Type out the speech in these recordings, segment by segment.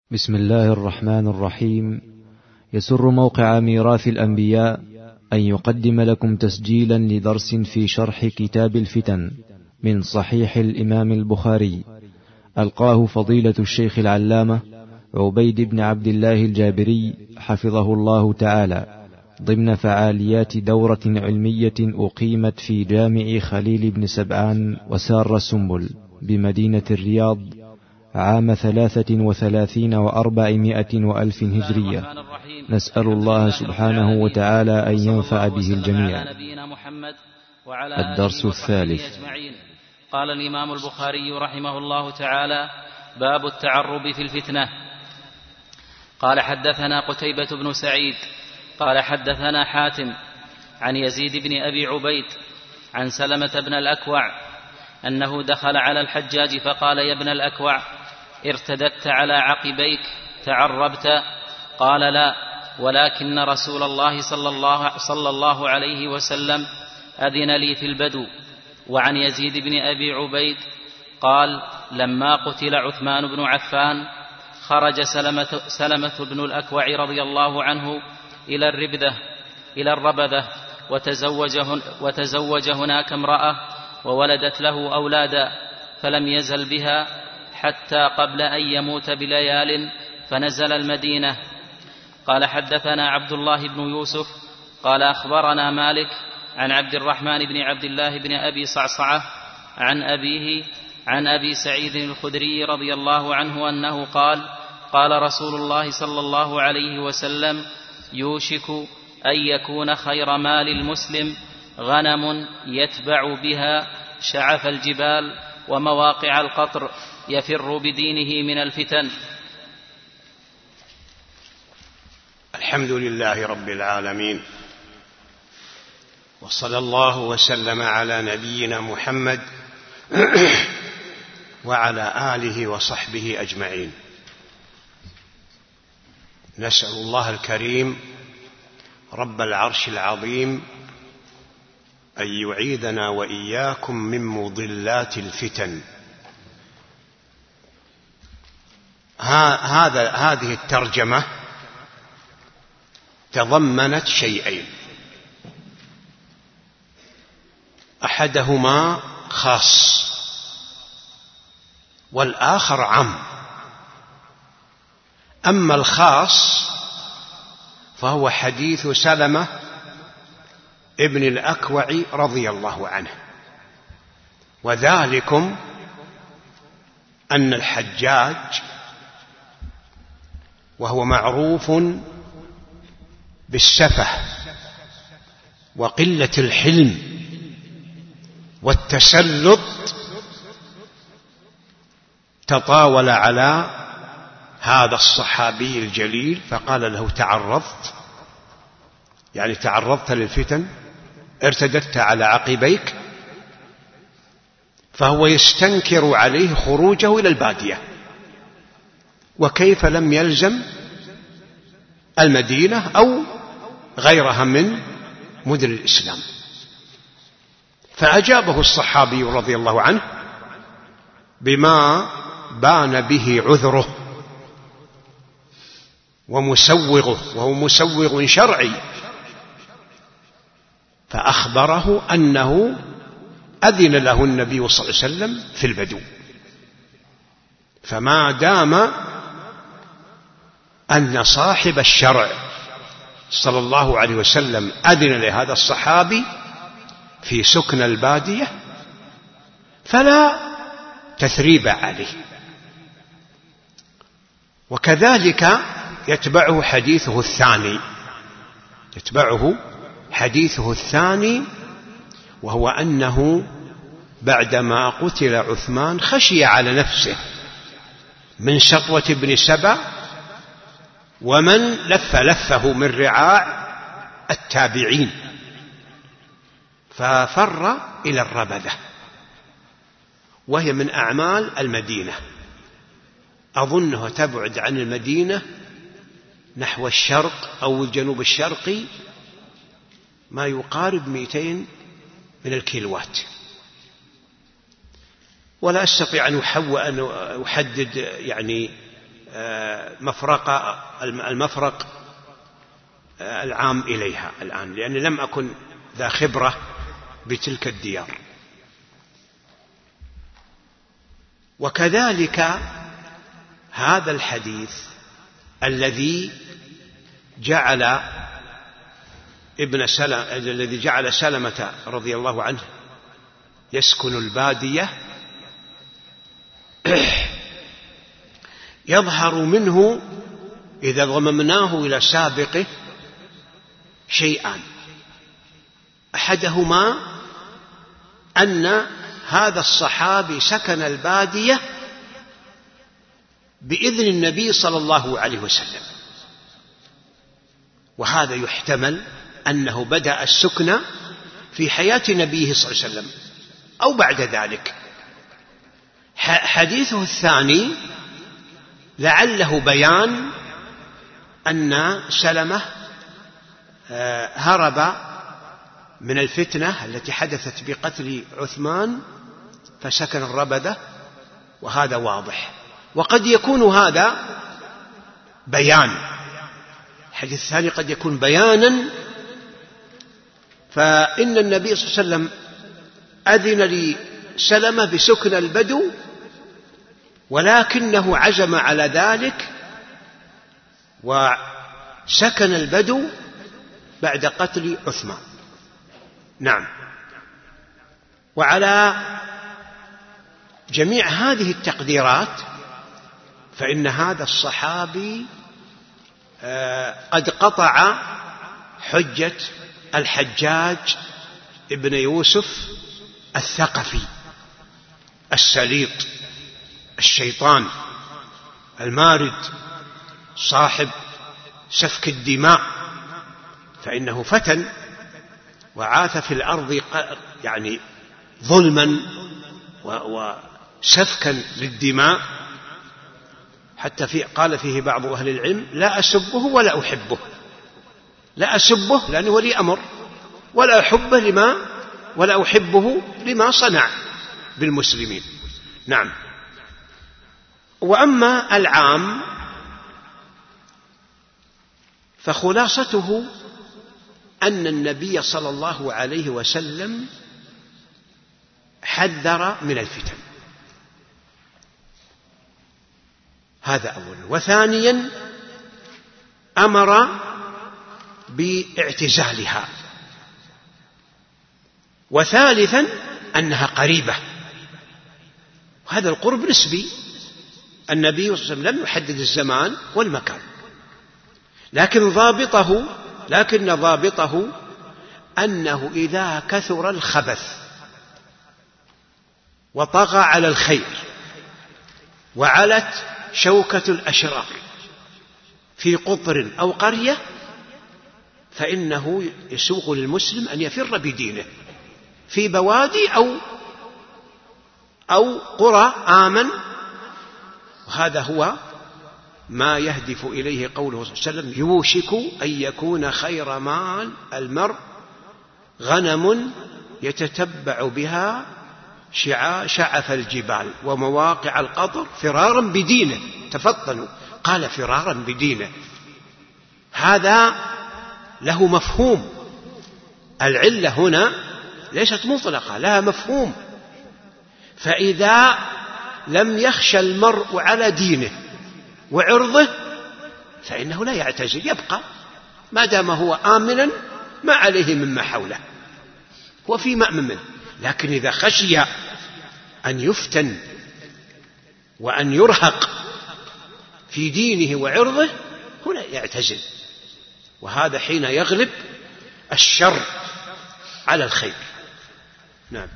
بسم الله الرحمن الرحيم. يسر موقع ميراث الأنبياء أن يقدم لكم تسجيلا لدرس في شرح كتاب الفتن من صحيح الإمام البخاري، ألقاه فضيلة الشيخ العلامة عبيد بن عبد الله الجابري حفظه الله تعالى، ضمن فعاليات دورة علمية أقيمت في جامع خليل بن سبعان وسار السنبل بمدينة الرياض عام 33 و400 وألف هجرية. نسأل الله سبحانه وتعالى أن ينفع به الجميع. الدرس الثالث. قال الإمام البخاري رحمه الله تعالى: باب التعرب في الفتنة. قال: حدثنا قتيبة بن سعيد قال حدثنا حاتم عن يزيد بن أبي عبيد عن سلمة بن الأكوع أنه دخل على الحجاج فقال: يا ابن الأكوع، ارتددت على عقبيك تعربت؟ قال: لا، ولكن رسول الله صلى الله عليه وسلم أذن لي في البدو. وعن يزيد بن أبي عبيد قال: لما قتل عثمان بن عفان خرج سلمة بن الأكوع رضي الله عنه إلى الربذة وتزوج هناك امرأة وولدت له أولادا، فلم يزل بها حتى قبل أن يموت بليال فنزل المدينة. قال: حدثنا عبد الله بن يوسف قال أخبرنا مالك عن عبد الرحمن بن عبد الله بن أبي صعصعة عن أبيه عن أبي سعيد الخدري رضي الله عنه أنه قال: قال رسول الله صلى الله عليه وسلم: يوشك أن يكون خير مال المسلم غنم يتبع بها شعف الجبال ومواقع القطر يفر بدينه من الفتن. الحمد لله رب العالمين، وصلى الله وسلم على نبينا محمد وعلى آله وصحبه أجمعين. نسأل الله الكريم رب العرش العظيم أن يعيذنا وإياكم من مضلات الفتن. هذه الترجمة تضمنت شيئين: أحدهما خاص والآخر عام. أما الخاص فهو حديث سلمة ابن الأكوع رضي الله عنه، وذلكم أن الحجاج، وهو معروف بالسفه وقلة الحلم والتسلط، تطاول على هذا الصحابي الجليل فقال له: تعرضت، يعني تعرضت للفتن، ارتددت على عقبيك. فهو يستنكر عليه خروجه إلى البادية، وكيف لم يلزم المدينة أو غيرها من مدن الإسلام. فأجابه الصحابي رضي الله عنه بما بان به عذره ومسوغه، وهو مسوغ شرعي، فأخبره أنه أذن له النبي صلى الله عليه وسلم في البدو. فما دام أن صاحب الشرع صلى الله عليه وسلم أذن لهذا الصحابي في سكن البادية فلا تثريب عليه. وكذلك يتبعه حديثه الثاني، وهو أنه بعدما قتل عثمان خشي على نفسه من سطوة ابن سبأ ومن لفه من رعاع التابعين، ففر إلى الربذة، وهي من أعمال المدينة، أظنها تبعد عن المدينة نحو الشرق أو الجنوب الشرقي ما يقارب 200 من الكيلوات. ولا أستطيع أن أحدد يعني المفرق العام إليها الآن، لأني لم أكن ذا خبرة بتلك الديار. وكذلك هذا الحديث الذي جعل سلمة رضي الله عنه يسكن البادية، يظهر منه إذا ضممناه إلى سابقه شيئان: أحدهما أن هذا الصحابي سكن البادية بإذن النبي صلى الله عليه وسلم، وهذا يحتمل أنه بدأ السكن في حياة نبيه صلى الله عليه وسلم أو بعد ذلك. حديثه الثاني لعله بيان أن سلمة هرب من الفتنة التي حدثت بقتل عثمان فسكن الربذة، وهذا واضح. وقد يكون هذا بيان، الحديث الثاني قد يكون بيانا، فإن النبي صلى الله عليه وسلم أذن لسلمة بسكن البدو، ولكنه عزم على ذلك وسكن البدو بعد قتل عثمان. نعم. وعلى جميع هذه التقديرات فإن هذا الصحابي قد قطع حجة الحجاج ابن يوسف الثقفي السليط الشيطان المارد صاحب سفك الدماء، فإنه فتن وعاث في الأرض يعني ظلما وسفكا للدماء، حتى قال فيه بعض أهل العلم: لا أسبه ولا أحبه. لا أسبه لأنه ولي أمر، ولا أحبه لما صنع بالمسلمين. نعم. وأما العام فخلاصته أن النبي صلى الله عليه وسلم حذر من الفتن، هذا أولا. وثانيا أمر باعتزالها. وثالثا أنها قريبة، وهذا القرب نسبي. النبي صلى الله عليه وسلم لم يحدد الزمان والمكان، لكن ضابطه أنه إذا كثر الخبث وطغى على الخير وعلت شوكة الأشرار في قطر أو قرية، فإنه يسوغ للمسلم أن يفر بدينه في بوادي أو قرى آمن. وهذا هو ما يهدف إليه قوله صلى الله عليه وسلم: يوشك أن يكون خير مال المرء غنم يتتبع بها شعف الجبال ومواقع القطر فرارا بدينه. تفطنوا، قال فرارا بدينه. هذا له مفهوم. العلة هنا ليست مطلقة، لها مفهوم. فإذا لم يخشى المرء على دينه وعرضه فإنه لا يعتزل، يبقى ما دام هو آمنا ما عليه مما حوله، هو في مأمن منه. لكن إذا خشي أن يفتن وأن يرهق في دينه وعرضه هنا يعتزل، وهذا حين يغلب الشر على الخير. نعم.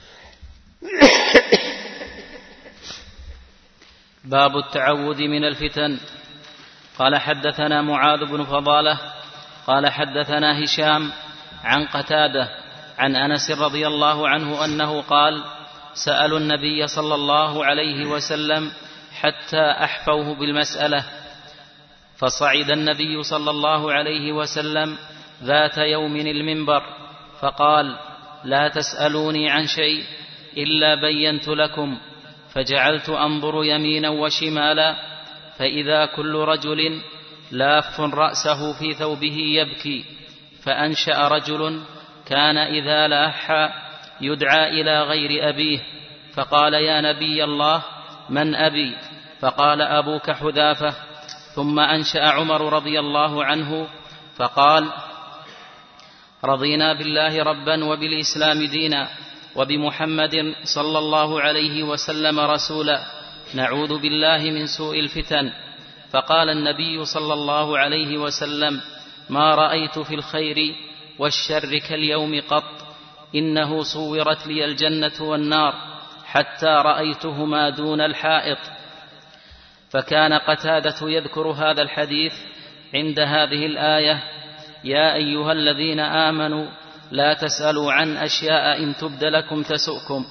باب التعوذ من الفتن. قال حدثنا معاذ بن فضالة قال حدثنا هشام عن قتادة عن أنس رضي الله عنه أنه قال: سألوا النبي صلى الله عليه وسلم حتى أحفوه بالمسألة، فصعد النبي صلى الله عليه وسلم ذات يوم المنبر فقال: لا تسألوني عن شيء إلا بينت لكم. فجعلت أنظر يمينا وشمالا فإذا كل رجل لاف رأسه في ثوبه يبكي، فأنشأ رجل كان إذا لاح يدعى إلى غير أبيه، فقال: يا نبي الله، من أبي؟ فقال: أبوك حذافة. ثم أنشأ عمر رضي الله عنه فقال: رضينا بالله ربا وبالإسلام دينا وبمحمد صلى الله عليه وسلم رسولا، نعوذ بالله من سوء الفتن. فقال النبي صلى الله عليه وسلم: ما رأيت في الخير والشر كاليوم قط، إنه صورت لي الجنة والنار حتى رأيتهما دون الحائط. فكان قتادة يذكر هذا الحديث عند هذه الآية: يا أيها الذين آمنوا لا تسألوا عن أشياء إن تبد لكم تسؤكم.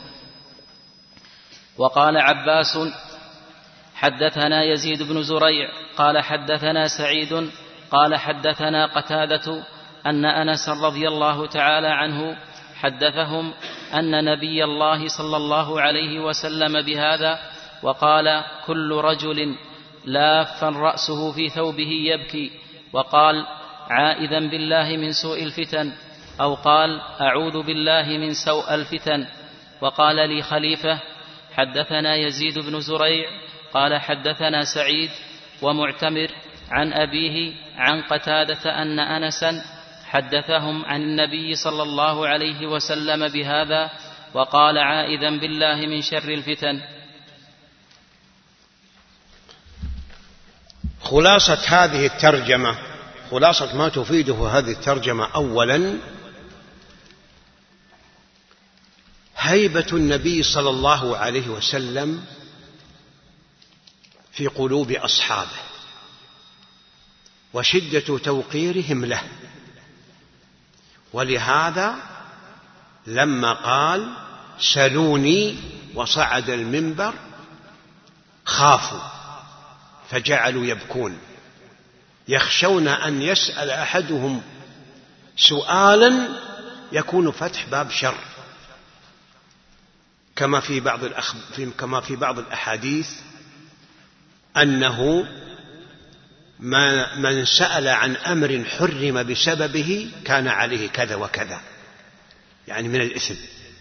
وقال عباس: حدثنا يزيد بن زريع قال حدثنا سعيد قال حدثنا قتادة أن أنس رضي الله تعالى عنه حدثهم أن نبي الله صلى الله عليه وسلم بهذا، وقال: كل رجل لافا رأسه في ثوبه يبكي، وقال: عائذا بالله من سوء الفتن، أو قال: أعوذ بالله من سوء الفتن. وقال لي خليفة: حدثنا يزيد بن زريع قال حدثنا سعيد ومعتمر عن أبيه عن قتادة أن أنسا حدثهم عن النبي صلى الله عليه وسلم بهذا، وقال: عائذا بالله من شر الفتن. خلاصة هذه الترجمة، خلاصة ما تفيده هذه الترجمة: أولا، هيبة النبي صلى الله عليه وسلم في قلوب أصحابه وشدة توقيرهم له، ولهذا لما قال: سلوني وصعد المنبر خافوا فجعلوا يبكون، يخشون أن يسأل أحدهم سؤالا يكون فتح باب شر، كما في بعض الأحاديث أنه من سأل عن أمر حرم بسببه كان عليه كذا وكذا، يعني من الإثم.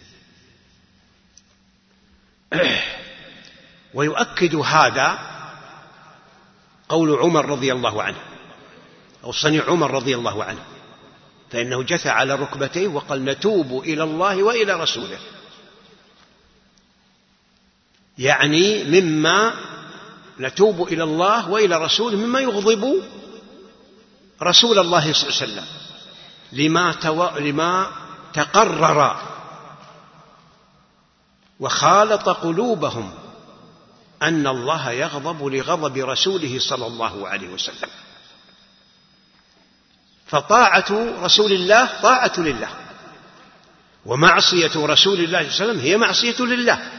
ويؤكد هذا قول عمر رضي الله عنه، أو صنيع عمر رضي الله عنه، فإنه جثى على ركبتيه وقال: نتوب إلى الله وإلى رسوله، يعني مما نتوب إلى الله وإلى رسوله مما يغضب رسول الله صلى الله عليه وسلم، لما تقرر وخالط قلوبهم أن الله يغضب لغضب رسوله صلى الله عليه وسلم. فطاعة رسول الله طاعة لله، ومعصية رسول الله صلى الله عليه وسلم هي معصية لله.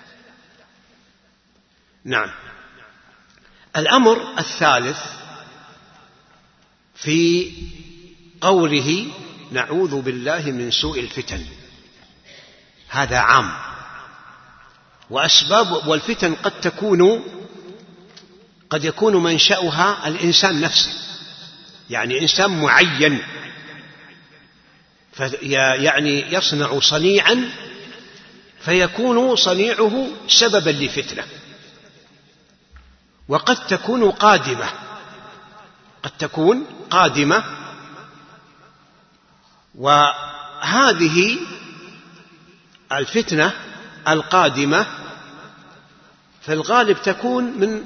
نعم. الأمر الثالث في قوله: نعوذ بالله من سوء الفتن، هذا عام، وأسباب والفتن قد يكون منشأها الإنسان نفسه، يعني إنسان معين يعني يصنع صنيعا فيكون صنيعه سببا لفتنة، وقد تكون قادمة، وهذه الفتنة القادمة في الغالب تكون من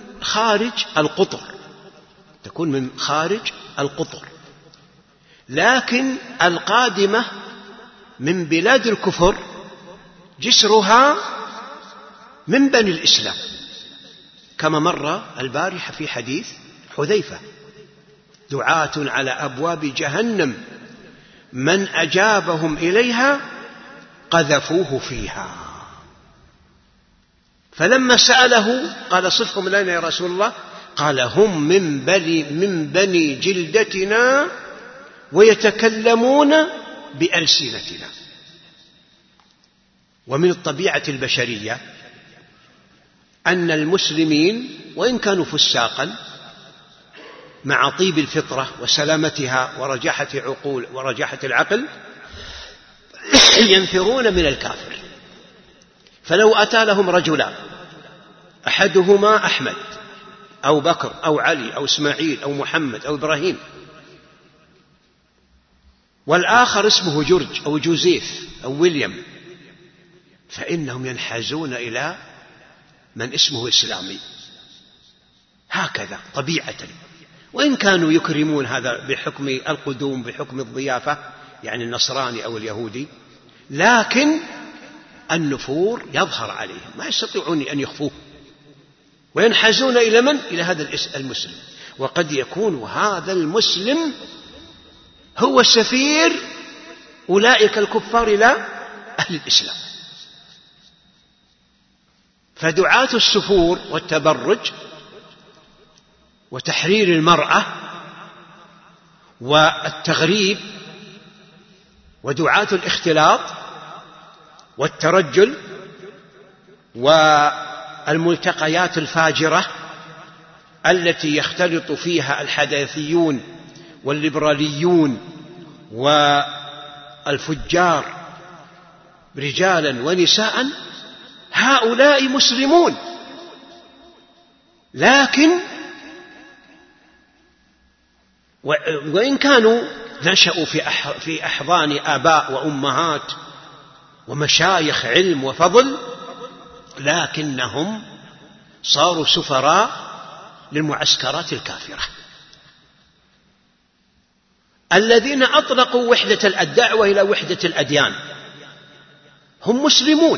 خارج القطر، لكن القادمة من بلاد الكفر جسرها من بني الإسلام، كما مر البارحة في حديث حذيفة: دعاة على أبواب جهنم من أجابهم إليها قذفوه فيها. فلما سأله قال: صفهم لنا يا رسول الله، قال: هم من بني جلدتنا ويتكلمون بألسنتنا. ومن الطبيعة البشرية أن المسلمين وإن كانوا فساقا مع طيب الفطرة وسلامتها ورجاحة العقل ينفرون من الكافر. فلو أتى لهم رجلان أحدهما أحمد أو بكر أو علي أو إسماعيل أو محمد أو إبراهيم، والآخر اسمه جورج أو جوزيف أو ويليام، فإنهم ينحازون إلى من اسمه إسلامي، هكذا طبيعة. وإن كانوا يكرمون هذا بحكم القدوم، بحكم الضيافة، يعني النصراني أو اليهودي، لكن النفور يظهر عليهم، ما يستطيعون أن يخفوه، وينحازون إلى من؟ إلى هذا المسلم. وقد يكون هذا المسلم هو سفير أولئك الكفار إلى أهل الإسلام. فدعاة السفور والتبرج وتحرير المرأة والتغريب ودعاة الاختلاط والترجل والملتقيات الفاجرة التي يختلط فيها الحداثيون والليبراليون والفجار رجالا ونساء، هؤلاء مسلمون، لكن وإن كانوا نشأوا في أحضان آباء وأمهات ومشايخ علم وفضل، لكنهم صاروا سفراء للمعسكرات الكافرة الذين أطلقوا وحدة الدعوة إلى وحدة الأديان. هم مسلمون،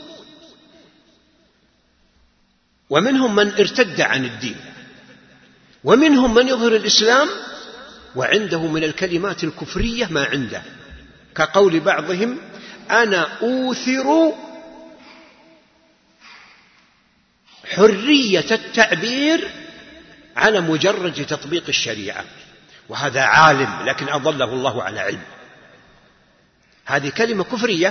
ومنهم من ارتد عن الدين، ومنهم من يظهر الإسلام وعنده من الكلمات الكفرية ما عنده، كقول بعضهم: أنا أوثر حرية التعبير على مجرد تطبيق الشريعة. وهذا عالم لكن أضله الله على علم، هذه كلمة كفرية.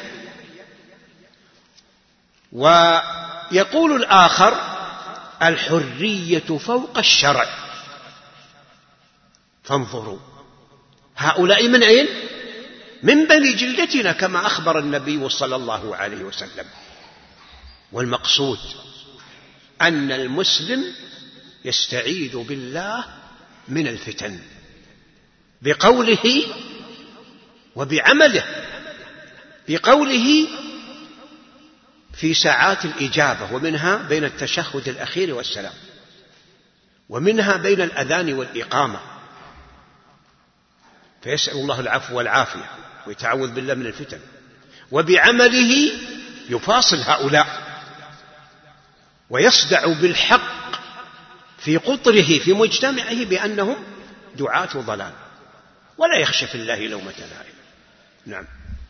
ويقول الآخر: الحرية فوق الشرع. فانظروا، هؤلاء من أين؟ من بني جلدتنا، كما أخبر النبي صلى الله عليه وسلم. والمقصود أن المسلم يستعيذ بالله من الفتن بقوله وبعمله. بقوله في ساعات الإجابة، ومنها بين التشهد الأخير والسلام، ومنها بين الأذان والإقامة، فيسأل الله العفو والعافية ويتعوذ بالله من الفتن. وبعمله يفاصل هؤلاء ويصدع بالحق في قطره في مجتمعه بأنهم دعاة ضلال، ولا يخشى في الله لومة لائم. نعم.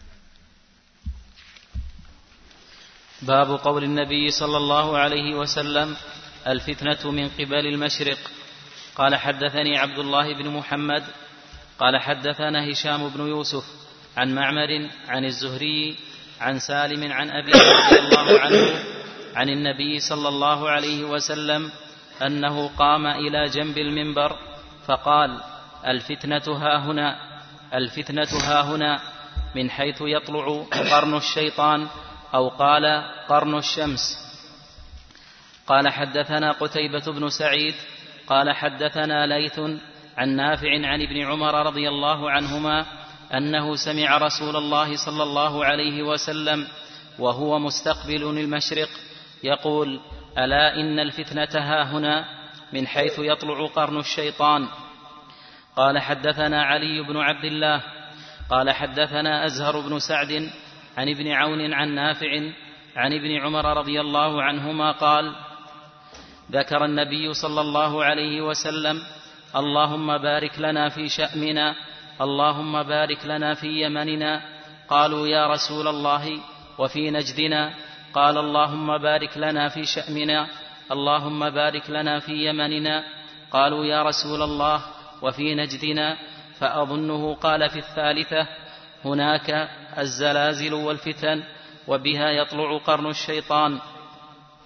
باب قول النبي صلى الله عليه وسلم: الفتنة من قبل المشرق. قال: حدثني عبد الله بن محمد قال: حدثنا هشام بن يوسف عن معمر عن الزهري عن سالم عن أبي رضي الله عنه عن النبي صلى الله عليه وسلم أنه قام إلى جنب المنبر فقال: الفتنة هاهنا، الفتنة هاهنا، من حيث يطلع قرن الشيطان، أو قال قرن الشمس. قال: حدثنا قتيبة بن سعيد قال: حدثنا ليث عن نافع عن ابن عمر رضي الله عنهما أنه سمع رسول الله صلى الله عليه وسلم وهو مستقبل المشرق يقول: ألا إن الفتنة هاهنا، من حيث يطلع قرن الشيطان. قال: حدثنا علي بن عبد الله قال: حدثنا أزهر بن سعد عن ابن عون عن نافع عن ابن عمر رضي الله عنهما قال: ذكر النبي صلى الله عليه وسلم: اللهم بارك لنا في شأمنا، اللهم بارك لنا في يمننا. قالوا: يا رسول الله وفي نجدنا؟ قال: اللهم بارك لنا في شأمنا، اللهم بارك لنا في يمننا. قالوا: يا رسول الله وفي نجدنا؟ فأظنه قال في الثالثة: هناك الزلازل والفتن، وبها يطلع قرن الشيطان.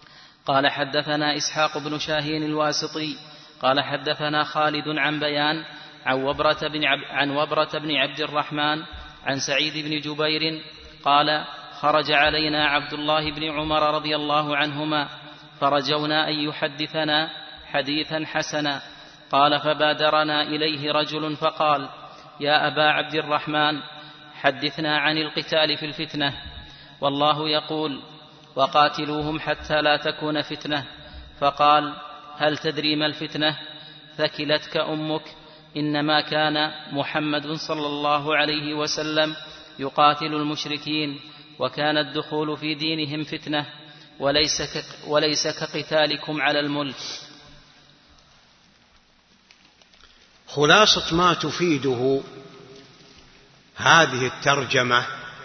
قال حدثنا إسحاق بن شاهين الواسطي قال حدثنا خالد عن بيان عن وبرة بن عبد الرحمن عن سعيد بن جبير قال خرج علينا عبد الله بن عمر رضي الله عنهما فرجونا أن يحدثنا حديثا حسنا. قال فبادرنا إليه رجل فقال يا أبا عبد الرحمن حدثنا عن القتال في الفتنة، والله يقول وقاتلوهم حتى لا تكون فتنة. فقال هل تدري ما الفتنة؟ ثكلتك أمك، إنما كان محمد صلى الله عليه وسلم يقاتل المشركين، وكان الدخول في دينهم فتنة، وليس كقتالكم على الملك. خلاصة ما تفيده هذه الترجمة: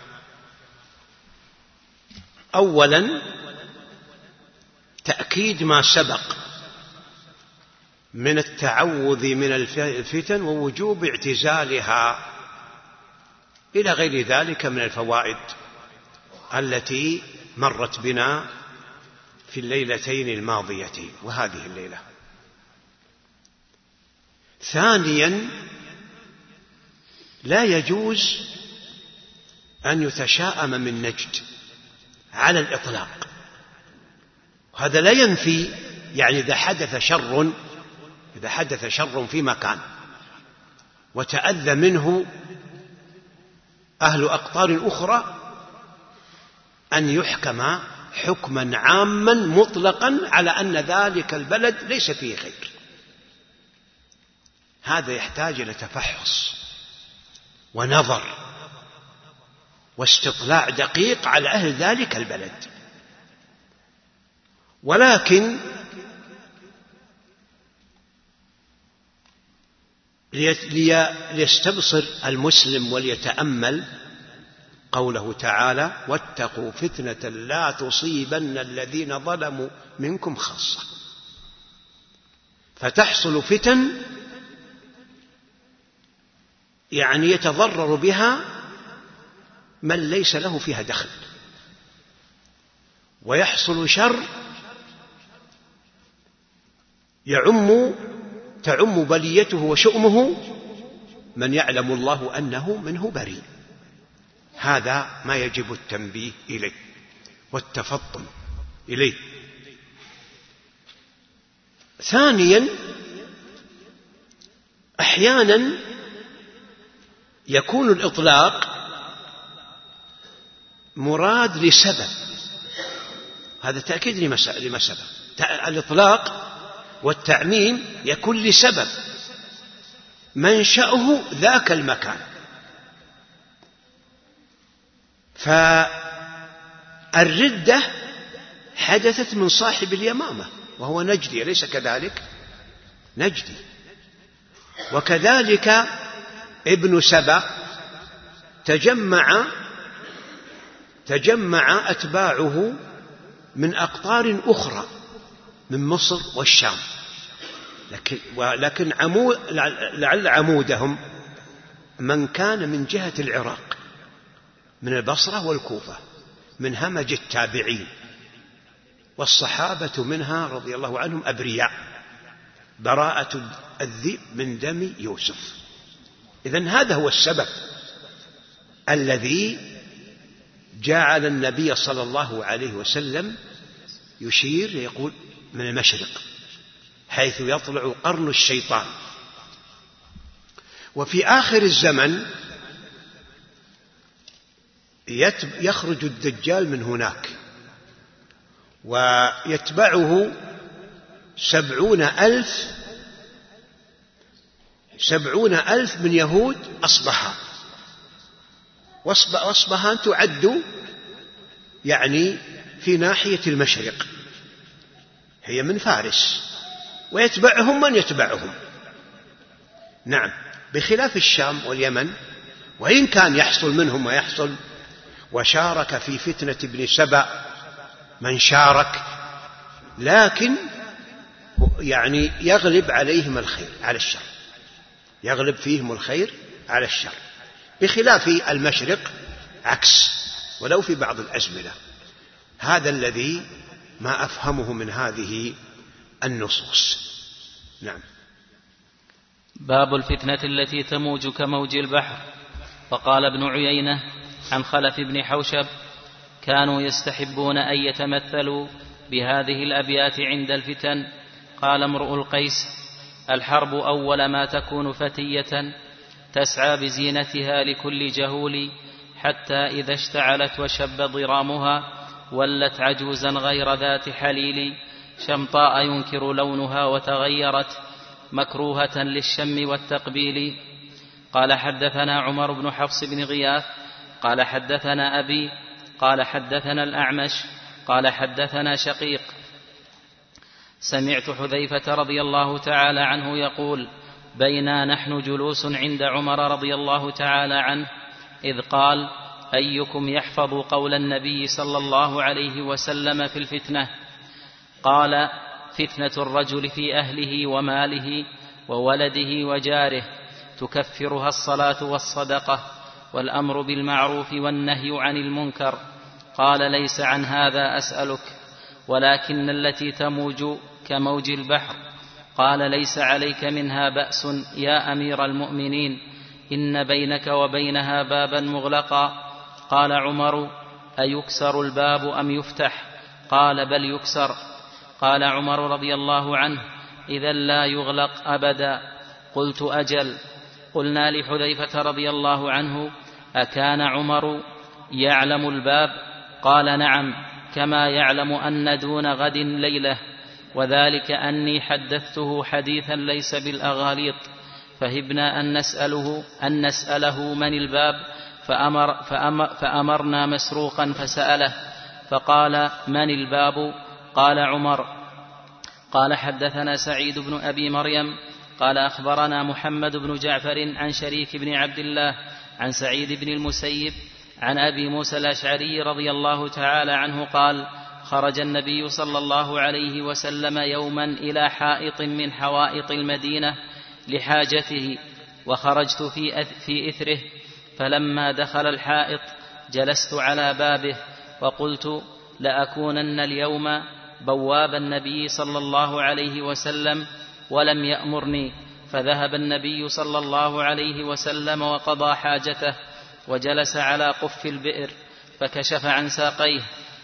أولا تأكيد ما سبق من التعوذ من الفتن ووجوب اعتزالها إلى غير ذلك من الفوائد التي مرت بنا في الليلتين الماضيتين وهذه الليلة. ثانيا لا يجوز أن يتشاءم من نجد على الإطلاق. هذا لا ينفي يعني إذا حدث شر في مكان وتأذى منه أهل أقطار أخرى أن يحكم حكما عاما مطلقا على أن ذلك البلد ليس فيه خير. هذا يحتاج إلى تفحص ونظر واستطلاع دقيق على أهل ذلك البلد. ولكن ليستبصر المسلم وليتأمل قوله تعالى: واتقوا فتنة لا تصيبن الذين ظلموا منكم خاصة. فتحصل فتن يعني يتضرر بها من ليس له فيها دخل، ويحصل شر تعم بليته وشؤمه من يعلم الله أنه منه بريء. هذا ما يجب التنبيه إليه والتفطن إليه. ثانيا أحيانا يكون الإطلاق مراد لسبب، هذا تأكيد لما سبب. الإطلاق والتعميم يكون لسبب منشأه ذاك المكان. فالردة حدثت من صاحب اليمامة وهو نجدي، أليس كذلك؟ نجدي. وكذلك ابن سبأ تجمع أتباعه من أقطار أخرى من مصر والشام، لكن لعل عمودهم من كان من جهة العراق من البصرة والكوفة من همج التابعين، والصحابة منها رضي الله عنهم أبرياء، براءة الذئب من دم يوسف. إذن هذا هو السبب الذي جعل النبي صلى الله عليه وسلم يشير يقول من المشرق حيث يطلع قرن الشيطان. وفي آخر الزمن يخرج الدجال من هناك ويتبعه 70,000 من يهود أصبهان. وأصبهان تعد يعني في ناحية المشرق، هي من فارس، ويتبعهم من يتبعهم. نعم، بخلاف الشام واليمن، وإن كان يحصل منهم ويحصل، وشارك في فتنة ابن سبأ من شارك، لكن يعني يغلب عليهم الخير على الشر، يغلب فيهم الخير على الشر، بخلاف المشرق عكس، ولو في بعض الأزمنة. هذا الذي ما أفهمه من هذه النصوص. نعم. باب الفتنة التي تموج كموج البحر. فقال ابن عيينة عن خلف بن حوشب: كانوا يستحبون أن يتمثلوا بهذه الأبيات عند الفتن. قال امرؤ القيس: الحرب أول ما تكون فتية تسعى بزينتها لكل جهول، حتى إذا اشتعلت وشب ضرامها ولت عجوزا غير ذات حليل، شمطاء ينكر لونها وتغيرت مكروهة للشم والتقبيل. قال حدثنا عمر بن حفص بن غياث قال حدثنا أبي قال حدثنا الأعمش قال حدثنا شقيق: سمعت حذيفة رضي الله تعالى عنه يقول: بينا نحن جلوس عند عمر رضي الله تعالى عنه إذ قال: أيكم يحفظ قول النبي صلى الله عليه وسلم في الفتنة؟ قال: فتنة الرجل في أهله وماله وولده وجاره تكفرها الصلاة والصدقة والأمر بالمعروف والنهي عن المنكر. قال: ليس عن هذا أسألك، ولكن التي تموج كموج البحر. قال: ليس عليك منها بأس يا أمير المؤمنين، إن بينك وبينها بابا مغلقا. قال عمر: أيكسر الباب أم يفتح؟ قال: بل يكسر. قال عمر رضي الله عنه: إذا لا يغلق أبدا. قلت: أجل. قلنا لحذيفة رضي الله عنه: أكان عمر يعلم الباب؟ قال: نعم، كما يعلم أن دون غد ليلة، وذلك أني حدثته حديثا ليس بالأغاليط، فهبنا أن نسأله من الباب، فأمرنا مسروقا فسأله فقال: من الباب؟ قال عمر. قال حدثنا سعيد بن أبي مريم قال أخبرنا محمد بن جعفر عن شريك بن عبد الله عن سعيد بن المسيب عن أبي موسى الأشعري رضي الله تعالى عنه قال: خرج النبي صلى الله عليه وسلم يوما إلى حائط من حوائط المدينة لحاجته، وخرجت في إثره، فلما دخل الحائط جلست على بابه وقلت: لأكونن اليوم بواب النبي صلى الله عليه وسلم، ولم يأمرني. فذهب النبي صلى الله عليه وسلم وقضى حاجته، وجلس على قف البئر، فكشف عن ساقيه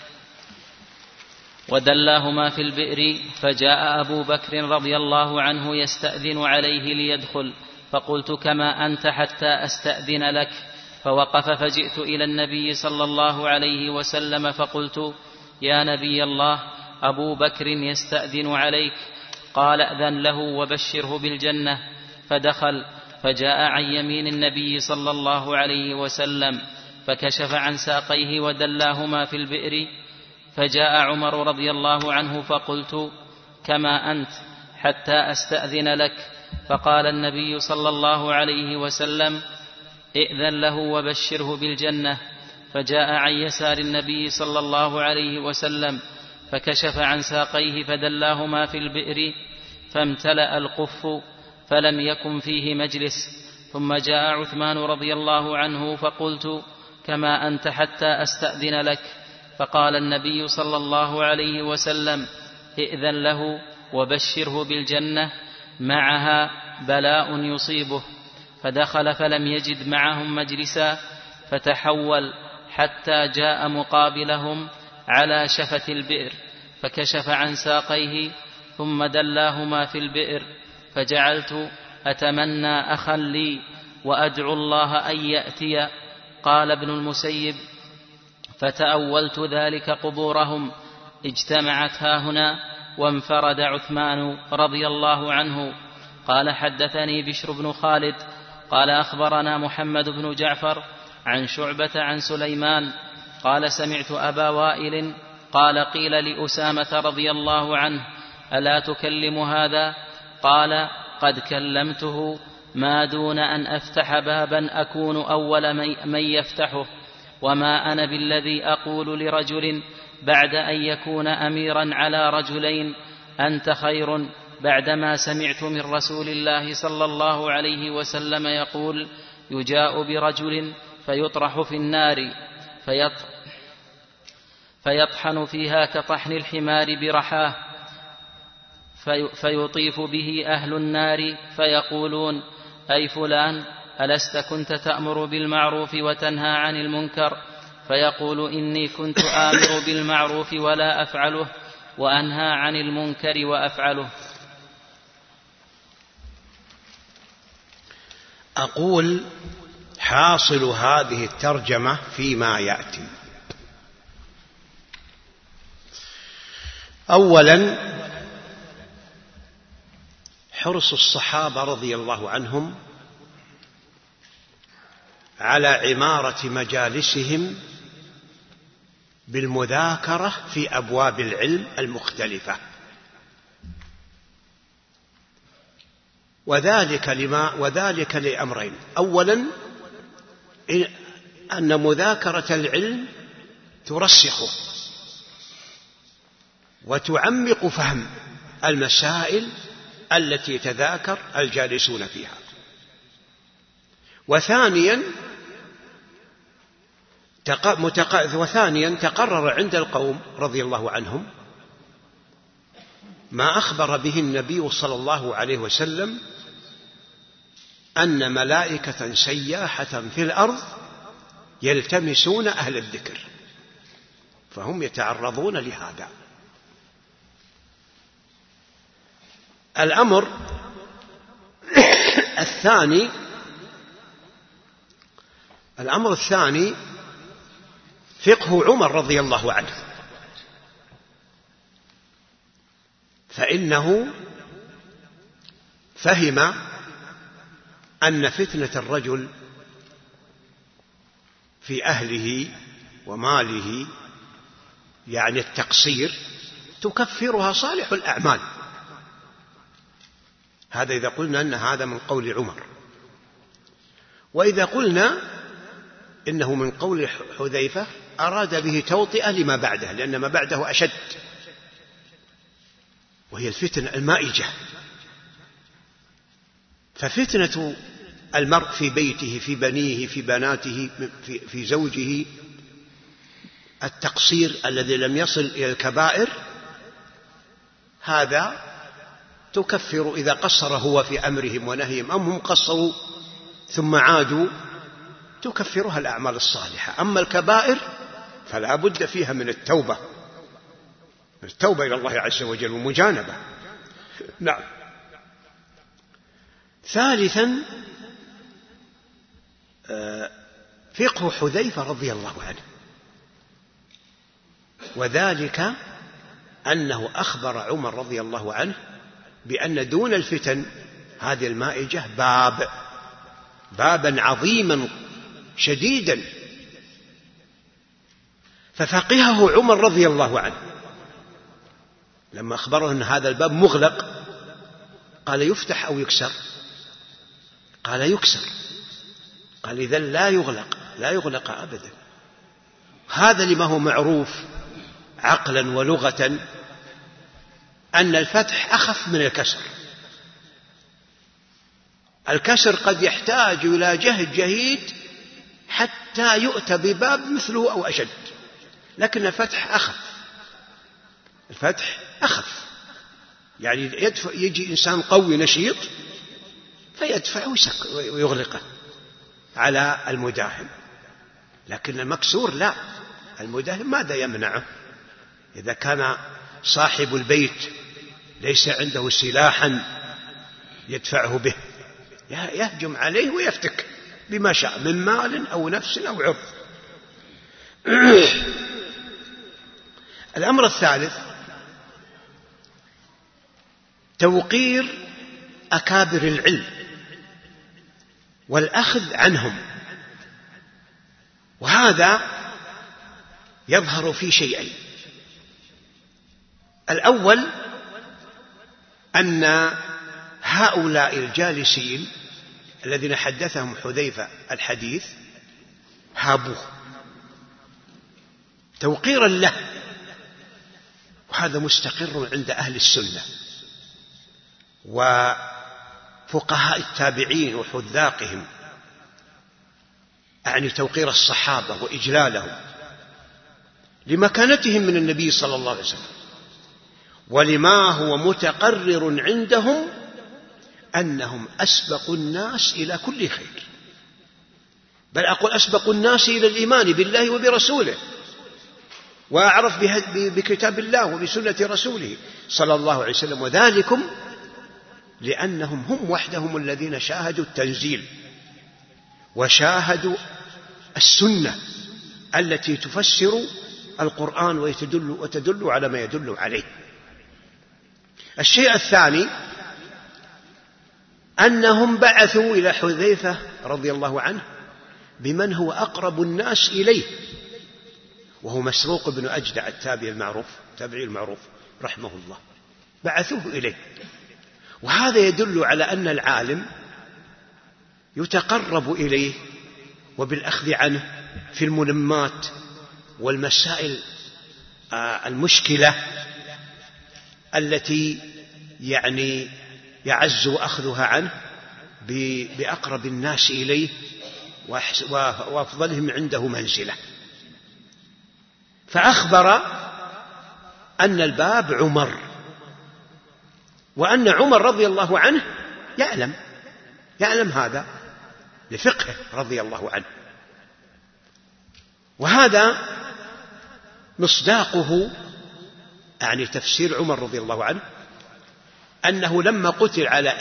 ودلاهما في البئر، فجاء أبو بكر رضي الله عنه يستأذن عليه ليدخل، فقلت: كما أنت حتى أستأذن لك. فوقف، فجئت إلى النبي صلى الله عليه وسلم فقلت: يا نبي الله، أبو بكر يستأذن عليك. قال: أذن له وبشره بالجنة. فدخل، فجاء عن يمين النبي صلى الله عليه وسلم، فكشف عن ساقيه ودلاهما في البئر. فجاء عمر رضي الله عنه فقلت: كما أنت حتى أستأذن لك. فقال النبي صلى الله عليه وسلم: ائذن له وبشره بالجنة. فجاء عن يسار النبي صلى الله عليه وسلم، فكشف عن ساقيه فدلاهما في البئر، فامتلأ القف فلم يكن فيه مجلس. ثم جاء عثمان رضي الله عنه فقلت: كما أنت حتى أستأذن لك. فقال النبي صلى الله عليه وسلم: ائذن له وبشره بالجنة، معها بلاء يصيبه. فدخل فلم يجد معهم مجلسا، فتحول حتى جاء مقابلهم على شفة البئر، فكشف عن ساقيه ثم دلاهما في البئر. فجعلت أتمنى أخا لي وأدعو الله أن يأتي. قال ابن المسيب: فتأولت ذلك قبورهم اجتمعت هاهنا، وانفرد عثمان رضي الله عنه. قال حدثني بشر بن خالد قال أخبرنا محمد بن جعفر عن شعبة عن سليمان قال: سمعت أبا وائل قال: قيل لأسامة رضي الله عنه: ألا تكلم هذا؟ قال: قد كلمته، ما دون أن أفتح بابا أكون أول من يفتحه، وما أنا بالذي أقول لرجل بعد أن يكون أميرا على رجلين: أنت خير، بعدما سمعت من رسول الله صلى الله عليه وسلم يقول: يجاء برجل فيطرح في النار فيطحن فيها كطحن الحمار برحاه، فيطيف به أهل النار فيقولون: أي فلان، ألست كنت تأمر بالمعروف وتنهى عن المنكر؟ فيقول: إني كنت آمر بالمعروف ولا أفعله، وأنهى عن المنكر وأفعله. أقول: حاصل هذه الترجمة فيما يأتي. أولا، حرص الصحابة رضي الله عنهم على عمارة مجالسهم بالمذاكرة في أبواب العلم المختلفة، وذلك لأمرين: أولا، أن مذاكرة العلم ترسخه وتعمق فهم المسائل التي يتذاكر الجالسون فيها. وثانيا تقرر عند القوم رضي الله عنهم ما أخبر به النبي صلى الله عليه وسلم أن ملائكة سياحة في الأرض يلتمسون أهل الذكر، فهم يتعرضون لهذا. الأمر الثاني فقه عمر رضي الله عنه، فإنه فهم أن فتنة الرجل في أهله وماله، يعني التقصير، تكفرها صالح الأعمال. هذا إذا قلنا أن هذا من قول عمر. وإذا قلنا إنه من قول حذيفة أراد به توطئة لما بعده، لأن ما بعده أشد، وهي الفتن المائجة. ففتنة المرء في بيته، في بنيه، في بناته، في زوجه، التقصير الذي لم يصل إلى الكبائر، هذا تكفر إذا قصر هو في أمرهم ونهيهم، أم هم قصروا ثم عادوا، تكفرها الأعمال الصالحة. أما الكبائر فلا بد فيها من التوبة إلى الله عز وجل ومجانبة. نعم. ثالثا، فقه حذيفة رضي الله عنه، وذلك أنه أخبر عمر رضي الله عنه بأن دون الفتن هذه المائجة بابا عظيما شديدا. ففقهه عمر رضي الله عنه لما أخبره أن هذا الباب مغلق، قال: يفتح أو يكسر؟ قال: يكسر. قال: إذن لا يغلق أبدا. هذا لما هو معروف عقلا ولغة أن الفتح أخف من الكسر. الكسر قد يحتاج إلى جهد جهيد حتى يؤتى بباب مثله أو أشد، لكن الفتح أخف. يعني يجي إنسان قوي نشيط فيدفع ويغلقه على المداهم، لكن المكسور لا، المداهم ماذا يمنعه؟ إذا كان صاحب البيت ليس عنده سلاحا يدفعه به، يهجم عليه ويفتك بما شاء من مال أو نفس أو عرض. الأمر الثالث، توقير أكابر العلم والأخذ عنهم، وهذا يظهر في شيئين: الأول أن هؤلاء الجالسين الذين حدثهم حذيفة الحديث هابوه توقيرا له، وهذا مستقر عند أهل السنة وفقهاء التابعين وحذاقهم، أعني توقير الصحابة وإجلالهم، لمكانتهم من النبي صلى الله عليه وسلم، ولما هو متقرر عندهم أنهم أسبق الناس إلى كل خير، بل أقول أسبق الناس إلى الإيمان بالله وبرسوله، وأعرف بكتاب الله وبسنة رسوله صلى الله عليه وسلم. وذلكم لأنهم هم وحدهم الذين شاهدوا التنزيل وشاهدوا السنة التي تفسر القرآن وتدل على ما يدل عليه. الشيء الثاني أنهم بعثوا إلى حذيفة رضي الله عنه بمن هو أقرب الناس إليه، وهو مسروق بن أجدع التابعي المعروف رحمه الله، بعثوه إليه. وهذا يدل على أن العالم يتقرب إليه وبالأخذ عنه في الملمات والمسائل المشكلة التي يعني يعز أخذها عنه بأقرب الناس إليه وأفضلهم عنده منزلة. فأخبر أن الباب عمر، وأن عمر رضي الله عنه يعلم هذا لفقهه رضي الله عنه. وهذا مصداقه يعني تفسير عمر رضي الله عنه أنه لما قتل على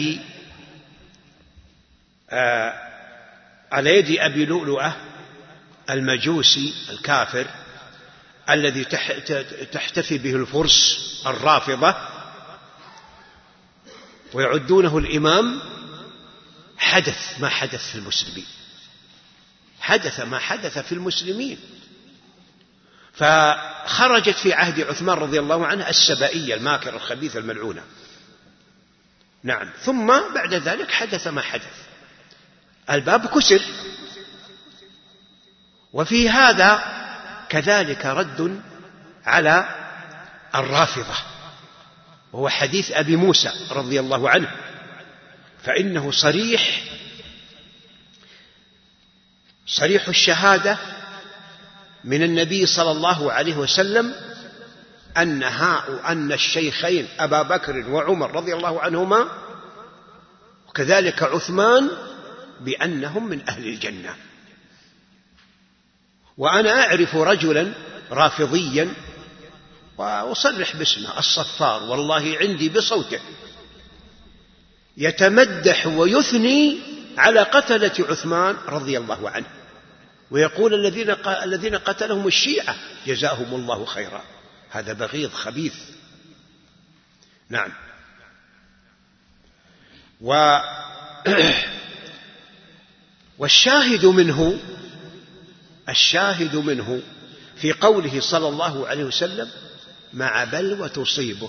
يد أبي لؤلؤة المجوسي الكافر الذي تحتفي به الفرس الرافضة ويعدونه الإمام، حدث ما حدث في المسلمين، حدث ما حدث في المسلمين. فخرجت في عهد عثمان رضي الله عنه السبائية الماكرة الخبيثة الملعونة. نعم. ثم بعد ذلك حدث ما حدث، الباب كسر. وفي هذا كذلك رد على الرافضة، وهو حديث أبي موسى رضي الله عنه، فإنه صريح الشهادة من النبي صلى الله عليه وسلم أن الشيخين أبا بكر وعمر رضي الله عنهما وكذلك عثمان بأنهم من أهل الجنة. وأنا أعرف رجلا رافضيا وأصرح باسمه الصفار، والله عندي بصوته، يتمدح ويثني على قتلة عثمان رضي الله عنه، ويقول الذين قتلهم الشيعة جزاهم الله خيرا. هذا بغيض خبيث. نعم. والشاهد منه في قوله صلى الله عليه وسلم مع بلوى تصيبه،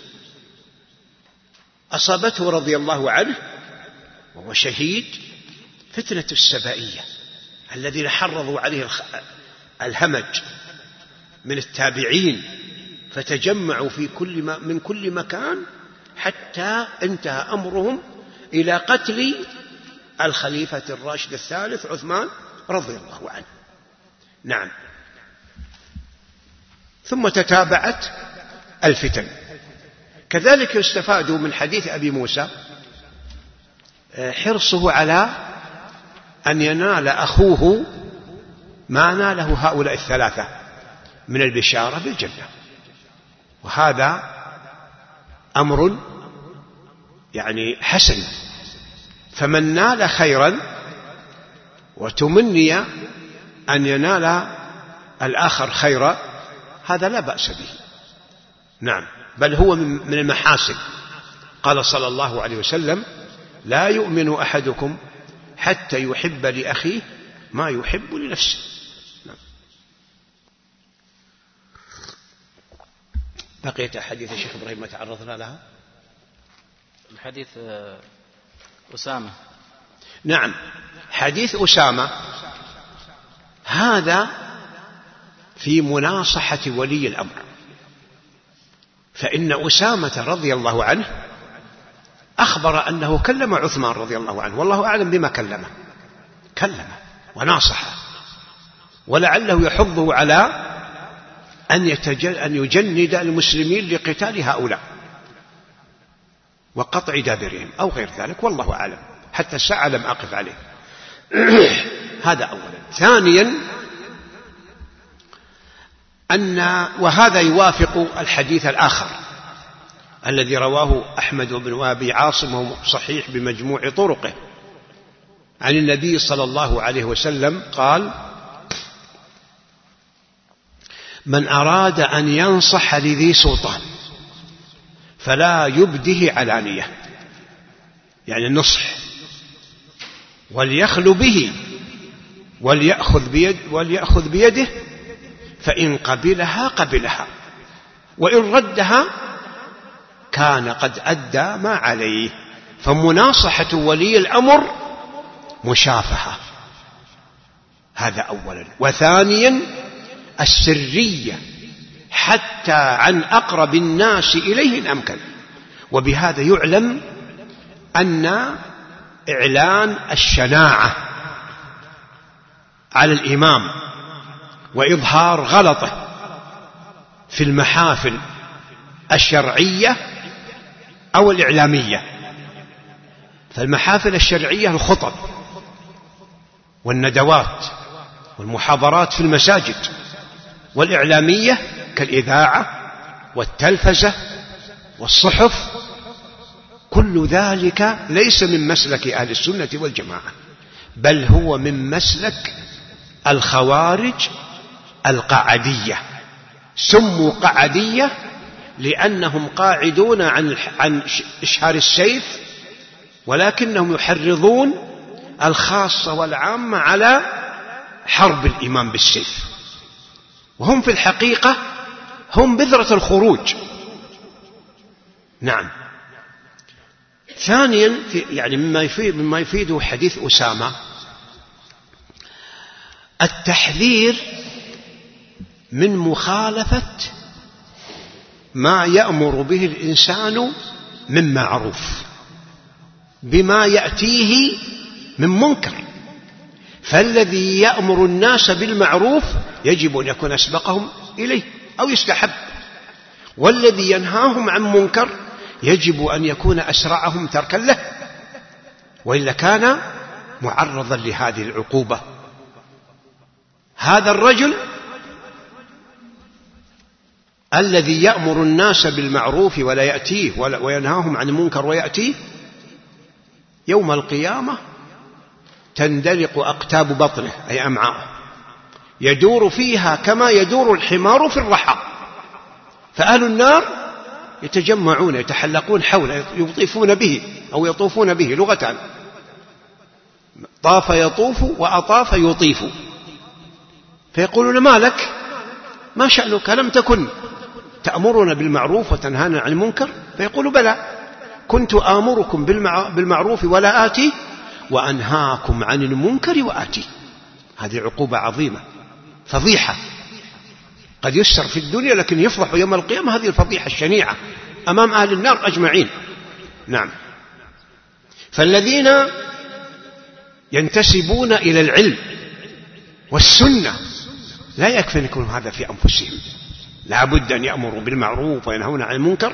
أصابته رضي الله عنه وهو شهيد فتنة السبائية الذين حرضوا عليه الهمج من التابعين، فتجمعوا من كل مكان حتى انتهى أمرهم إلى قتل الخليفة الراشد الثالث عثمان رضي الله عنه. نعم. ثم تتابعت الفتن. كذلك يستفاد من حديث أبي موسى حرصه على أن ينال أخوه ما ناله هؤلاء الثلاثة من البشارة بالجنة، وهذا أمر يعني حسن. فمن نال خيرا وتمني أن ينال الآخر خيرا هذا لا بأس به. نعم، بل هو من المحاسن. قال صلى الله عليه وسلم لا يؤمن أحدكم حتى يحب لأخيه ما يحب لنفسه. نعم. بقيت حديث الشيخ إبراهيم ما تعرضنا لها، الحديث أسامة. نعم، حديث أسامة هذا في مناصحة ولي الأمر، فإن أسامة رضي الله عنه أخبر أنه كلم عثمان رضي الله عنه، والله أعلم بما كلمه وناصحه، ولعله يحضه على أن يجند المسلمين لقتال هؤلاء وقطع دابرهم أو غير ذلك، والله أعلم، حتى الساعة لم أقف عليه. هذا أولا. ثانيا، وهذا يوافق الحديث الآخر الذي رواه أحمد بن أبي عاصم وهو صحيح بمجموع طرقه عن النبي صلى الله عليه وسلم قال: من أراد أن ينصح لذي سلطان فلا يبده علانية، يعني النصح، وليخلو به وليأخذ بيده، فإن قبلها قبلها، وإن ردها كان قد أدى ما عليه. فمناصحة ولي الأمر مشافهة، هذا أولا. وثانيا، السرية حتى عن أقرب الناس إليه إن أمكن. وبهذا يعلم أن إعلان الشناعة على الإمام وإظهار غلطه في المحافل الشرعية أو الإعلامية. فالمحافل الشرعية الخطب والندوات والمحاضرات في المساجد، والإعلامية كالإذاعة والتلفزة والصحف، كل ذلك ليس من مسلك أهل السنة والجماعة، بل هو من مسلك الخوارج القعدية. سموا قعدية لأنهم قاعدون عن إشهار السيف، ولكنهم يحرضون الخاصة والعامة على حرب الإمام بالسيف، وهم في الحقيقة هم بذرة الخروج. نعم. ثانيا، يعني مما يفيد حديث أسامة التحذير من مخالفة ما يأمر به الإنسان من معروف بما يأتيه من منكر. فالذي يأمر الناس بالمعروف يجب أن يكون أسبقهم إليه أو يستحب، والذي ينهاهم عن منكر يجب أن يكون أسرعهم تركا له، وإلا كان معرضا لهذه العقوبة. هذا الرجل الذي يأمر الناس بالمعروف ولا يأتيه وينهاهم عن المنكر ويأتيه، يوم القيامة تندلق أقتاب بطنه أي أمعاءه، يدور فيها كما يدور الحمار في الرحى. فأهل النار يتجمعون يتحلقون حوله، يطيفون به أو يطوفون به، لغتان: طاف يطوف وأطاف يطيف. فيقولون: ما لك؟ ما شأنك؟ لم تكن تأمرنا بالمعروف وتنهانا عن المنكر؟ فيقول: بلى، كنت آمركم بالمعروف ولا آتي، وأنهاكم عن المنكر وآتي. هذه عقوبة عظيمة، فضيحة، قد يسر في الدنيا لكن يفضح يوم القيامة هذه الفضيحة الشنيعة أمام أهل النار أجمعين. نعم. فالذين ينتسبون إلى العلم والسنة لا يكفي أن يكون هذا في أنفسهم، لا بد أن يأمروا بالمعروف وينهون عن المنكر،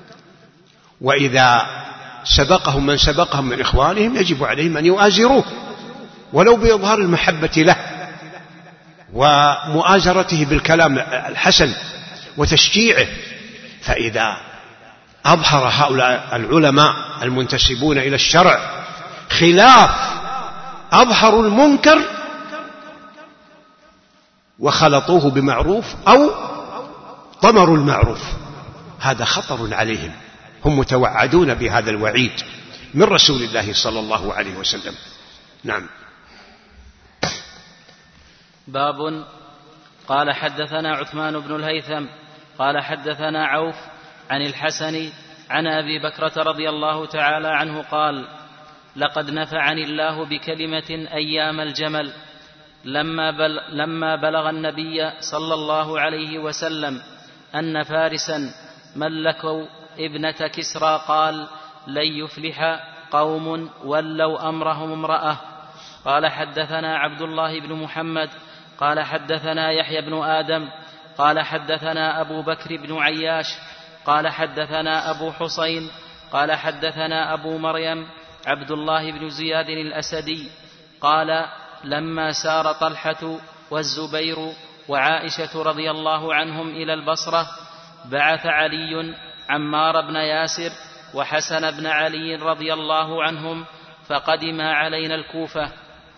وإذا سبقهم من سبقهم من إخوانهم يجب عليهم أن يؤازروه ولو بإظهار المحبة له ومؤازرته بالكلام الحسن وتشجيعه. فإذا أظهر هؤلاء العلماء المنتسبون إلى الشرع خلاف أظهروا المنكر وخلطوه بمعروف أو طمروا المعروف، هذا خطر عليهم، هم متوعدون بهذا الوعيد من رسول الله صلى الله عليه وسلم. نعم. باب. قال حدثنا عثمان بن الهيثم قال حدثنا عوف عن الحسن عن أبي بكرة رضي الله تعالى عنه قال: لقد نفعني الله بكلمة أيام الجمل لما بلغ النبي صلى الله عليه وسلم أن فارسا ملكوا ابنة كسرى قال: لن يفلح قوم ولوا أمرهم امرأة. قال حدثنا عبد الله بن محمد قال حدثنا يحيى بن آدم قال حدثنا أبو بكر بن عياش قال حدثنا أبو حسين قال حدثنا أبو مريم عبد الله بن زياد الأسدي قال لما سار طلحة والزبير وعائشة رضي الله عنهم إلى البصرة بعث علي عمار بن ياسر وحسن بن علي رضي الله عنهم فقدما علينا الكوفة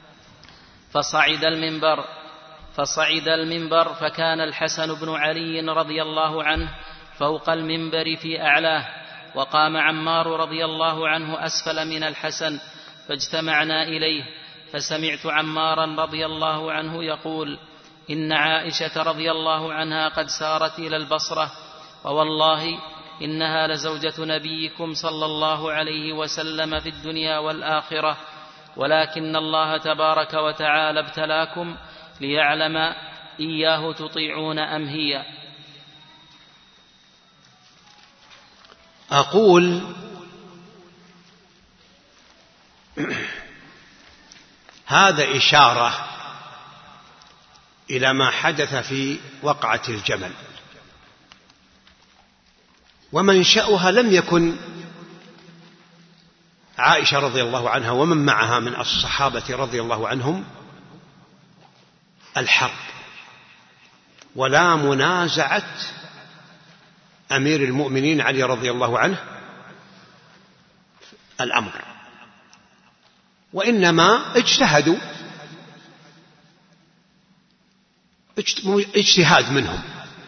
فصعد المنبر فكان الحسن بن علي رضي الله عنه فوق المنبر في أعلاه وقام عمار رضي الله عنه أسفل من الحسن فاجتمعنا إليه فسمعت عمارا رضي الله عنه يقول إن عائشة رضي الله عنها قد سارت إلى البصرة ووالله إنها لزوجة نبيكم صلى الله عليه وسلم في الدنيا والآخرة ولكن الله تبارك وتعالى ابتلاكم ليعلم إياه تطيعون أم هي. أقول هذا إشارة إلى ما حدث في وقعة الجمل، ومنشأها لم يكن عائشة رضي الله عنها ومن معها من الصحابة رضي الله عنهم الحرب ولا منازعة أمير المؤمنين علي رضي الله عنه الأمر، وإنما اجتهدوا اجتهاد منهم.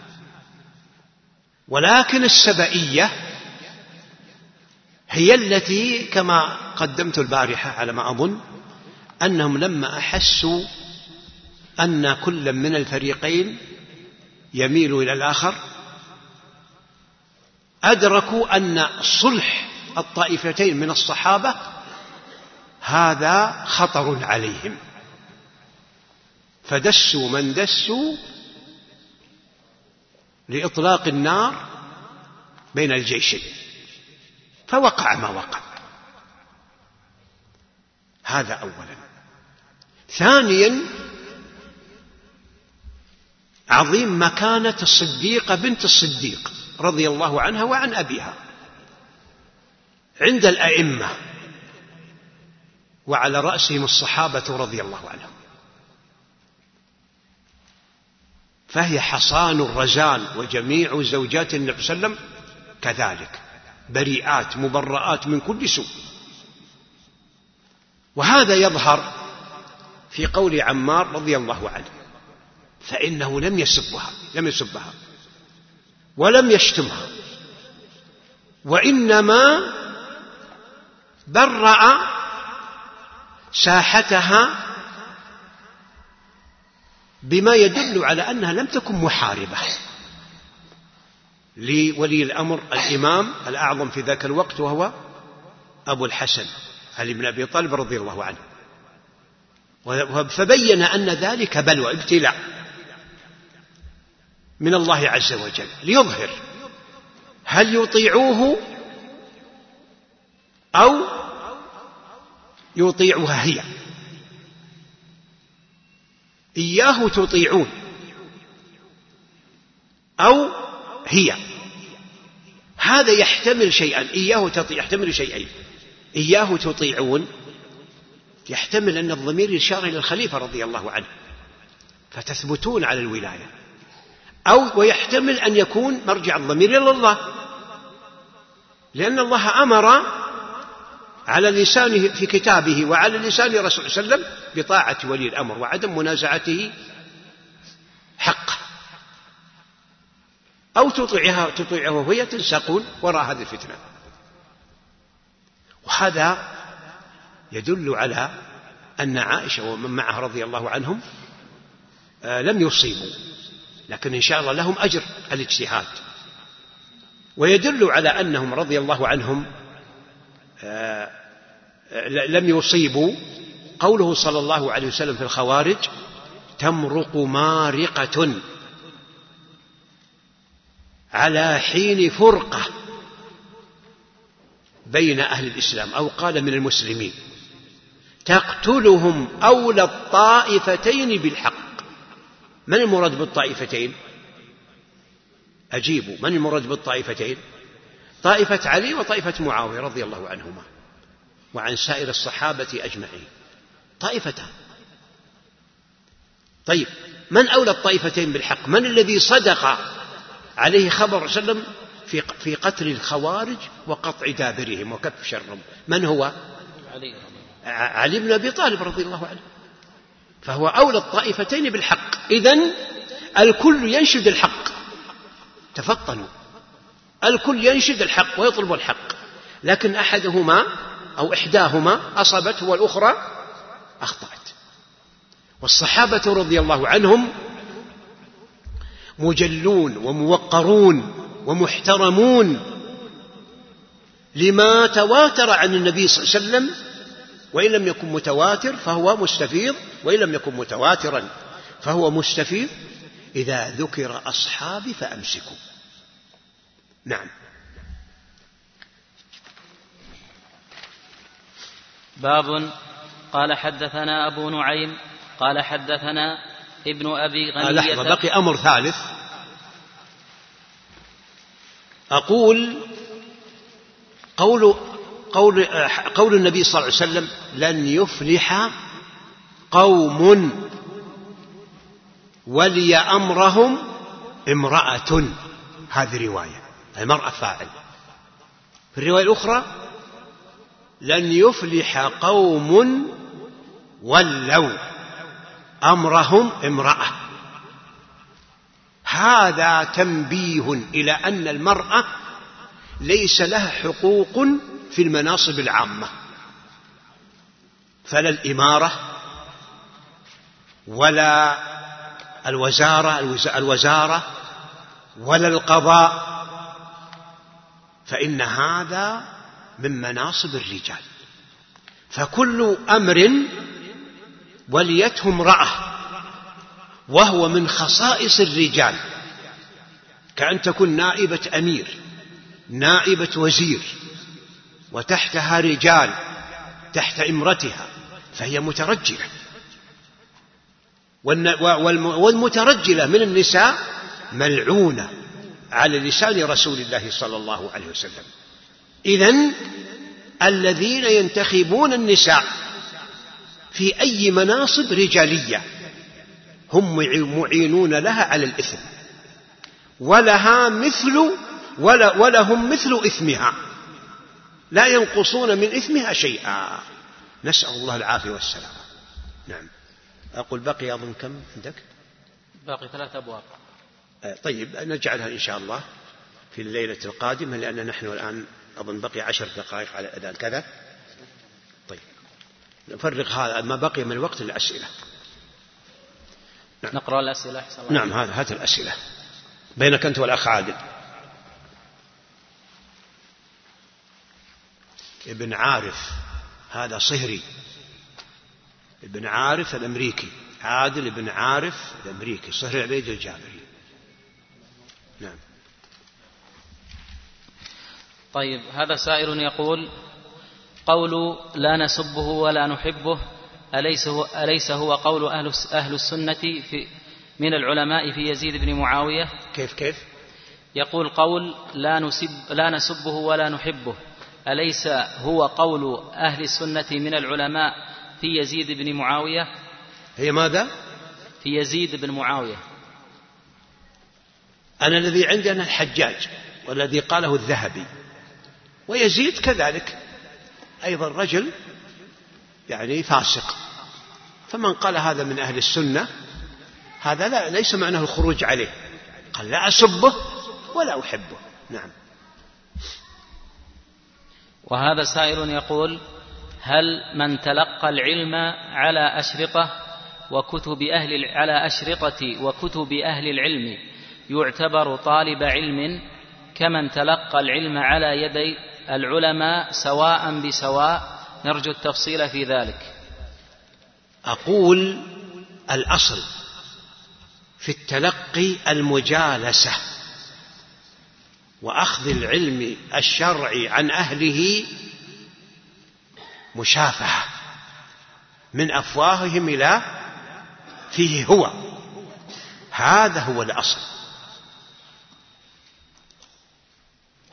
ولكن السبئية هي التي كما قدمت البارحة على ما أظن أنهم لما أحسوا أن كل من الفريقين يميل إلى الآخر أدركوا أن صلح الطائفتين من الصحابة هذا خطر عليهم، فدسوا من دسوا لإطلاق النار بين الجيشين، فوقع ما وقع. هذا أولا. ثانيا عظيم مكانة الصديقة بنت الصديق رضي الله عنها وعن أبيها عند الأئمة، وعلى رأسهم الصحابة رضي الله عنهم، فهي حصان الرزان، وجميع زوجات النبي صلى الله عليه وسلم كذلك بريئات مبرآت من كل سوء. وهذا يظهر في قول عمار رضي الله عنه، فإنه لم يسبها ولم يشتمها، وإنما برأ ساحتها بما يدل على أنها لم تكن محاربة لولي الأمر الإمام الأعظم في ذاك الوقت، وهو أبو الحسن علي بن أبي طالب رضي الله عنه. فبين أن ذلك بلوى ابتلاء من الله عز وجل ليظهر هل يطيعوه أو يطيعها هي. إياه تطيعون أو هي، هذا يحتمل شيئا. يحتمل شيئين. إياه تطيعون يحتمل أن الضمير يشار إلى الخليفة رضي الله عنه فتثبتون على الولاية، ويحتمل أن يكون مرجع الضمير إلى الله، لأن الله أمر على لسانه في كتابه وعلى لسان رسول صلى الله عليه وسلم بطاعة ولي الأمر وعدم منازعته حقه، أو تطيعه وهي تنساقون وراء هذه الفتنة. وهذا يدل على أن عائشة ومن معها رضي الله عنهم لم يصيبوا، لكن إن شاء الله لهم أجر الاجتهاد. ويدل على أنهم رضي الله عنهم لم يصيبوا قوله صلى الله عليه وسلم في الخوارج: تمرق مارقة على حين فرقة بين أهل الإسلام، أو قال من المسلمين، تقتلهم أولى الطائفتين بالحق. من المراد بالطائفتين؟ أجيبوا، من المراد بالطائفتين؟ طائفة علي وطائفة معاوية رضي الله عنهما وعن سائر الصحابة أجمعين، طائفتان. طيب، من أولى الطائفتين بالحق؟ من الذي صدق عليه خبر صلى الله عليه وسلم في قتل الخوارج وقطع دابرهم وكف شرهم؟ من هو؟ علي بن أبي طالب رضي الله عنه، فهو أولى الطائفتين بالحق. إذن الكل ينشد الحق، تفطنوا، الكل ينشد الحق ويطلب الحق، لكن أحدهما أو إحداهما أصبت والأخرى أخطأت. والصحابة رضي الله عنهم مجلون وموقرون ومحترمون لما تواتر عن النبي صلى الله عليه وسلم، وإن لم يكن متواتر فهو مستفيض، وإن لم يكن متواترا فهو مستفيض. إذا ذكر أصحابي فأمسكوا. نعم. باب. قال حدثنا أبو نعيم قال حدثنا ابن أبي غنية. لحظة، بقي أمر ثالث. أقول قول النبي صلى الله عليه وسلم: لن يفلح قوم ولي أمرهم امرأة. هذه رواية، المرأة فاعل. في الرواية الأخرى: لن يفلح قوم ولوا أمرهم امرأة. هذا تنبيه إلى أن المرأة ليس لها حقوق في المناصب العامة، فلا الإمارة ولا الوزارة ولا القضاء، فإن هذا من مناصب الرجال. فكل أمر وليته امرأة وهو من خصائص الرجال، كأن تكون نائبة أمير، نائبة وزير، وتحتها رجال تحت إمرتها، فهي مترجلة. والمترجلة من النساء ملعونة على لسان رسول الله صلى الله عليه وسلم. إذن الذين ينتخبون النساء في أي مناصب رجالية هم معينون لها على الإثم، ولهم مثل إثمها، لا ينقصون من إثمها شيئا. نسأل الله العافية والسلامة. نعم. أقول بقي أظن كم عندك؟ باقي 3 أبواب. طيب، نجعلها إن شاء الله في الليلة القادمة، لأن نحن الآن أظن بقي 10 دقائق على الأذان كذا. طيب، نفرغ هذا ما بقي من الوقت للأسئلة. نعم. نقرأ الأسئلة. نعم، هات الأسئلة بينك أنت والأخ عادل. ابن عارف هذا صهري، ابن عارف الأمريكي، عادل ابن عارف الأمريكي، صهري عبيد الجابري. نعم. طيب، هذا سائل يقول: قول لا نسبه ولا نحبه أليس هو قول أهل السنة من العلماء في يزيد بن معاوية؟ كيف؟ يقول: قول لا نسبه ولا نحبه أليس هو قول أهل السنة من العلماء في يزيد بن معاوية؟ هي ماذا؟ في يزيد بن معاوية. أنا الذي عندنا الحجاج، والذي قاله الذهبي، ويزيد كذلك أيضا رجل يعني فاسق. فمن قال هذا من أهل السنة، هذا ليس معناه الخروج عليه، قال لا أسبه ولا أحبه. نعم. وهذا سائل يقول: هل من تلقى العلم على أشرطة وكتب أهل العلم يعتبر طالب علم كمن تلقى العلم على يدي العلماء سواء بسواء؟ نرجو التفصيل في ذلك. أقول الأصل في التلقي المجالسة وأخذ العلم الشرعي عن أهله مشافهة من أفواههم إلى فيه هو، هذا هو الأصل.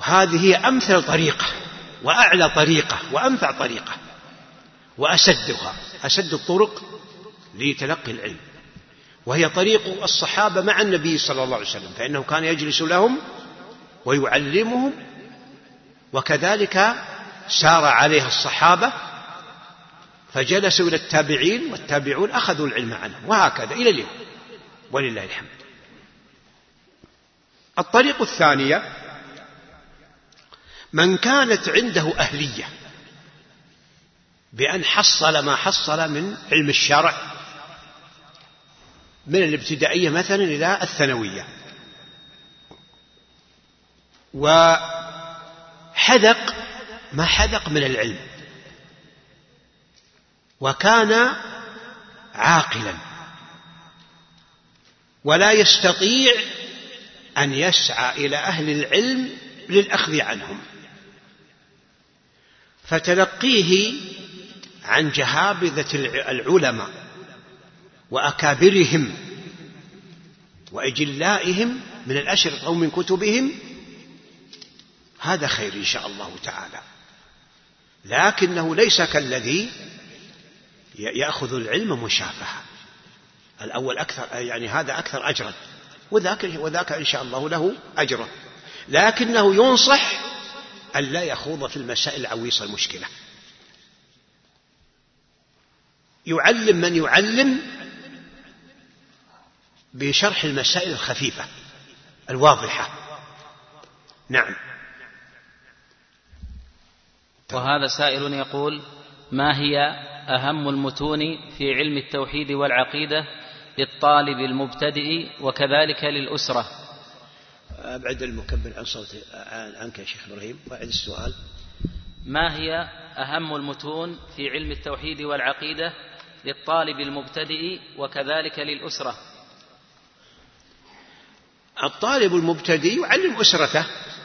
هذه هي أمثل طريقة وأعلى طريقة وأنفع طريقة وأسدها، أسد الطرق لتلقي العلم، وهي طريق الصحابة مع النبي صلى الله عليه وسلم، فإنه كان يجلس لهم ويعلمهم، وكذلك سار عليها الصحابة فجلسوا إلى التابعين، والتابعون أخذوا العلم عنهم، وهكذا إلى اليوم ولله الحمد. الطريق الثانية من كانت عنده أهلية بأن حصل ما حصل من علم الشرع من الابتدائية مثلا إلى الثانوية، وحذق ما حذق من العلم، وكان عاقلا ولا يستطيع أن يسعى إلى أهل العلم للأخذ عنهم، فتلقيه عن جهابذة العلماء وأكابرهم وإجلائهم من الأشرطة أو من كتبهم، هذا خير إن شاء الله تعالى، لكنه ليس كالذي يأخذ العلم مشافهة. الأول أكثر، يعني هذا أكثر أجرا، وذاك إن شاء الله له أجر، لكنه ينصح أن لا يخوض في المسائل العويصة المشكلة. يعلم من يعلم بشرح المسائل الخفيفة الواضحة. نعم. وهذا سائل يقول: ما هي أهم المتون في علم التوحيد والعقيدة للطالب المبتدئ وكذلك للأسرة؟ أبعد المكبر عن صوتي عنك يا شيخ إبراهيم، وأعد السؤال. ما هي أهم المتون في علم التوحيد والعقيدة للطالب المبتدئ وكذلك للأسرة؟ الطالب المبتدئ يعلم أسرته،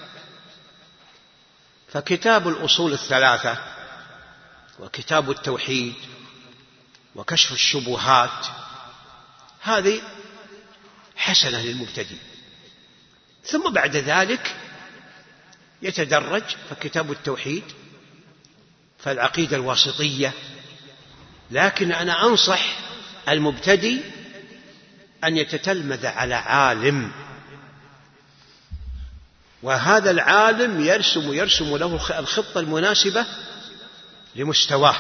فكتاب الأصول الثلاثة وكتاب التوحيد وكشف الشبهات هذه حسنة للمبتدئ، ثم بعد ذلك يتدرج، فكتاب التوحيد، فالعقيدة الواسطية. لكن أنا أنصح المبتدئ أن يتتلمذ على عالم، وهذا العالم يرسم له الخطة المناسبة لمستواه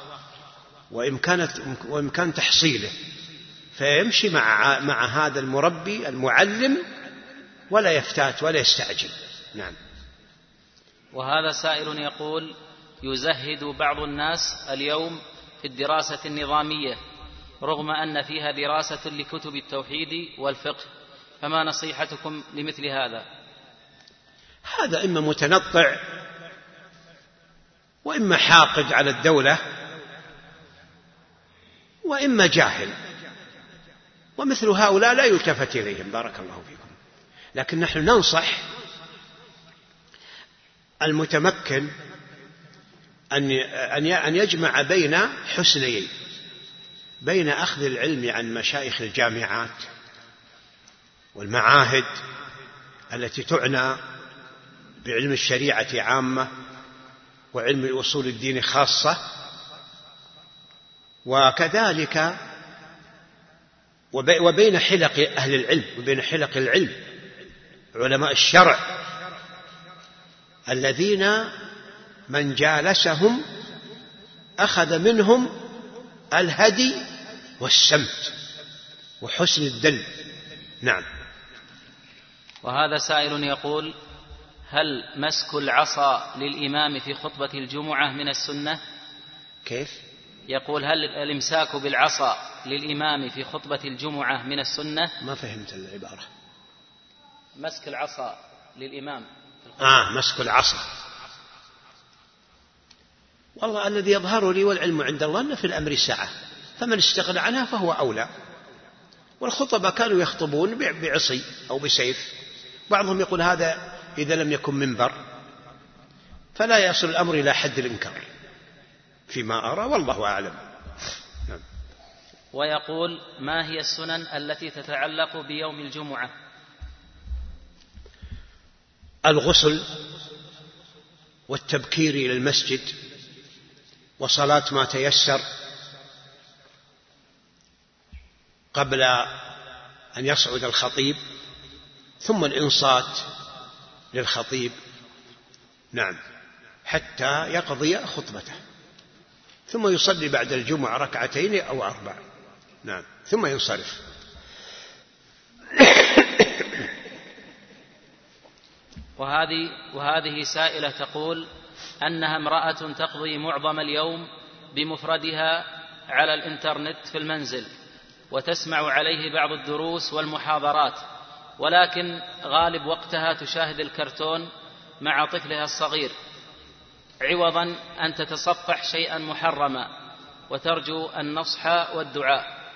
وإمكان تحصيله، فيمشي مع هذا المربي المعلم ولا يفتات ولا يستعجل. نعم. وهذا سائل يقول: يزهد بعض الناس اليوم في الدراسة النظامية رغم أن فيها دراسة لكتب التوحيد والفقه، فما نصيحتكم لمثل هذا؟ هذا إما متنطع وإما حاقد على الدولة وإما جاهل، ومثل هؤلاء لا يلتفت إليهم، بارك الله فيكم. لكن نحن ننصح المتمكن أن يجمع بين حسنيين، بين أخذ العلم عن مشايخ الجامعات والمعاهد التي تعنى بعلم الشريعة عامة وعلم الأصول الدين خاصة، وكذلك وبين حلق أهل العلم وبين حلق العلم علماء الشرع الذين من جالسهم أخذ منهم الهدي والسمت وحسن الدل. نعم. وهذا سائل يقول: هل مسك العصا للإمام في خطبة الجمعة من السنة؟ كيف؟ يقول: هل الإمساك بالعصا للإمام في خطبة الجمعة من السنة؟ ما فهمت العبارة. مسك العصا للإمام مسك العصا. والله الذي يظهر لي والعلم عند الله أن في الأمر سعة، فمن استغنى عنها فهو أولى. والخطبة كانوا يخطبون بعصي أو بسيف، بعضهم يقول هذا إذا لم يكن منبر، فلا يصل الأمر إلى حد الإنكار فيما أرى، والله أعلم. نعم. ويقول: ما هي السنن التي تتعلق بيوم الجمعة؟ الغسل والتبكير إلى المسجد وصلاة ما تيسر قبل أن يصعد الخطيب، ثم الإنصات للخطيب نعم حتى يقضي خطبته، ثم يصلي بعد الجمعة ركعتين أو 4 نعم ثم ينصرف. وهذه سائلة تقول أنها امرأة تقضي معظم اليوم بمفردها على الإنترنت في المنزل، وتسمع عليه بعض الدروس والمحاضرات، ولكن غالب وقتها تشاهد الكرتون مع طفلها الصغير، عوضا أن تتصفح شيئا محرما، وترجو النصح والدعاء.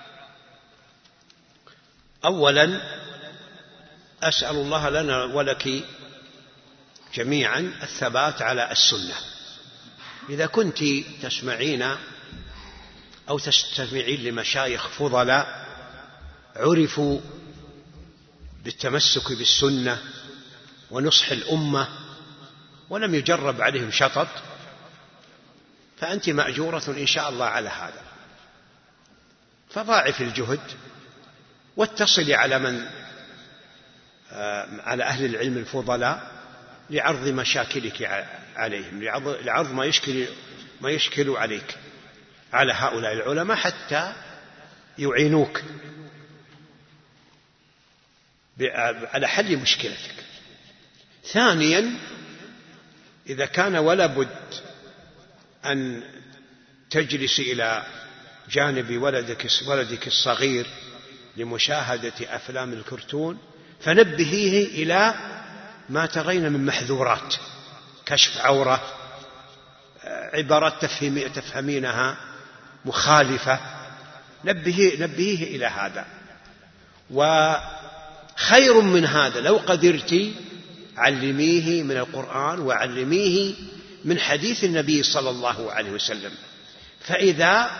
أولا أسأل الله لنا ولك جميعا الثبات على السنة. إذا كنت تسمعين أو تستمعين لمشايخ فضلاء عرفوا بالتمسك بالسنة ونصح الأمة ولم يجرب عليهم شطط، فأنت مأجورة إن شاء الله على هذا. فضاعف الجهد واتصلي على أهل العلم الفضلاء لعرض مشاكلك عليهم، لعرض ما يشكل عليك على هؤلاء العلماء حتى يعينوك على حل مشكلتك. ثانيا إذا كان ولا بد أن تجلس إلى جانب ولدك الصغير لمشاهدة أفلام الكرتون فنبهيه إلى ما ترين من محذورات، كشف عورة، عبارات تفهمينها مخالفة، نبهيه إلى هذا. وخير من هذا لو قدرت علميه من القرآن وعلميه من حديث النبي صلى الله عليه وسلم. فإذا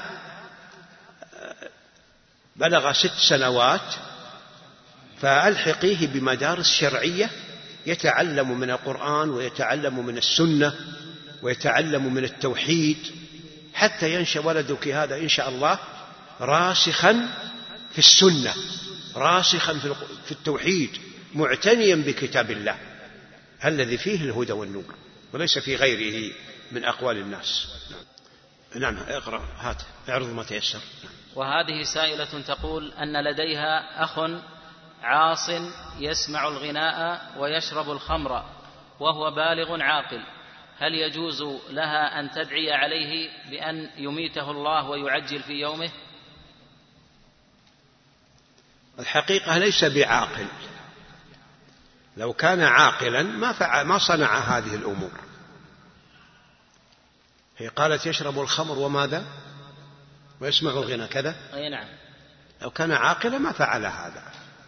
بلغ 6 سنوات فألحقيه بمدارس شرعية يتعلم من القرآن ويتعلم من السنة ويتعلم من التوحيد، حتى ينشأ ولدك هذا إن شاء الله راسخا في السنة، راسخا في التوحيد، معتنيا بكتاب الله الذي فيه الهدى والنور وليس في غيره من أقوال الناس. نعم اقرأ، هات اعرض ما تيسر. وهذه سائلة تقول أن لديها أخ عاص يسمع الغناء ويشرب الخمر وهو بالغ عاقل، هل يجوز لها أن تدعي عليه بأن يميته الله ويعجل في يومه؟ الحقيقة ليس بعاقل، لو كان عاقلا ما صنع هذه الأمور. هي قالت يشرب الخمر وماذا ويسمع الغناء كذا، أي نعم. لو كان عاقلا ما فعل هذا،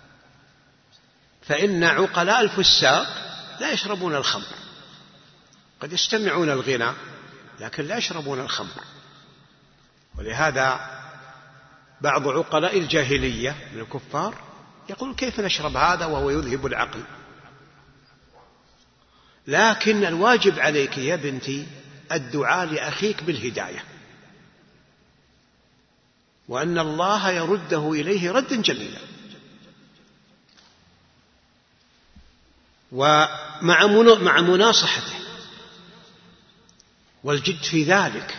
فإن عقلاء الفساق لا يشربون الخمر، قد يستمعون الغناء لكن لا يشربون الخمر. ولهذا بعض عقلاء الجاهلية من الكفار يقول كيف نشرب هذا وهو يذهب العقل. لكن الواجب عليك يا بنتي الدعاء لأخيك بالهداية، وأن الله يرده إليه ردا جميلا. ومع مناصحته والجد في ذلك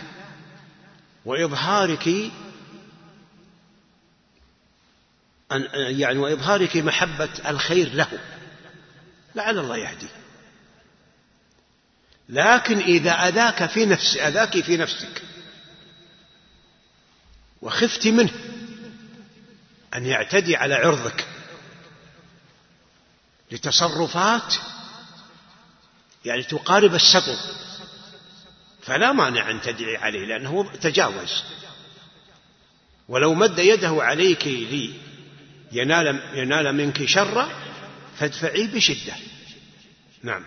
وإظهارك محبة الخير له، لعل الله يهدي. لكن إذا أذاك في نفسك وخفت منه أن يعتدي على عرضك لتصرفات تقارب السطو، فلا مانع أن تدعي عليه لأنه تجاوز. ولو مد يده عليك ينال منك شر فادفعيه بشدة. نعم.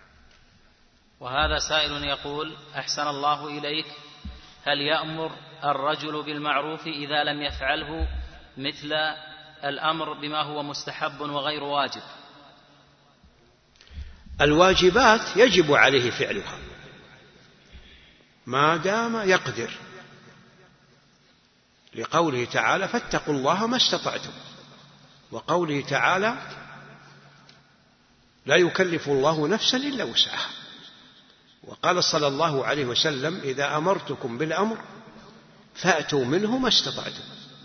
وهذا سائل يقول أحسن الله إليك، هل يأمر الرجل بالمعروف إذا لم يفعله مثل الأمر بما هو مستحب وغير واجب؟ الواجبات يجب عليه فعلها ما دام يقدر، لقوله تعالى فاتقوا الله ما استطعتم، وقوله تعالى لا يكلف الله نفسا إلا وسعها، وقال صلى الله عليه وسلم إذا أمرتكم بالأمر فأتوا منه ما استطعتم.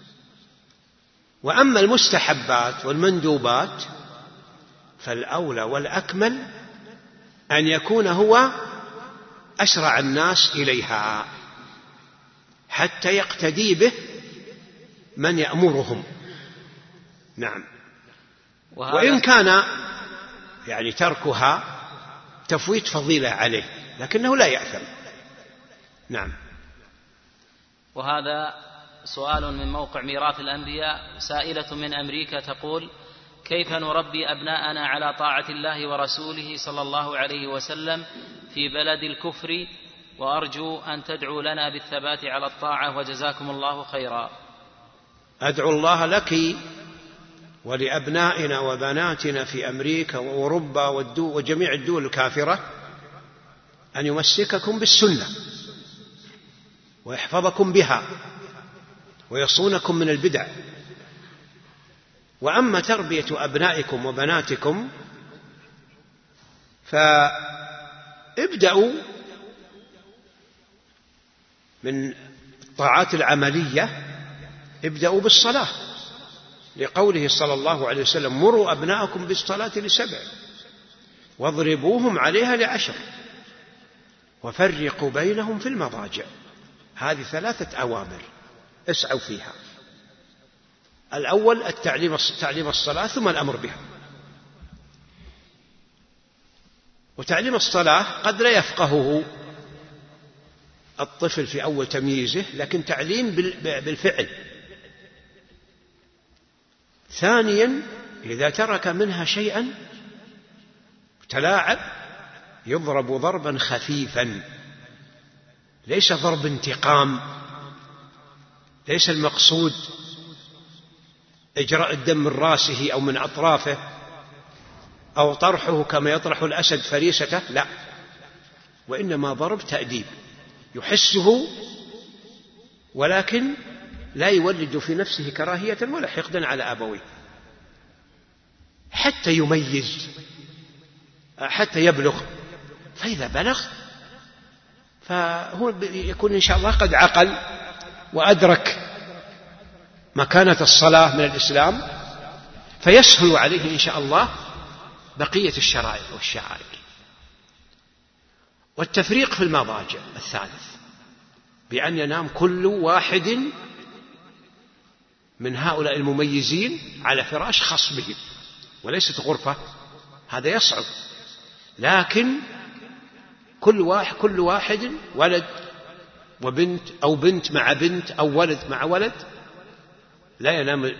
وأما المستحبات والمندوبات فالأولى والأكمل أن يكون هو أسرع الناس إليها حتى يقتدي به من يأمرهم. نعم. وإن كان يعني تركها تفويت فضيلة عليه لكنه لا يأثم. نعم. وهذا سؤال من موقع ميراث الأنبياء، سائلة من أمريكا تقول: كيف نربي أبناءنا على طاعة الله ورسوله صلى الله عليه وسلم في بلد الكفر، وأرجو أن تدعوا لنا بالثبات على الطاعة وجزاكم الله خيرا. أدعو الله لك ولأبنائنا وبناتنا في أمريكا وأوروبا وجميع الدول الكافرة أن يمسككم بالسنة ويحفظكم بها ويصونكم من البدع. وأما تربية أبنائكم وبناتكم فابدأوا من الطاعات العملية، ابدأوا بالصلاة، لقوله صلى الله عليه وسلم مروا أبناءكم بالصلاة ل7 واضربوهم عليها ل10 وفرقوا بينهم في المضاجع. هذه 3 أوامر اسعوا فيها. الأول تعليم الصلاة ثم الأمر بها. وتعليم الصلاة قد لا يفقهه الطفل في أول تمييزه، لكن تعليم بالفعل. ثانيا إذا ترك منها شيئا تلاعب يضرب ضربا خفيفا، ليس ضرب انتقام، ليس المقصود إجراء الدم من رأسه أو من أطرافه أو طرحه كما يطرح الأسد فريسته، لا، وإنما ضرب تأديب يحسه ولكن لا يولد في نفسه كراهية ولا حقدا على أبويه، حتى يميز، حتى يبلغ. فإذا بلغ فهو يكون إن شاء الله قد عقل وأدرك مكانة الصلاة من الإسلام، فيسهل عليه إن شاء الله بقية الشرائع والشعائر. والتفريق في المضاجع الثالث، بأن ينام كل واحد من هؤلاء المميزين على فراش خاص به وليست غرفة، هذا يصعب، لكن كل واحد ولد وبنت أو بنت مع بنت أو ولد مع ولد، لا ينام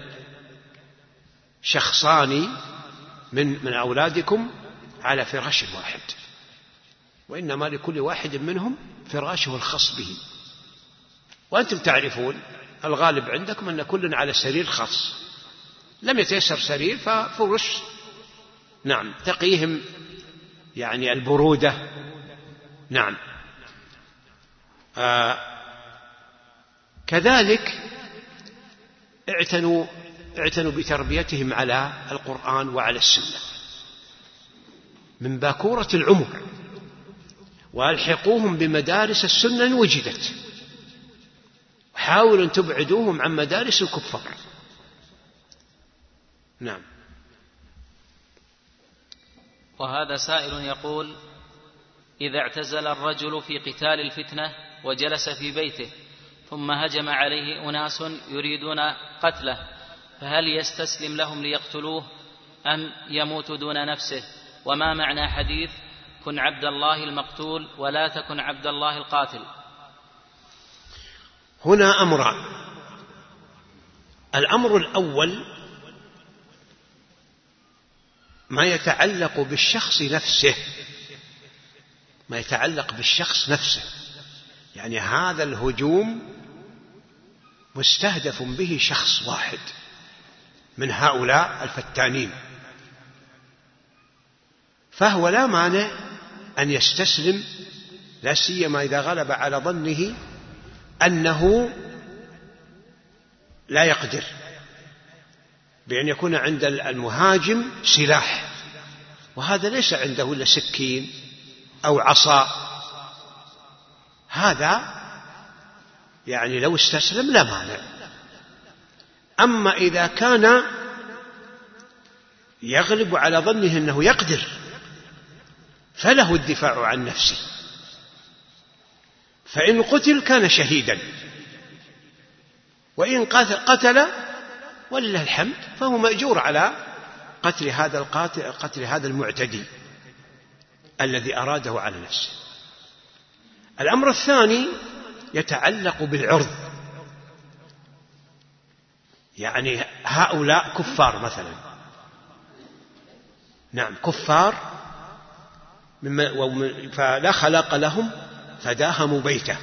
شخصان من أولادكم على فراش واحد، وإنما لكل واحد منهم فراشه الخاص به. وأنتم تعرفون الغالب عندكم أن كل على سرير خاص، لم يتيسر سرير ففرش، نعم، تقيهم يعني البرودة. نعم. كذلك اعتنوا بتربيتهم على القرآن وعلى السنة من باكورة العمر، وألحقوهم بمدارس السنة إن وجدت، وحاولوا أن تبعدوهم عن مدارس الكفار. نعم. وهذا سائل يقول: إذا اعتزل الرجل في قتال الفتنة وجلس في بيته ثم هجم عليه أناس يريدون قتله، فهل يستسلم لهم ليقتلوه أم يموت دون نفسه؟ وما معنى حديث كن عبد الله المقتول ولا تكن عبد الله القاتل؟ هنا أمران. الأمر الأول ما يتعلق بالشخص نفسه، ما يتعلق بالشخص نفسه، يعني هذا الهجوم مستهدف به شخص واحد من هؤلاء الفتانين، فهو لا مانع أن يستسلم، لا سيما إذا غلب على ظنه أنه لا يقدر، بأن يكون عند المهاجم سلاح، وهذا ليس عنده إلا سكين أو عصا، هذا يعني لو استسلم لا مانع. أما إذا كان يغلب على ظنه أنه يقدر فله الدفاع عن نفسه، فإن قتل كان شهيدا، وإن قتل ولله الحمد فهو مأجور على قتل هذا المعتدي الذي أراده على نفسه. الأمر الثاني يتعلق بالعرض، يعني هؤلاء كفار مثلا، نعم كفار، فلا خلاق لهم فداهموا بيته،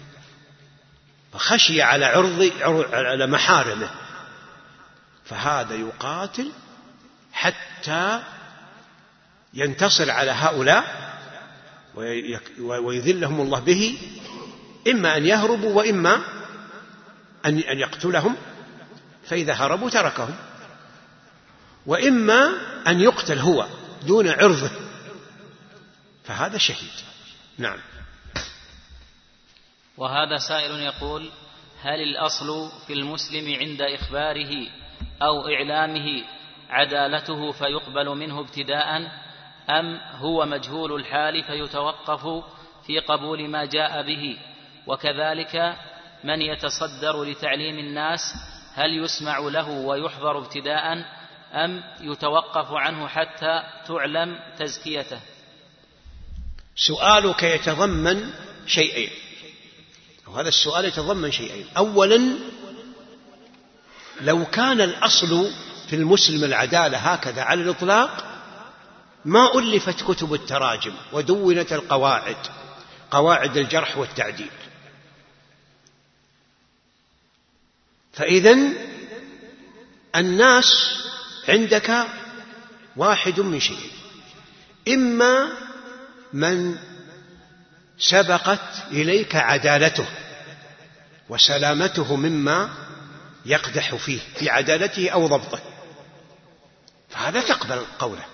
فخشي على محارمه، فهذا يقاتل حتى ينتصر على هؤلاء ويذلهم الله به، إما أن يهربوا وإما أن يقتلهم، فإذا هربوا تركهم، وإما أن يقتل هو دون عرضه، فهذا شهيد. نعم. وهذا سائل يقول: هل الأصل في المسلم عند إخباره أو إعلامه عدالته فيقبل منه ابتداء، أم هو مجهول الحال فيتوقف في قبول ما جاء به؟ وكذلك من يتصدر لتعليم الناس هل يسمع له ويحضر ابتداء، أم يتوقف عنه حتى تعلم تزكيته؟ سؤالك يتضمن شيئين، وهذا السؤال يتضمن شيئين. أولا، لو كان الأصل في المسلم العدالة هكذا على الإطلاق ما ألفت كتب التراجم ودونت قواعد الجرح والتعديل. فإذن الناس عندك واحد من شيئين: إما من سبقت إليك عدالته وسلامته مما يقدح فيه في عدالته أو ضبطه، فهذا تقبل قوله،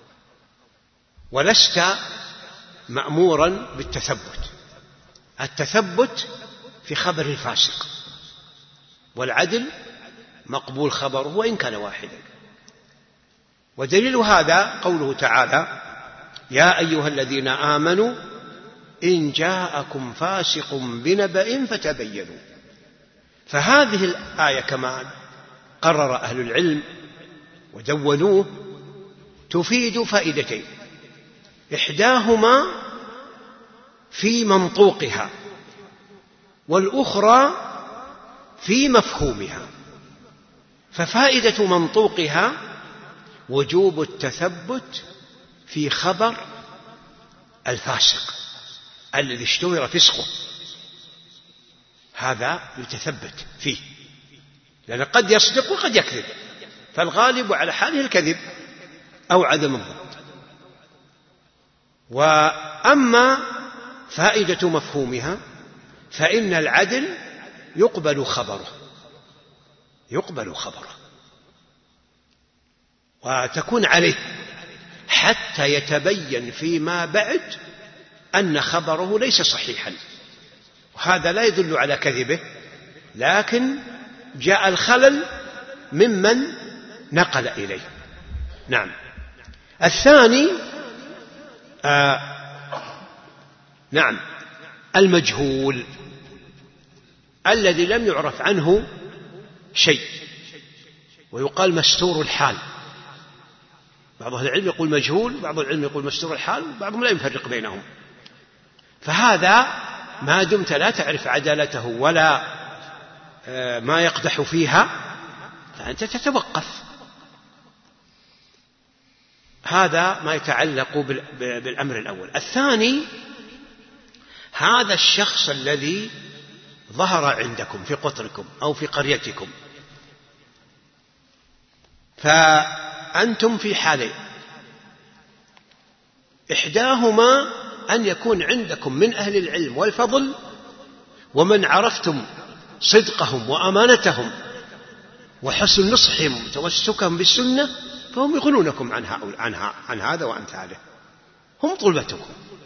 ولست مأمورا بالتثبت. التثبت في خبر الفاسق، والعدل مقبول خبره وإن كان واحدا. ودليل هذا قوله تعالى: يا أيها الذين آمنوا إن جاءكم فاسق بنبأ فتبينوا. فهذه الآية كما قرر أهل العلم ودونوه تفيد فائدتين: إحداهما في منطوقها، والأخرى في مفهومها. ففائدة منطوقها وجوب التثبت في خبر الفاسق الذي اشتهر فسقه، هذا يتثبت فيه، لأن قد يصدق وقد يكذب، فالغالب على حاله الكذب أو عدم الضبط. وأما فائدة مفهومها فإن العدل يقبل خبره وتكون عليه حتى يتبين فيما بعد أن خبره ليس صحيحا، وهذا لا يدل على كذبه، لكن جاء الخلل ممن نقل إليه. نعم. الثاني نعم المجهول الذي لم يعرف عنه شيء، ويقال مستور الحال. بعض أهل العلم يقول مجهول، بعض العلم يقول مستور الحال، بعضهم لا يفرق بينهم. فهذا ما دمت لا تعرف عدالته ولا ما يقدح فيها فأنت تتوقف. هذا ما يتعلق بالأمر الأول. الثاني، هذا الشخص الذي ظهر عندكم في قطركم أو في قريتكم، فأنتم في حالين: إحداهما أن يكون عندكم من أهل العلم والفضل ومن عرفتم صدقهم وأمانتهم وحسن نصحهم وتمسكهم بالسنة، فهم يغنونكم عن هذا وأمثاله، هم طلبتكم.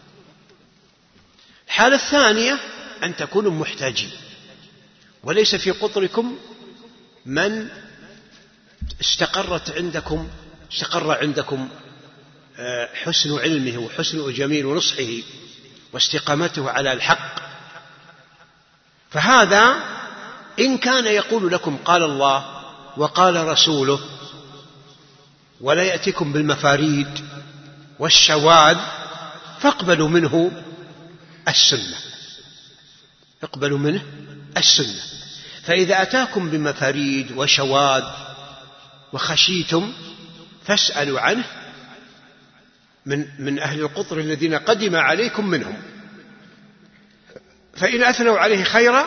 الحالة الثانية أن تكونوا محتاجين وليس في قطركم من استقر عندكم حسن علمه وحسن جميل نصحه واستقامته على الحق، فهذا إن كان يقول لكم قال الله وقال رسوله ولا يأتيكم بالمفاريد والشواذ، فاقبلوا منه السنة. فإذا أتاكم بمفاريد وشواذ وخشيتم فاسألوا عنه من أهل القطر الذين قدم عليكم منهم، فإن أثنوا عليه خيرا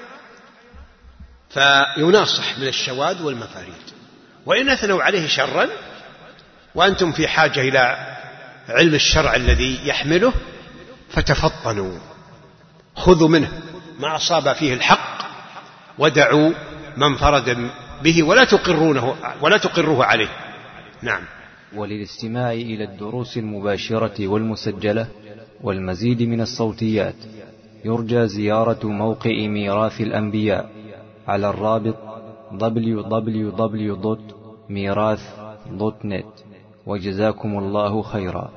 فيناصح من الشواذ والمفاريد، وإن أثنوا عليه شرا وأنتم في حاجة إلى علم الشرع الذي يحمله فتفطنوا، خذوا منه ما أصاب فيه الحق ودعوا من فرد به ولا تقروه عليه. نعم. وللاستماع إلى الدروس المباشرة والمسجلة والمزيد من الصوتيات يرجى زيارة موقع ميراث الأنبياء على الرابط www.mirath.net. وجزاكم الله خيرا.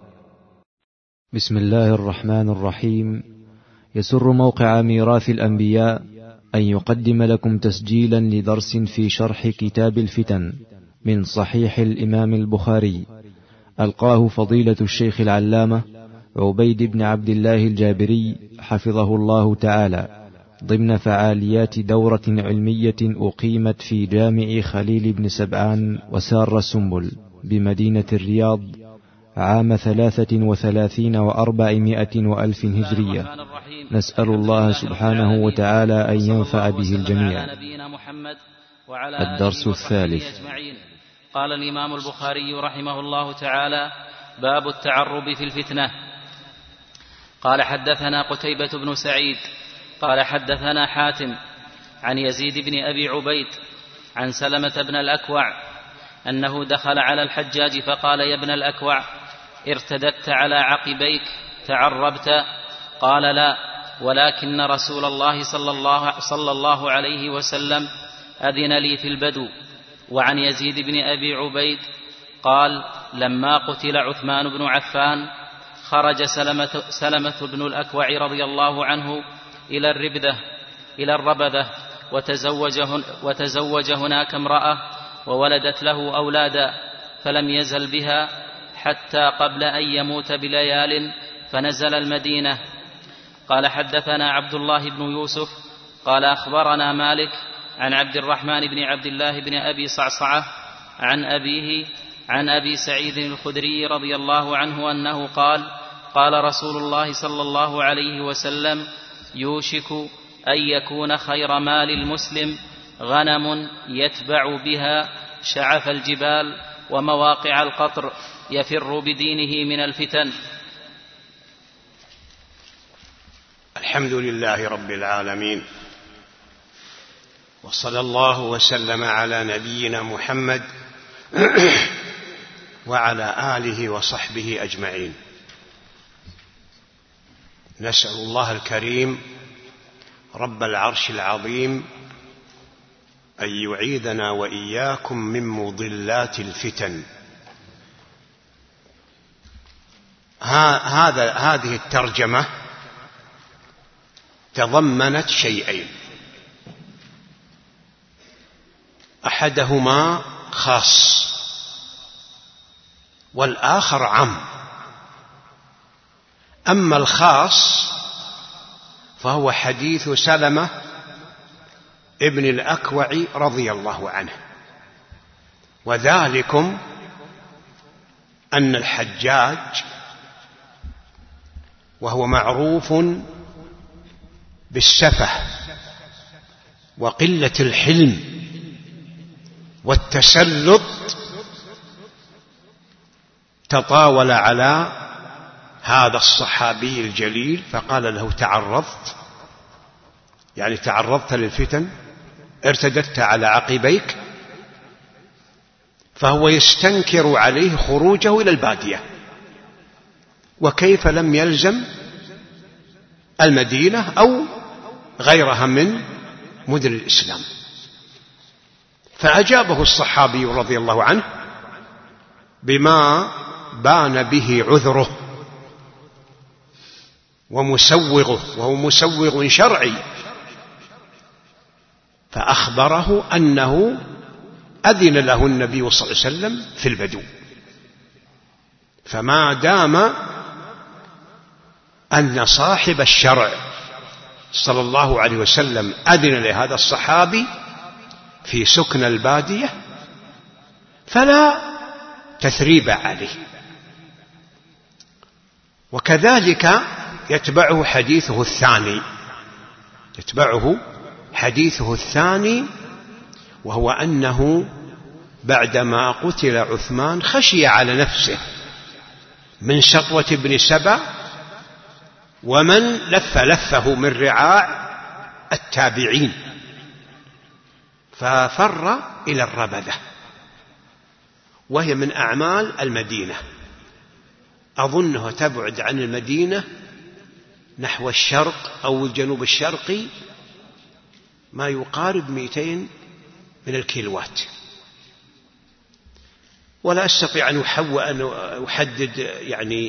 بسم الله الرحمن الرحيم. يسر موقع ميراث الأنبياء أن يقدم لكم تسجيلا لدرس في شرح كتاب الفتن من صحيح الإمام البخاري، ألقاه فضيلة الشيخ العلامة عبيد بن عبد الله الجابري حفظه الله تعالى، ضمن فعاليات دورة علمية أقيمت في جامع خليل بن سبعان وسار سنبل بمدينة الرياض عام 33 و400 وألف هجرية. نسأل الله سبحانه وتعالى أن ينفع به الجميع. الدرس الثالث. قال الإمام البخاري رحمه الله تعالى: باب التعرب في الفتنة. قال حدثنا قتيبة بن سعيد قال حدثنا حاتم عن يزيد بن أبي عبيد عن سلمة بن الأكوع أنه دخل على الحجاج فقال: يا ابن الأكوع، ارتدت على عقبيك تعربت؟ قال: لا، ولكن رسول الله صلى الله عليه وسلم أذن لي في البدو. وعن يزيد بن أبي عبيد قال: لما قتل عثمان بن عفان خرج سلمة بن الأكوع رضي الله عنه إلى الربذة وتزوج هناك امرأة وولدت له أولادا، فلم يزل بها حتى قبل أن يموت بليال فنزل المدينة. قال حدثنا عبد الله بن يوسف قال أخبرنا مالك عن عبد الرحمن بن عبد الله بن أبي صعصعة عن أبيه عن أبي سعيد الخدري رضي الله عنه أنه قال: قال رسول الله صلى الله عليه وسلم: يوشك أن يكون خير مال المسلم غنم يتبع بها شعف الجبال ومواقع القطر يفر بدينه من الفتن. الحمد لله رب العالمين، وصلى الله وسلم على نبينا محمد وعلى آله وصحبه أجمعين. نسأل الله الكريم رب العرش العظيم أن يعيذنا وإياكم من مضلات الفتن. هذه الترجمة تضمنت شيئين: أحدهما خاص والآخر عام. أما الخاص فهو حديث سلمة ابن الأكوع رضي الله عنه، وذلكم أن الحجاج وهو معروف بالسفه وقلة الحلم والتسلط تطاول على هذا الصحابي الجليل فقال له: تعرضت، يعني تعرضت للفتن، ارتدت على عقبيك؟ فهو يستنكر عليه خروجه إلى البادية، وكيف لم يلزم المدينة أو غيرها من مدن الإسلام. فأجابه الصحابي رضي الله عنه بما بان به عذره ومسوغه، وهو مسوغ شرعي، فأخبره أنه أذن له النبي صلى الله عليه وسلم في البدو، فما دام أن صاحب الشرع صلى الله عليه وسلم أذن لهذا الصحابي في سكن البادية فلا تثريب عليه. وكذلك يتبعه حديثه الثاني، وهو أنه بعدما قتل عثمان خشي على نفسه من سطوة بن سبأ ومن لفه من رعاع التابعين، ففر إلى الربذة، وهي من أعمال المدينة، أظنها تبعد عن المدينة نحو الشرق أو الجنوب الشرقي ما يقارب 200 من الكيلوات، ولا أستطيع أن أحدد يعني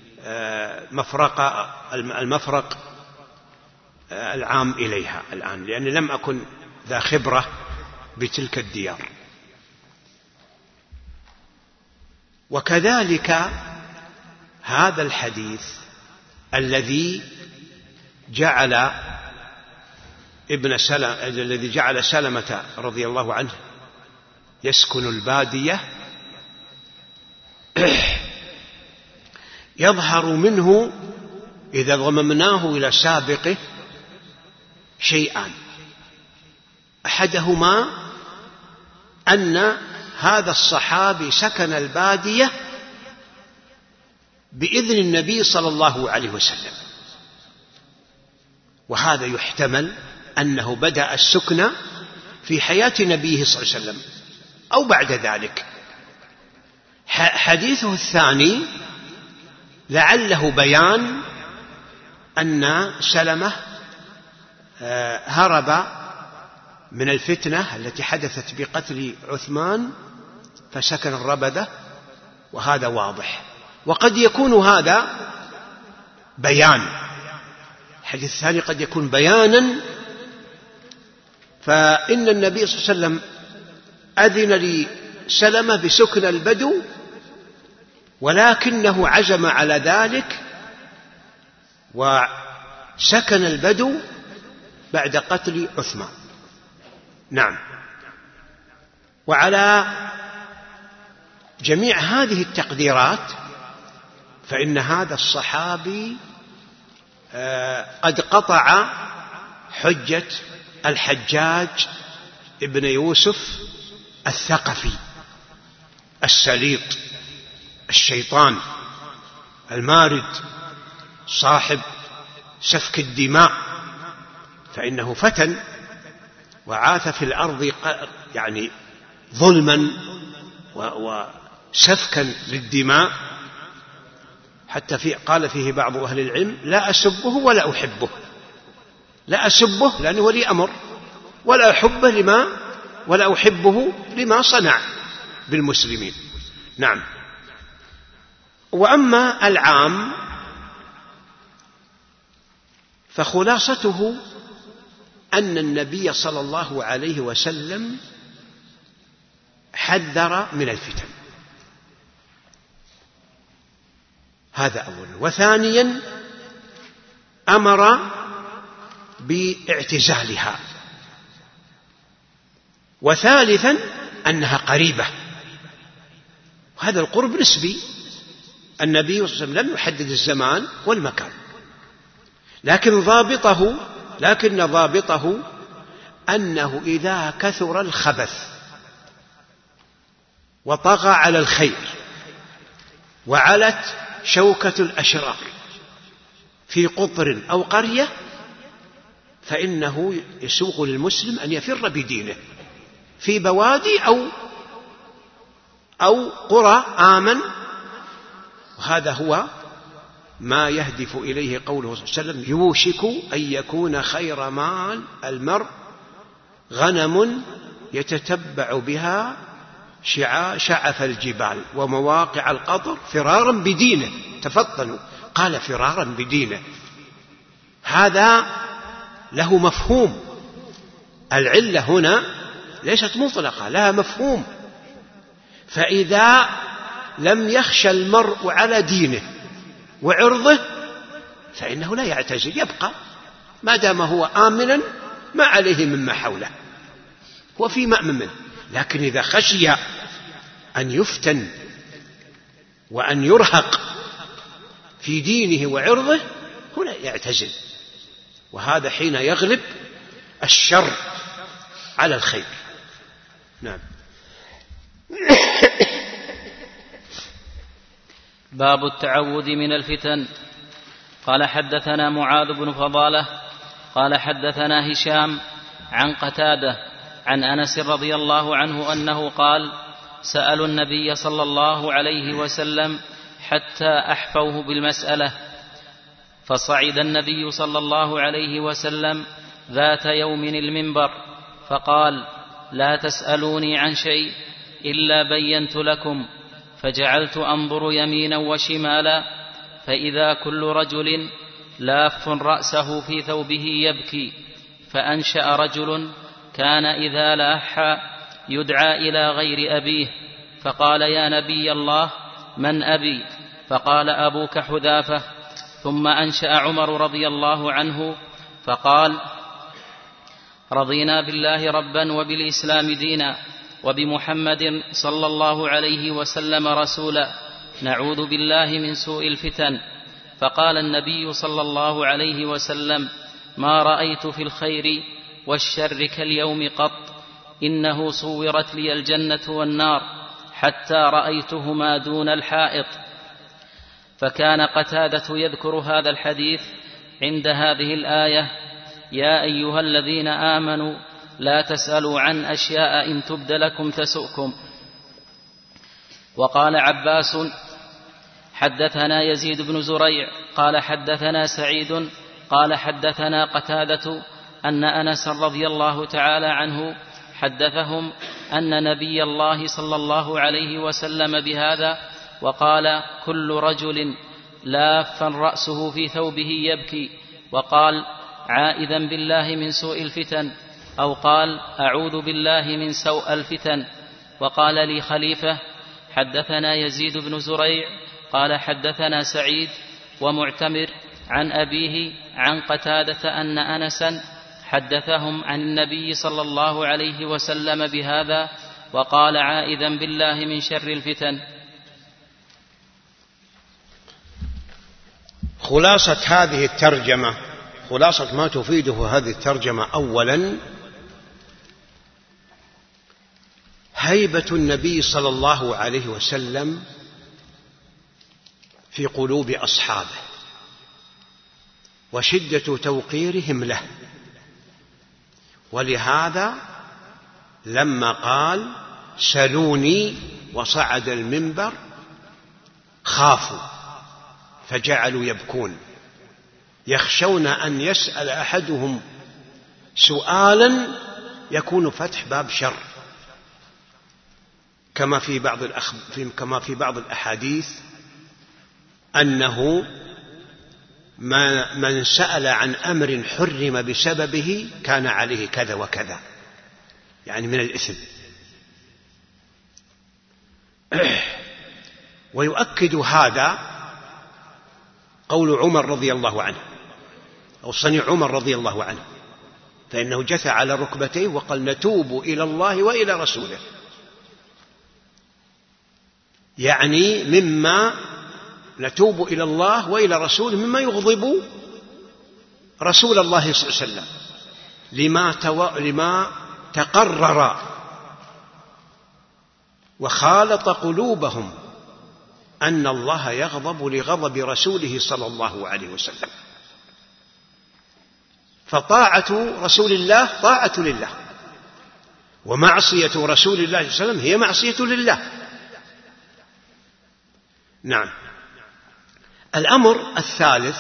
المفرق العام إليها الآن، لأني لم أكن ذا خبرة بتلك الديار. وكذلك هذا الحديث الذي جعل سلمة رضي الله عنه يسكن البادية يظهر منه إذا ضممناه إلى سابقه شيئان: أحدهما أن هذا الصحابي سكن البادية بإذن النبي صلى الله عليه وسلم، وهذا يحتمل أنه بدأ السكن في حياة نبيه صلى الله عليه وسلم أو بعد ذلك. حديثه الثاني لعله بيان أن سلمة هرب من الفتنة التي حدثت بقتل عثمان فسكن الربذة، وهذا واضح. وقد يكون هذا بيان، الحديث الثاني قد يكون بيانا، فإن النبي صلى الله عليه وسلم أذن لسلمة بسكن البدو، ولكنه عزم على ذلك وسكن البدو بعد قتل عثمان. نعم. وعلى جميع هذه التقديرات فإن هذا الصحابي قد قطع حجة الحجاج ابن يوسف الثقفي السليط الشيطان المارد صاحب سفك الدماء، فإنه فتن وعاث في الأرض يعني ظلما وسفكا للدماء، حتى قال فيه بعض أهل العلم: لا أسبه ولا أحبه. لا أسبه لأنه ولي أمر، ولا أحبه لما صنع بالمسلمين. نعم. وأما العام فخلاصته أن النبي صلى الله عليه وسلم حذر من الفتن، هذا أولا. وثانيا أمر باعتزالها. وثالثا أنها قريبة، وهذا القرب نسبي. النبي صلى الله عليه وسلم لم يحدد الزمان والمكان، لكن ضابطه أنه إذا كثر الخبث وطغى على الخير وعلت شوكة الأشرار في قطر أو قرية فإنه يسوغ للمسلم أن يفر بدينه في بوادي أو قرى آمن. وهذا هو ما يهدف إليه قوله صلى الله عليه وسلم: يوشك أن يكون خير مال المرء غنم يتتبع بها شعف الجبال ومواقع القطر فرارا بدينه. تفطنوا، قال فرارا بدينه. هذا له مفهوم. العلة هنا ليست مطلقة، لها مفهوم. فإذا لم يخشى المرء على دينه وعرضه فإنه لا يعتزل، يبقى ما دام هو آمنا ما عليه مما حوله، هو في مأمن منه. لكن إذا خشي أن يفتن وأن يرهق في دينه وعرضه هنا يعتزل، وهذا حين يغلب الشر على الخير. نعم. باب التعوذ من الفتن. قال حدثنا معاذ بن فضالة قال حدثنا هشام عن قتادة عن أنس رضي الله عنه أنه قال: سألوا النبي صلى الله عليه وسلم حتى أحفوه بالمسألة، فصعد النبي صلى الله عليه وسلم ذات يوم المنبر فقال: لا تسألوني عن شيء إلا بينت لكم. فجعلت أنظر يمينا وشمالا فإذا كل رجل لاف رأسه في ثوبه يبكي. فأنشأ رجل كان إذا لاح يدعى إلى غير أبيه فقال: يا نبي الله، من أبي؟ فقال: أبوك حذافة. ثم أنشأ عمر رضي الله عنه فقال: رضينا بالله ربا وبالإسلام دينا وبمحمد صلى الله عليه وسلم رسولا، نعوذ بالله من سوء الفتن. فقال النبي صلى الله عليه وسلم: ما رأيت في الخير والشر كاليوم قط، إنه صورت لي الجنة والنار حتى رأيتهما دون الحائط. فكان قتادة يذكر هذا الحديث عند هذه الآية: يا أيها الذين آمنوا لا تسألوا عن أشياء إن تبد لكم تسؤكم. وقال عباس: حدثنا يزيد بن زريع قال حدثنا سعيد قال حدثنا قتادة أن أنس رضي الله تعالى عنه حدثهم أن نبي الله صلى الله عليه وسلم بهذا، وقال: كل رجل لاف رأسه في ثوبه يبكي، وقال: عائذا بالله من سوء الفتن، أو قال: أعوذ بالله من سوء الفتن. وقال لي خليفة: حدثنا يزيد بن زريع قال حدثنا سعيد ومعتمر عن أبيه عن قتادة أن أنسا حدثهم عن النبي صلى الله عليه وسلم بهذا، وقال: عائذا بالله من شر الفتن. خلاصة هذه الترجمة، خلاصة ما تفيده هذه الترجمة: أولا، هيبة النبي صلى الله عليه وسلم في قلوب أصحابه وشدة توقيرهم له، ولهذا لما قال: سلوني وصعد المنبر خافوا فجعلوا يبكون، يخشون أن يسأل أحدهم سؤالا يكون فتح باب شر، كما في بعض الأحاديث أنه من سأل عن أمر حرم بسببه كان عليه كذا وكذا، يعني من الإثم. ويؤكد هذا قول عمر رضي الله عنه، أو صنيع عمر رضي الله عنه، فإنه جثى على ركبتيه وقال: نتوب إلى الله وإلى رسوله، يعني مما نتوب إلى الله وإلى رسوله مما يغضب رسول الله صلى الله عليه وسلم، لما تقرر وخالط قلوبهم أن الله يغضب لغضب رسوله صلى الله عليه وسلم، فطاعة رسول الله طاعة لله، ومعصية رسول الله صلى الله عليه وسلم هي معصية لله. نعم. الأمر الثالث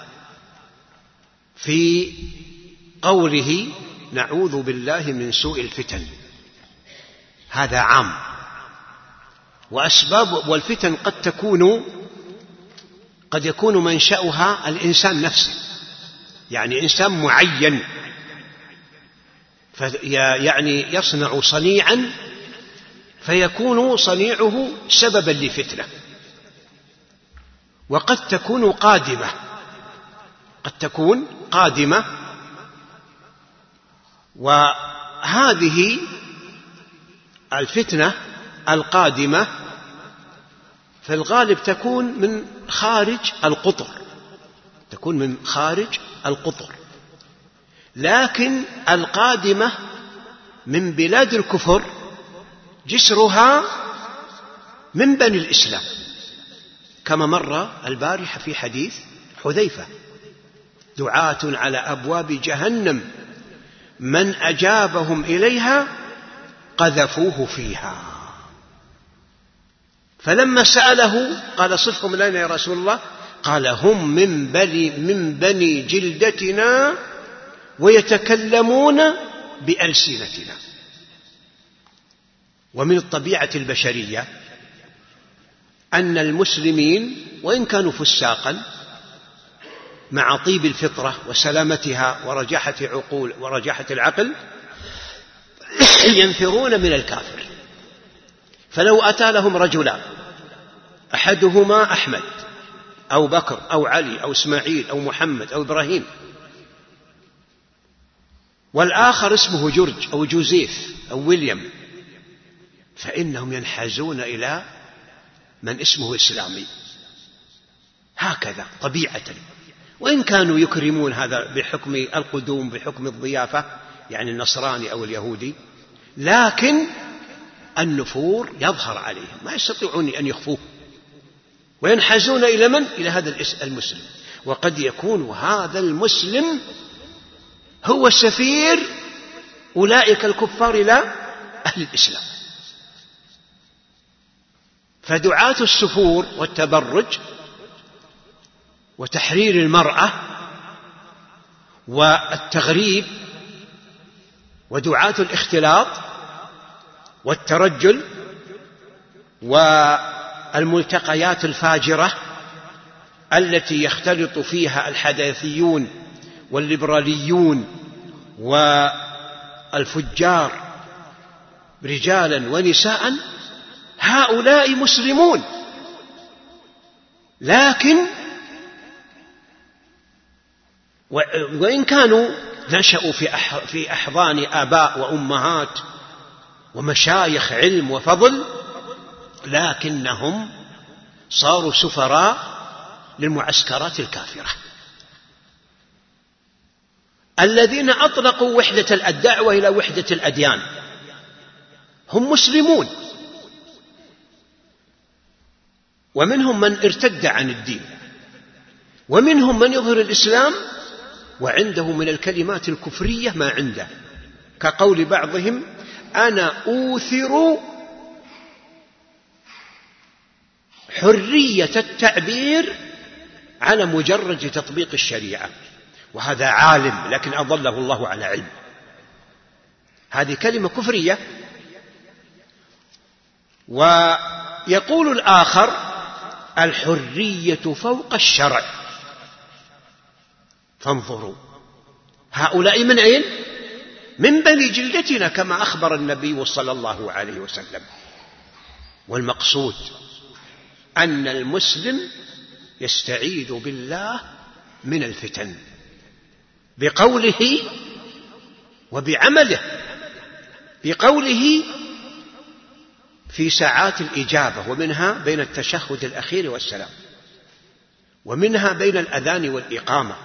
في قوله نعوذ بالله من سوء الفتن، هذا عام، وأسباب والفتن قد يكون منشأها الإنسان نفسه، يعني إنسان معين يعني يصنع صنيعا فيكون صنيعه سببا لفتنة، وقد تكون قادمة، وهذه الفتنة القادمة في الغالب تكون من خارج القطر، لكن القادمة من بلاد الكفر جسرها من بني الإسلام، كما مر البارحة في حديث حذيفة: دعاة على أبواب جهنم من أجابهم إليها قذفوه فيها. فلما سأله قال: صفهم لنا يا رسول الله. قال: هم من بني جلدتنا ويتكلمون بألسنتنا. ومن الطبيعة البشرية أن المسلمين وإن كانوا فساقا مع طيب الفطرة وسلامتها ورجاحة العقل ينفرون من الكافر. فلو أتى لهم رجلان، أحدهما أحمد أو بكر أو علي أو إسماعيل أو محمد أو إبراهيم، والآخر اسمه جورج أو جوزيف أو ويليام، فإنهم ينحازون إلى من اسمه إسلامي، هكذا طبيعة. وإن كانوا يكرمون هذا بحكم القدوم، بحكم الضيافة، يعني النصراني أو اليهودي، لكن النفور يظهر عليهم، ما يستطيعون أن يخفوه، وينحازون إلى من؟ إلى هذا المسلم. وقد يكون هذا المسلم هو سفير أولئك الكفار إلى أهل الإسلام. فدعاة السفور والتبرج وتحرير المرأة والتغريب ودعاة الاختلاط والترجل والملتقيات الفاجرة التي يختلط فيها الحداثيون والليبراليون والفجار رجالا ونساء، هؤلاء مسلمون، لكن وإن كانوا نشأوا في أحضان آباء وأمهات ومشايخ علم وفضل، لكنهم صاروا سفراء للمعسكرات الكافرة الذين أطلقوا وحدة الدعوة إلى وحدة الأديان. هم مسلمون، ومنهم من ارتد عن الدين، ومنهم من يظهر الإسلام وعنده من الكلمات الكفرية ما عنده، كقول بعضهم: أنا أوثر حرية التعبير على مجرد تطبيق الشريعة. وهذا عالم لكن أضله الله على علم، هذه كلمة كفرية. ويقول الآخر: الحرية فوق الشرع. فانظروا، هؤلاء من أين؟ من بني جلدتنا، كما أخبر النبي صلى الله عليه وسلم. والمقصود أن المسلم يستعيذ بالله من الفتن بقوله وبعمله. بقوله في ساعات الإجابة، ومنها بين التشهد الأخير والسلام، ومنها بين الأذان والإقامة،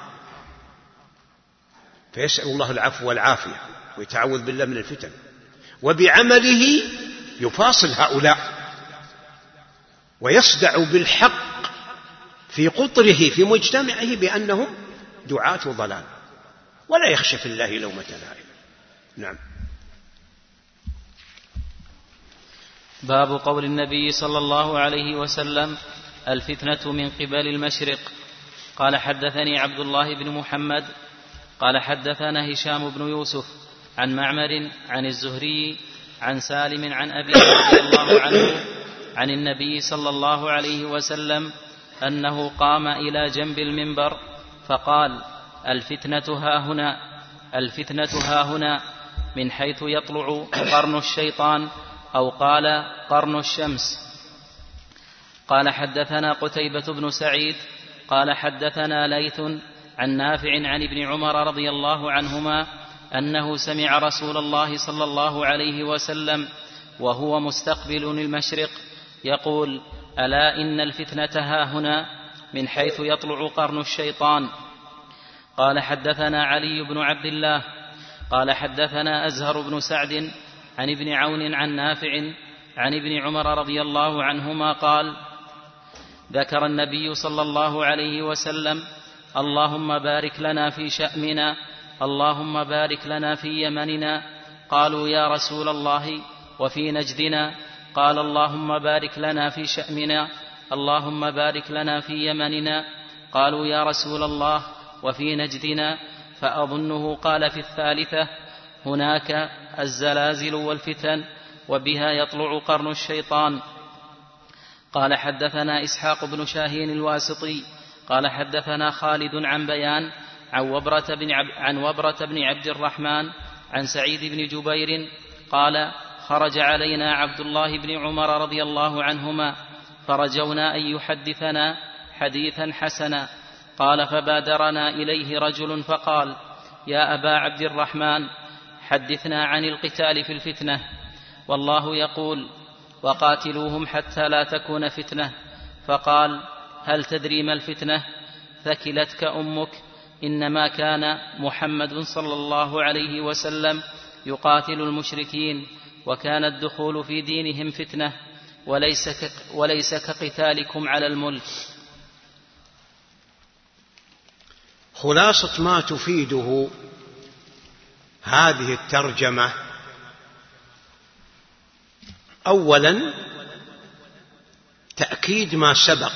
فيسأل الله العفو والعافية ويتعوذ بالله من الفتن. وبعمله يفاصل هؤلاء ويصدع بالحق في قطره في مجتمعه بأنهم دعاة ضلال، ولا يخشى في الله لومة لائم. نعم. باب قول النبي صلى الله عليه وسلم: الفتنة من قبل المشرق. قال حدثني عبد الله بن محمد قال حدثنا هشام بن يوسف عن معمر عن الزهري عن سالم عن أبي رضي الله عنه عن النبي صلى الله عليه وسلم أنه قام إلى جنب المنبر فقال: الفتنة ها هنا من حيث يطلع قرن الشيطان، أو قال قرن الشمس. قال حدثنا قتيبة بن سعيد قال حدثنا ليث عن نافع عن ابن عمر رضي الله عنهما أنه سمع رسول الله صلى الله عليه وسلم وهو مستقبل المشرق يقول: ألا إن الفتنة ها هنا من حيث يطلع قرن الشيطان. قال حدثنا علي بن عبد الله قال حدثنا أزهر بن سعد عن ابن عون عن نافع عن ابن عمر رضي الله عنهما قال: ذكر النبي صلى الله عليه وسلم: اللهم بارك لنا في شأمنا، اللهم بارك لنا في يمننا. قالوا: يا رسول الله وفي نجدنا؟ قال: اللهم بارك لنا في شأمنا، اللهم بارك لنا في يمننا. قالوا: يا رسول الله وفي نجدنا؟ فأظنه قال في الثالثة: هناك الزلازل والفتن وبها يطلع قرن الشيطان. قال حدثنا إسحاق بن شاهين الواسطي قال حدثنا خالد عن بيان عن وبرة بن عبد الرحمن عن سعيد بن جبير قال: خرج علينا عبد الله بن عمر رضي الله عنهما فرجونا أن يحدثنا حديثا حسنا. قال: فبادرنا إليه رجل فقال: يا أبا عبد الرحمن، حدثنا عن القتال في الفتنة، والله يقول: وقاتلوهم حتى لا تكون فتنة. فقال: هل تدري ما الفتنة؟ ثكلتك أمك، إنما كان محمد صلى الله عليه وسلم يقاتل المشركين، وكان الدخول في دينهم فتنة، وليس كقتالكم على الملك. خلاصة ما تفيده هذه الترجمة: أولا تأكيد ما سبق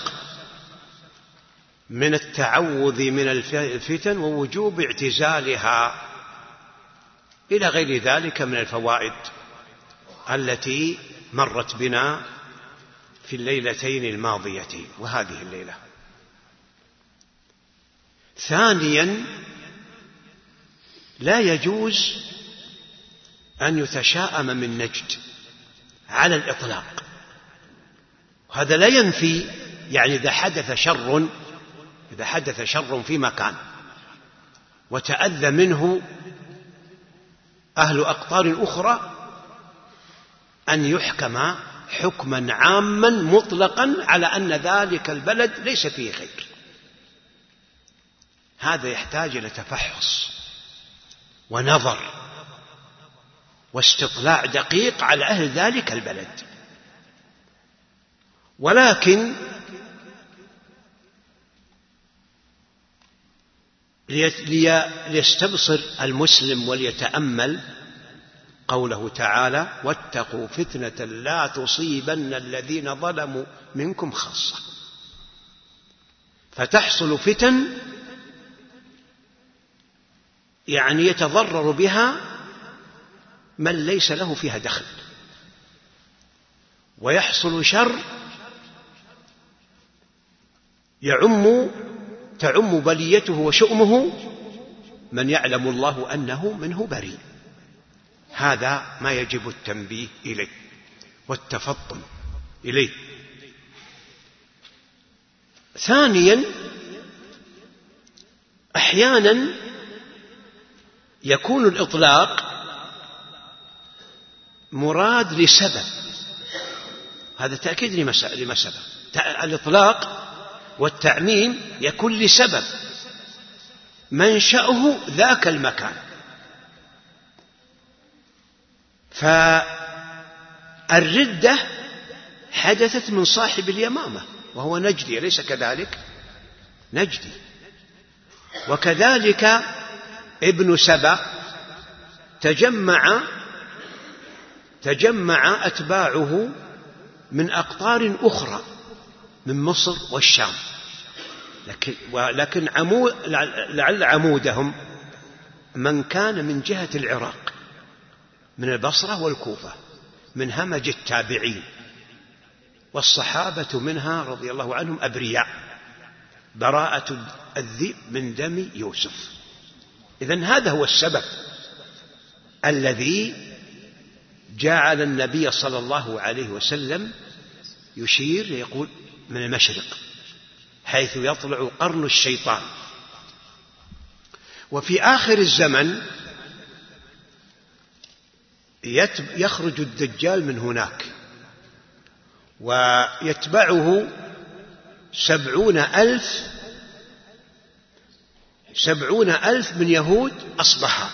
من التعوذ من الفتن ووجوب اعتزالها إلى غير ذلك من الفوائد التي مرت بنا في الليلتين الماضيتين وهذه الليلة. ثانيا لا يجوز أن يتشاءم من نجد على الإطلاق. هذا لا ينفي يعني إذا حدث شر في مكان وتأذى منه أهل أقطار أخرى أن يحكم حكما عاما مطلقا على أن ذلك البلد ليس فيه خير. هذا يحتاج إلى تفحص ونظر واستطلاع دقيق على أهل ذلك البلد. ولكن ليستبصر المسلم وليتأمل قوله تعالى: واتقوا فتنة لا تصيبن الذين ظلموا منكم خاصة. فتحصل فتن يعني يتضرر بها من ليس له فيها دخل، ويحصل شر تعم بليته وشؤمه من يعلم الله أنه منه بريء. هذا ما يجب التنبيه إليه والتفطن إليه. ثانيا أحيانا يكون الإطلاق مراد لسبب، هذا تأكيد لما سبب. الإطلاق والتعميم يكون لسبب منشأه ذاك المكان. فالردة حدثت من صاحب اليمامة وهو نجدي، أليس كذلك؟ نجدي. وكذلك ابن سبأ تجمع أتباعه من أقطار أخرى من مصر والشام، لكن لعل عمودهم من كان من جهة العراق، من البصرة والكوفة، من همج التابعين، والصحابة منها رضي الله عنهم أبرياء، براءة الذئب من دم يوسف. إذن هذا هو السبب الذي جعل النبي صلى الله عليه وسلم يشير يقول من المشرق حيث يطلع قرن الشيطان. وفي آخر الزمن يخرج الدجال من هناك، ويتبعه 70,000 من يهود أصبهان.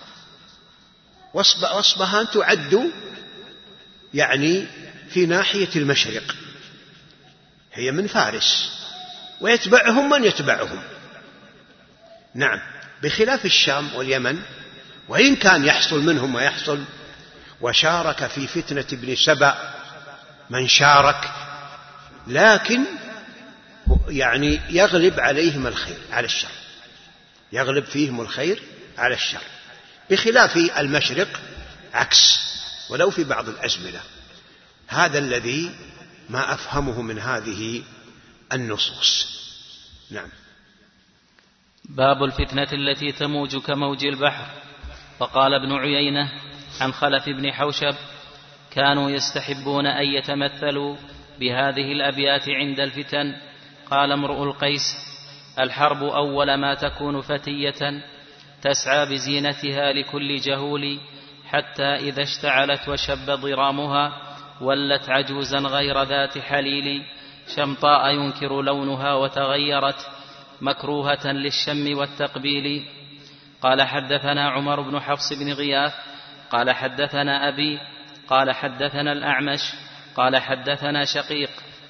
وأصبهان تعد يعني في ناحية المشرق، هي من فارس، ويتبعهم من يتبعهم. نعم، بخلاف الشام واليمن، وإن كان يحصل منهم ويحصل، وشارك في فتنة ابن سبأ من شارك، لكن يعني يغلب عليهم الخير على الشر، يغلب فيهم الخير على الشر، بخلاف المشرق عكس، ولو في بعض الأزمنة. هذا الذي ما أفهمه من هذه النصوص. نعم. باب الفتنة التي تموج كموج البحر. فقال ابن عيينة عن خلف بن حوشب: كانوا يستحبون أن يتمثلوا بهذه الأبيات عند الفتن. قال امرؤ القيس: الحرب أول ما تكون فتية، تسعى بزينتها لكل جهول، حتى إذا اشتعلت وشب ضرامها، ولت عجوزا غير ذات حليل، شمطاء ينكر لونها وتغيرت، مكروهة للشم والتقبيل. قال حدثنا عمر بن حفص بن غياث قال حدثنا أبي قال حدثنا الأعمش قال حدثنا شقيق: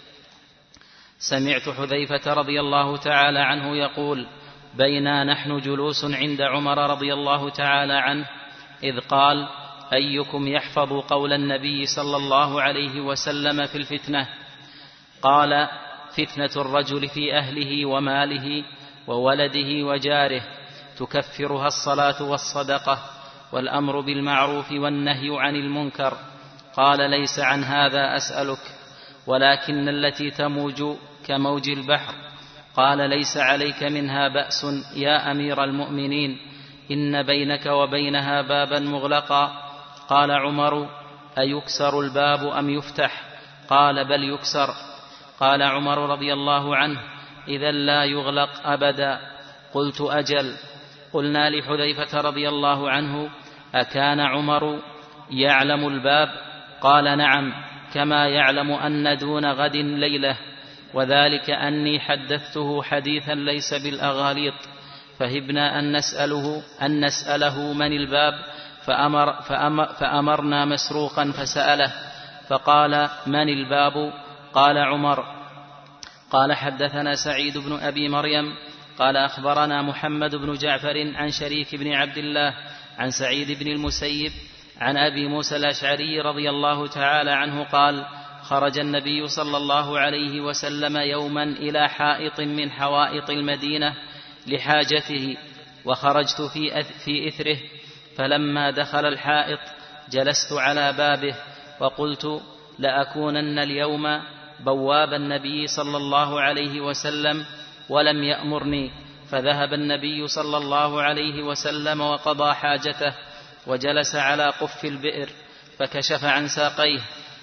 سمعت حذيفة رضي الله تعالى عنه يقول: بينا نحن جلوس عند عمر رضي الله تعالى عنه، إذ قال: أيكم يحفظ قول النبي صلى الله عليه وسلم في الفتنة؟ قال: فتنة الرجل في أهله وماله وولده وجاره، تكفرها الصلاة والصدقة والأمر بالمعروف والنهي عن المنكر. قال: ليس عن هذا أسألك، ولكن التي تموج كموج البحر. قال: ليس عليك منها بأس يا أمير المؤمنين، إن بينك وبينها بابا مغلقا. قال عمر: أيكسر الباب أم يفتح؟ قال: بل يكسر. قال عمر رضي الله عنه: إذا لا يغلق أبدا. قلت: أجل. قلنا لحذيفة رضي الله عنه: أكان عمر يعلم الباب؟ قال: نعم، كما يعلم أن دون غد ليلة، وذلك أني حدثته حديثا ليس بالأغاليط، فهبنا أن نسأله من الباب، فأمرنا مسروقا فسأله، فقال: من الباب؟ قال عمر. قال حدثنا سعيد بن أبي مريم قال أخبرنا محمد بن جعفر عن شريك بن عبد الله عن سعيد بن المسيب عن أبي موسى الأشعري رضي الله تعالى عنه قال: خرج النبي صلى الله عليه وسلم يوما إلى حائط من حوائط المدينة لحاجته، وخرجت في إثره، فلما دخل الحائط جلست على بابه، وقلت: لأكونن اليوم بواب النبي صلى الله عليه وسلم، ولم يأمرني. فذهب النبي صلى الله عليه وسلم وقضى حاجته، وجلس على قف البئر، فكشف عن ساقيه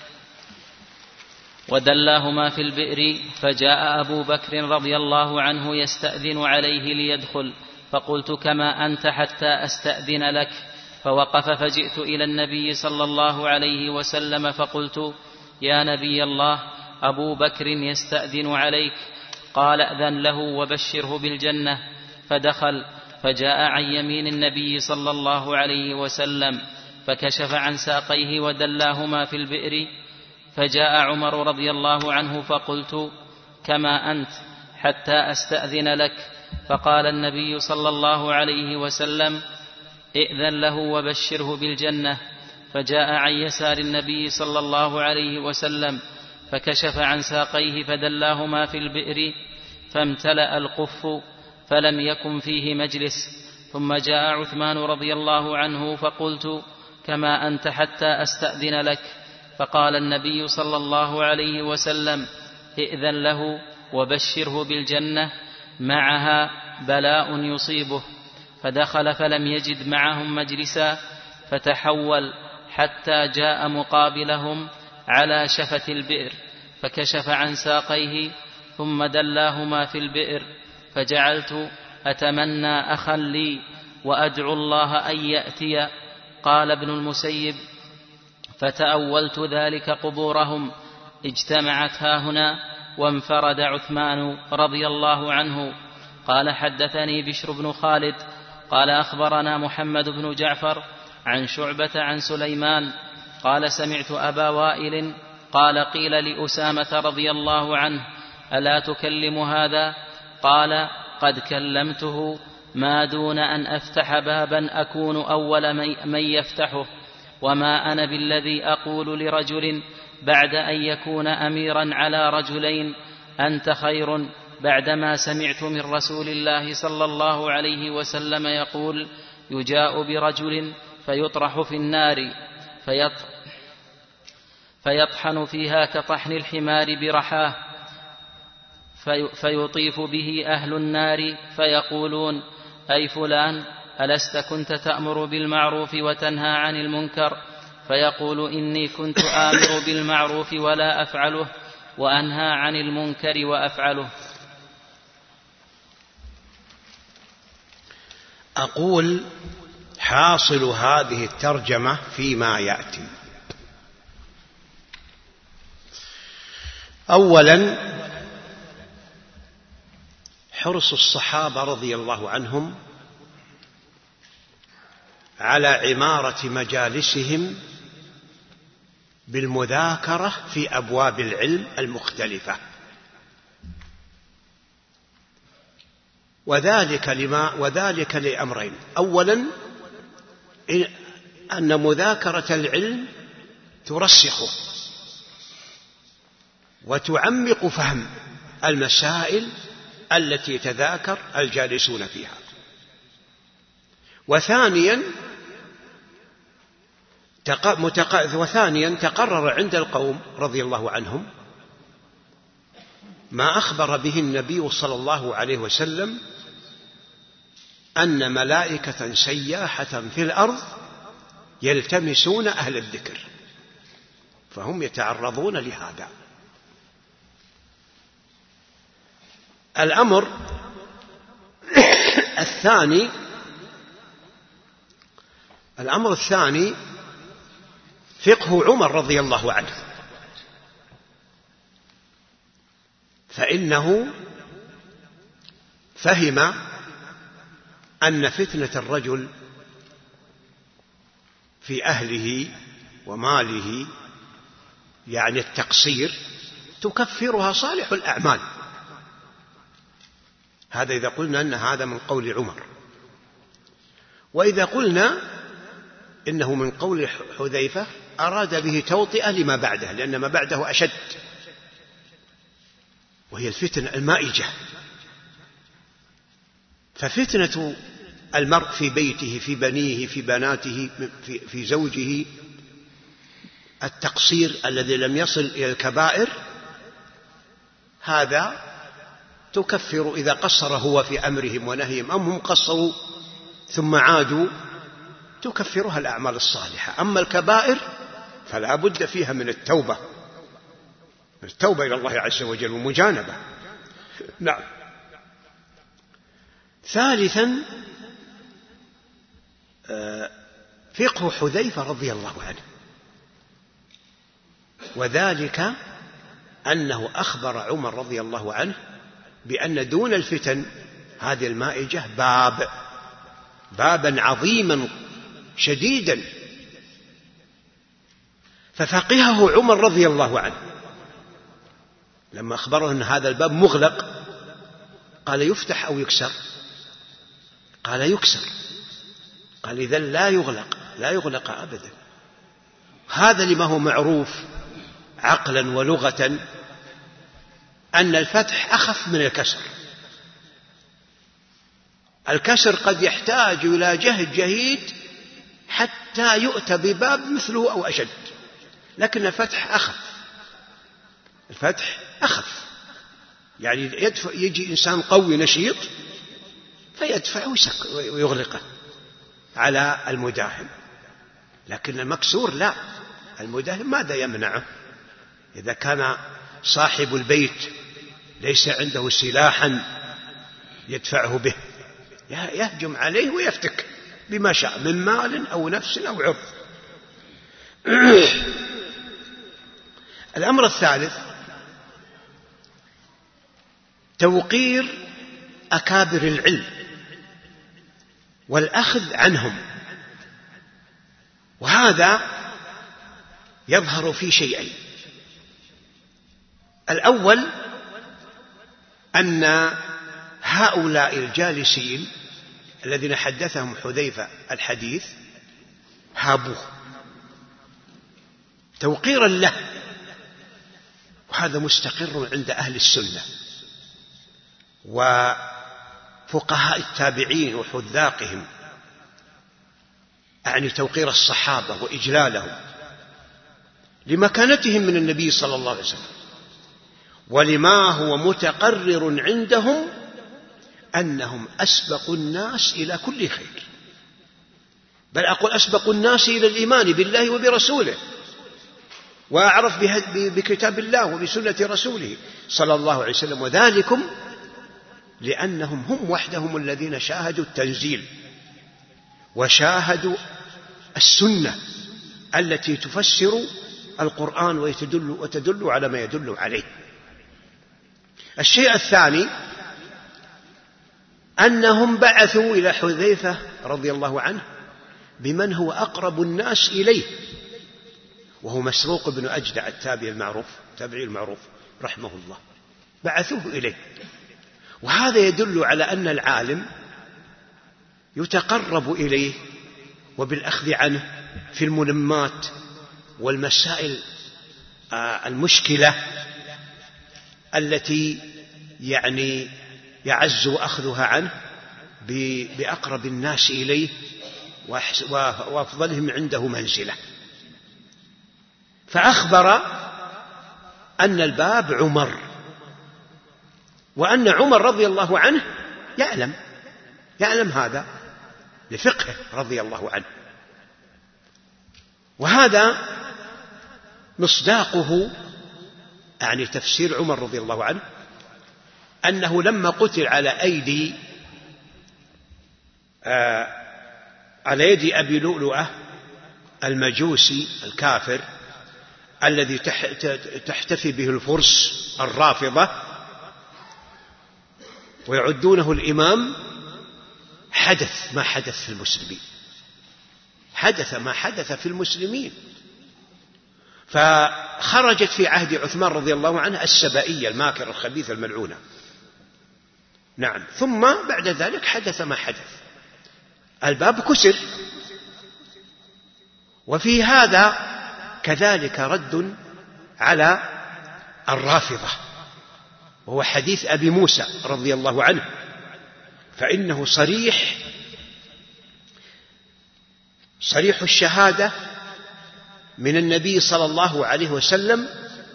ودلاهما في البئر، فجاء أبو بكر رضي الله عنه يستأذن عليه ليدخل، فقلت: كما أنت حتى أستأذن لك. فوقف، فجئت إلى النبي صلى الله عليه وسلم فقلت: يا نبي الله، أبو بكر يستأذن عليك. قال: أذن له وبشره بالجنة. فدخل، فجاء عن يمين النبي صلى الله عليه وسلم، فكشف عن ساقيه ودلاهما في البئر، فجاء عمر رضي الله عنه فقلت: كما أنت حتى أستأذن لك. فقال النبي صلى الله عليه وسلم: ائذن له وبشره بالجنة. فجاء عن يسار النبي صلى الله عليه وسلم فكشف عن ساقيه فدلاهما في البئر فامتلأ القف فلم يكن فيه مجلس. ثم جاء عثمان رضي الله عنه فقلت: كما أنت حتى أستأذن لك. فقال النبي صلى الله عليه وسلم: ائذن له وبشره بالجنة معها بلاء يصيبه. فدخل فلم يجد معهم مجلسا فتحول حتى جاء مقابلهم على شفة البئر فكشف عن ساقيه ثم دلاهما في البئر. فجعلت أتمنى أخا لي وأدعو الله أن يأتي. قال ابن المسيب: فتأولت ذلك قبورهم اجتمعت هاهنا وانفرد عثمان رضي الله عنه. قال: حدثني بشر بن خالد قال: أخبرنا محمد بن جعفر عن شعبة عن سليمان قال: سمعت أبا وائل قال: قيل لأسامة رضي الله عنه: ألا تكلم هذا؟ قال: قد كلمته ما دون أن أفتح بابا أكون أول من يفتحه، وما أنا بالذي أقول لرجل بعد أن يكون أميرا على رجلين أنت خير، بعدما سمعت من رسول الله صلى الله عليه وسلم يقول: يجاء برجل فيطرح في النار فيطحن فيها كطحن الحمار برحاه، فيطيف به أهل النار فيقولون: أي فلان ألست كنت تأمر بالمعروف وتنهى عن المنكر؟ فيقول: إني كنت آمر بالمعروف ولا أفعله وأنهى عن المنكر وأفعله. أقول: حاصل هذه الترجمة فيما يأتي. أولا، حرص الصحابة رضي الله عنهم على عمارة مجالسهم بالمذاكرة في أبواب العلم المختلفة، وذلك لأمرين: أولا، أن مذاكرة العلم ترسخه وتعمق فهم المسائل التي يتذاكر الجالسون فيها. وثانيا تقرر عند القوم رضي الله عنهم ما أخبر به النبي صلى الله عليه وسلم أن ملائكة سياحة في الأرض يلتمسون أهل الذكر، فهم يتعرضون لهذا. الأمر الثاني فقه عمر رضي الله عنه، فإنه فهم أن فتنة الرجل في أهله وماله، يعني التقصير، تكفرها صالح الأعمال. هذا إذا قلنا أن هذا من قول عمر. وإذا قلنا إنه من قول حذيفة أراد به توطئة لما بعده، لأن ما بعده أشد، وهي الفتنة المائجة. ففتنة المرء في بيته، في بنيه، في بناته، في زوجه، التقصير الذي لم يصل إلى الكبائر، هذا تكفر إذا قصر هو في أمرهم ونهيهم، أم هم قصروا ثم عادوا، تكفرها الأعمال الصالحة. أما الكبائر فلا بد فيها من التوبة إلى الله عز وجل ومجانبة. نعم. ثالثا، فقه حذيفة رضي الله عنه، وذلك أنه أخبر عمر رضي الله عنه بأن دون الفتن هذه المائجة بابا عظيما شديدا، ففقهه عمر رضي الله عنه لما أخبره أن هذا الباب مغلق قال يفتح أو يكسر؟ قال يكسر. قال إذن لا يغلق، لا يغلق أبدا. هذا لما هو معروف عقلا ولغة أن الفتح أخف من الكسر. الكسر قد يحتاج إلى جهد جهيد حتى يؤتى بباب مثله أو أشد، لكن الفتح أخف. الفتح أخف، يعني يجي إنسان قوي نشيط فيدفع ويغلقه على المداهم، لكن المكسور لا، المداهم ماذا يمنعه؟ إذا كان صاحب البيت ليس عنده سلاحا يدفعه به يهجم عليه ويفتك بما شاء من مال أو نفس أو عرض. الأمر الثالث توقير أكابر العلم والأخذ عنهم، وهذا يظهر في شيئين. الأول أن هؤلاء الجالسين الذين حدثهم حذيفة الحديث هابوه توقيرا له، وهذا مستقر عند أهل السنة وفقهاء التابعين وحذاقهم، أعني توقير الصحابة وإجلالهم لمكانتهم من النبي صلى الله عليه وسلم، ولما هو متقرر عندهم أنهم أسبق الناس إلى كل خير، بل أقول أسبق الناس إلى الإيمان بالله وبرسوله، وأعرف بكتاب الله وبسنة رسوله صلى الله عليه وسلم، وذلكم لأنهم هم وحدهم الذين شاهدوا التنزيل وشاهدوا السنة التي تفسر القرآن وتدل على ما يدل عليه. الشيء الثاني أنهم بعثوا إلى حذيفة رضي الله عنه بمن هو أقرب الناس إليه، وهو مسروق بن أجدع التابعي المعروف رحمه الله، بعثوه إليه. وهذا يدل على أن العالم يتقرب إليه وبالأخذ عنه في الملمات والمسائل المشكلة التي يعني يعز أخذها عنه بأقرب الناس إليه وأفضلهم عنده منزلة. فأخبر أن الباب عمر، وأن عمر رضي الله عنه يعلم هذا لفقهه رضي الله عنه، وهذا مصداقه يعني تفسير عمر رضي الله عنه أنه لما قتل على يد أبي لؤلؤة المجوسي الكافر الذي تحتفي به الفرس الرافضة ويعدونه الإمام، حدث ما حدث في المسلمين، حدث ما حدث في المسلمين. فخرجت في عهد عثمان رضي الله عنه السبائية الماكرة الخبيثة الملعونة، نعم. ثم بعد ذلك حدث ما حدث، الباب كسر. وفي هذا كذلك رد على الرافضة، وهو حديث أبي موسى رضي الله عنه، فإنه صريح الشهادة من النبي صلى الله عليه وسلم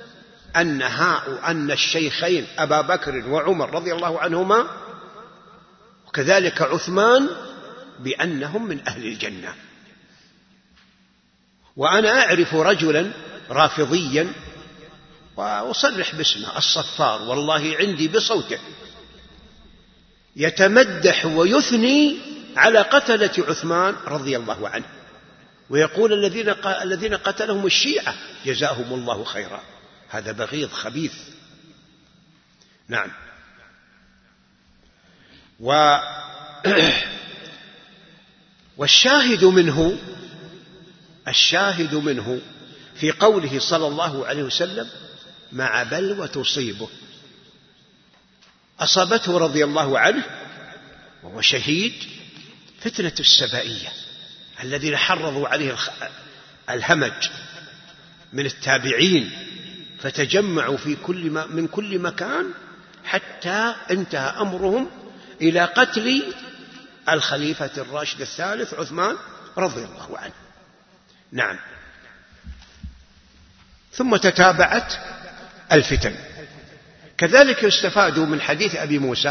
أن الشيخين أبا بكر وعمر رضي الله عنهما وكذلك عثمان بأنهم من أهل الجنة. وأنا أعرف رجلا رافضيا وأصرح باسمه الصفار، والله عندي بصوته، يتمدح ويثني على قتلة عثمان رضي الله عنه، ويقول الذين قتلهم الشيعة جزاهم الله خيرا. هذا بغيض خبيث، نعم. الشاهد منه في قوله صلى الله عليه وسلم مع بلوى تصيبه. أصابته رضي الله عنه وهو شهيد فتنة السبائية الذين حرضوا عليه الهمج من التابعين، فتجمعوا من كل مكان حتى انتهى أمرهم إلى قتل الخليفة الراشد الثالث عثمان رضي الله عنه. نعم. ثم تتابعت الفتن. كذلك يستفاد من حديث أبي موسى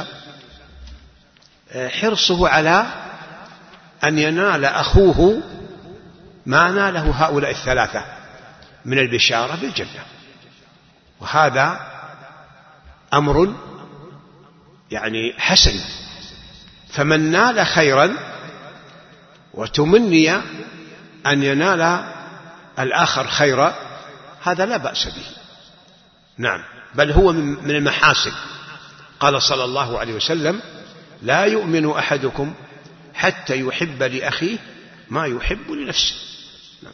حرصه على أن ينال أخوه ما ناله هؤلاء الثلاثة من البشارة بالجنة، وهذا أمر يعني حسن. فمن نال خيرا وتمني أن ينال الآخر خيرا هذا لا بأس به. نعم، بل هو من المحاسن. قال صلى الله عليه وسلم لا يؤمن أحدكم حتى يحب لأخيه ما يحب لنفسه. نعم.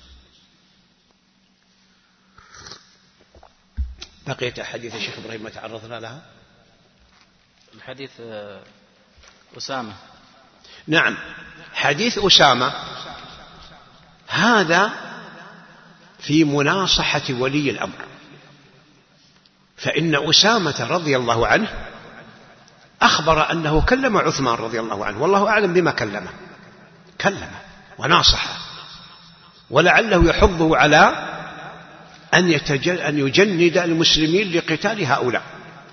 بقيت أحاديث الشيخ إبراهيم ما تعرضنا لها. الحديث أسامة. نعم، حديث أسامة هذا في مناصحة ولي الأمر، فإن أسامة رضي الله عنه أخبر أنه كلم عثمان رضي الله عنه، والله أعلم بما كلمه وناصحه، ولعله يحضه على أن يجند المسلمين لقتال هؤلاء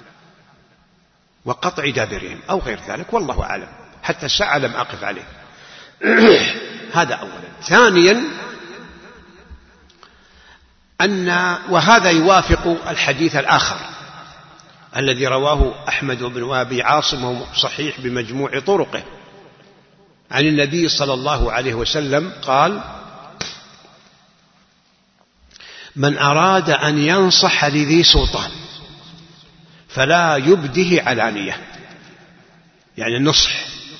وقطع دابرهم أو غير ذلك، والله أعلم، حتى الساعة لم أقف عليه. هذا أولا. ثانيا وهذا يوافق الحديث الآخر الذي رواه أحمد بن أبي عاصم وهو صحيح بمجموع طرقه عن النبي صلى الله عليه وسلم قال من أراد أن ينصح لذي سلطان فلا يبده علانية، يعني النصح،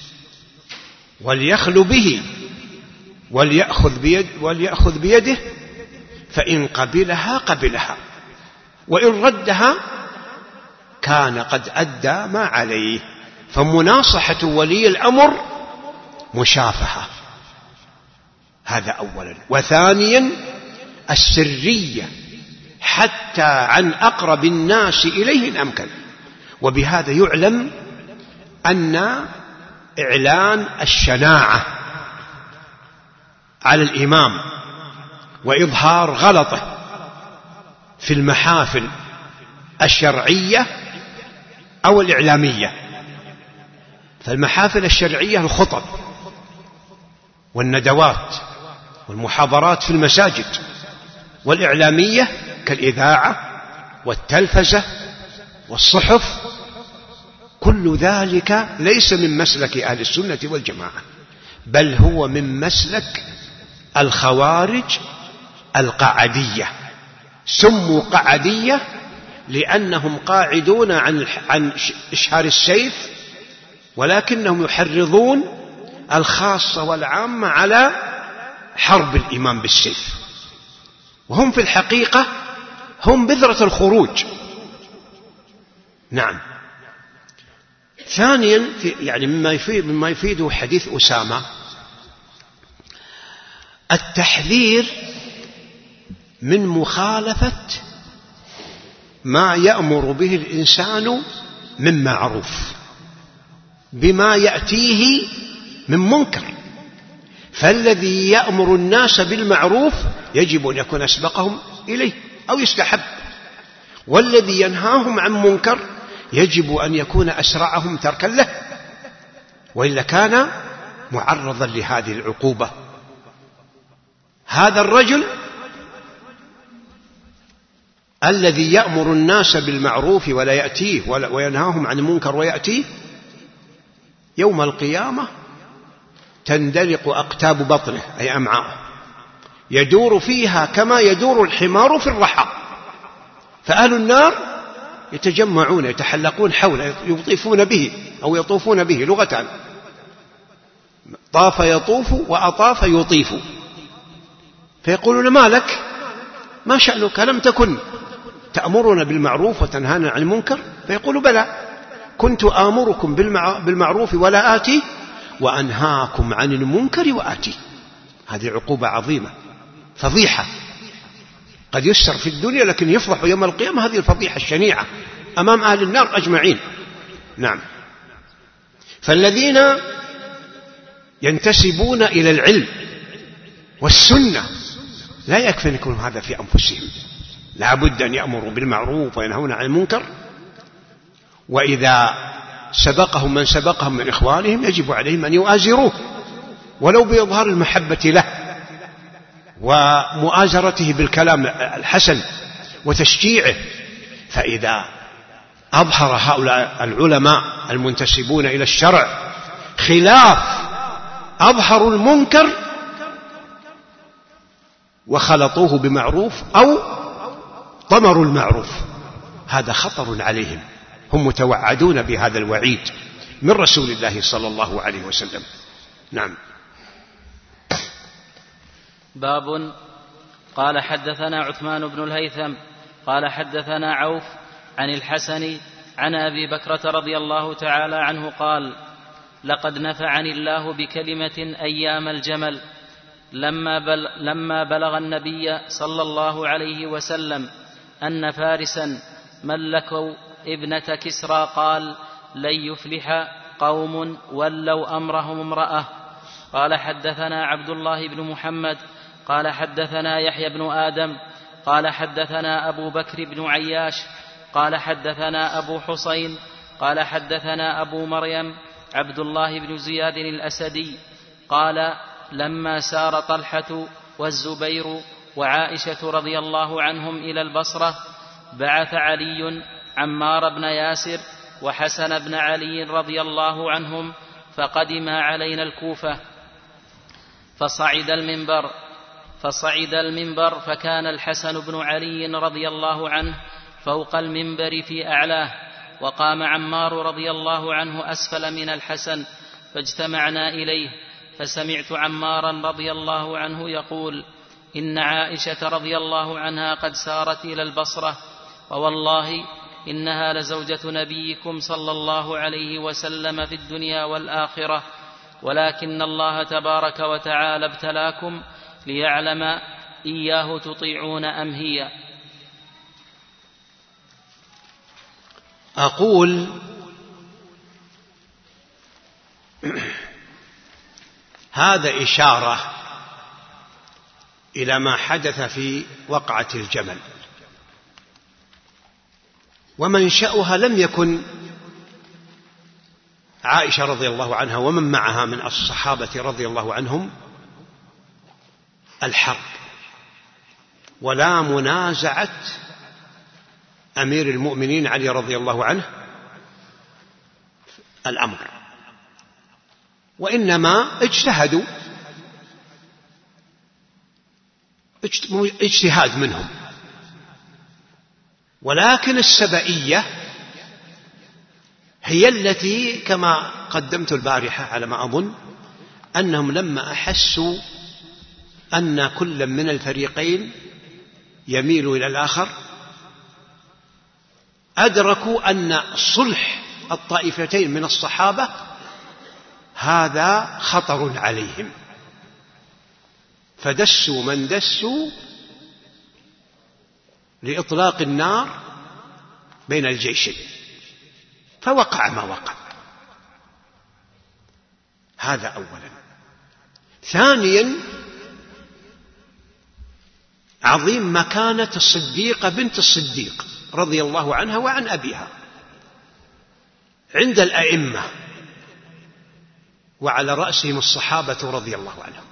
وليخل به وليأخذ بيده، فإن قبلها وإن ردها كان قد أدى ما عليه. فمناصحة ولي الأمر مشافهة، هذا أولا. وثانيا السرية حتى عن أقرب الناس إليه إن أمكن. وبهذا يعلم أن إعلان الشناعة على الإمام وإظهار غلطه في المحافل الشرعية أو الإعلامية. فالمحافل الشرعية الخطب والندوات والمحاضرات في المساجد، والإعلامية كالإذاعة والتلفزة والصحف، كل ذلك ليس من مسلك أهل السنة والجماعة، بل هو من مسلك الخوارج القعدية. سموا قعدية لأنهم قاعدون عن إشهار السيف، ولكنهم يحرضون الخاصة والعامة على حرب الإمام بالسيف، وهم في الحقيقة هم بذرة الخروج. نعم. ثانيا يعني مما يفيده حديث أسامة التحذير من مخالفة ما يأمر به الإنسان من معروف بما يأتيه من منكر. فالذي يأمر الناس بالمعروف يجب أن يكون أسبقهم إليه أو يستحب، والذي ينهاهم عن منكر يجب أن يكون أسرعهم تركا له، وإلا كان معرضا لهذه العقوبة. هذا الرجل الذي يأمر الناس بالمعروف ولا يأتيه وينهاهم عن المنكر ويأتيه، يوم القيامة تندلق أقتاب بطنه أي أمعاءه، يدور فيها كما يدور الحمار في الرحى. فأهل النار يتجمعون يتحلقون حوله، يطيفون به أو يطوفون به، لغتان، طاف يطوف وأطاف يطيف، فيقولون ما لك؟ ما شأنك؟ لم تكن تأمرنا بالمعروف وتنهانا عن المنكر؟ فيقول بلى، كنت آمركم بالمعروف ولا آتي، وأنهاكم عن المنكر وآتي. هذه عقوبة عظيمة، فضيحة، قد يستر في الدنيا لكن يفضح يوم القيامة. هذه الفضيحة الشنيعة أمام أهل النار أجمعين. نعم. فالذين ينتسبون إلى العلم والسنة لا يكفي أن يكون هذا في أنفسهم، لا بد أن يأمروا بالمعروف وينهون عن المنكر، وإذا سبقهم من سبقهم من إخوانهم يجب عليهم أن يؤازروه ولو بإظهار المحبة له ومؤازرته بالكلام الحسن وتشجيعه. فإذا أظهر هؤلاء العلماء المنتسبون إلى الشرع خلاف، أظهروا المنكر وخلطوه بمعروف أو ضمروا المعروف، هذا خطر عليهم، هم متوعدون بهذا الوعيد من رسول الله صلى الله عليه وسلم. نعم. باب. قال حدثنا عثمان بن الهيثم قال حدثنا عوف عن الحسن عن أبي بكرة رضي الله تعالى عنه قال: لقد نفعني الله بكلمة أيام الجمل لما بلغ النبي صلى الله عليه وسلم أن فارسا ملكوا ابنة كسرى قال: لن يفلح قوم ولوا أمرهم امرأة. قال حدثنا عبد الله بن محمد قال حدثنا يحيى بن آدم قال حدثنا أبو بكر بن عياش قال حدثنا أبو حسين قال حدثنا أبو مريم عبد الله بن زياد الأسدي قال: لما سار طلحة والزبير وعائشة رضي الله عنهم إلى البصرة بعث علي عمار بن ياسر وحسن بن علي رضي الله عنهم فقدما علينا الكوفة، فصعد المنبر فكان الحسن بن علي رضي الله عنه فوق المنبر في أعلاه، وقام عمار رضي الله عنه أسفل من الحسن، فاجتمعنا إليه، فسمعت عمارا رضي الله عنه يقول: إن عائشة رضي الله عنها قد سارت إلى البصرة، ووالله إنها لزوجة نبيكم صلى الله عليه وسلم في الدنيا والآخرة، ولكن الله تبارك وتعالى ابتلاكم ليعلم إياه تطيعون أم هي. أقول هذا إشارة إلى ما حدث في وقعة الجمل، ومنشأها لم يكن عائشة رضي الله عنها ومن معها من الصحابة رضي الله عنهم الحرب ولا منازعة أمير المؤمنين علي رضي الله عنه الأمر، وإنما اجتهدوا اجتهاد منهم. ولكن السبئية هي التي كما قدمت البارحة على ما أظن أنهم لما أحسوا أن كل من الفريقين يميل إلى الآخر أدركوا أن صلح الطائفتين من الصحابة هذا خطر عليهم، فدسوا من دسوا لإطلاق النار بين الجيشين، فوقع ما وقع. هذا أولا. ثانيا، عظيم مكانة الصديقة بنت الصديق رضي الله عنها وعن أبيها عند الأئمة، وعلى رأسهم الصحابة رضي الله عنهم،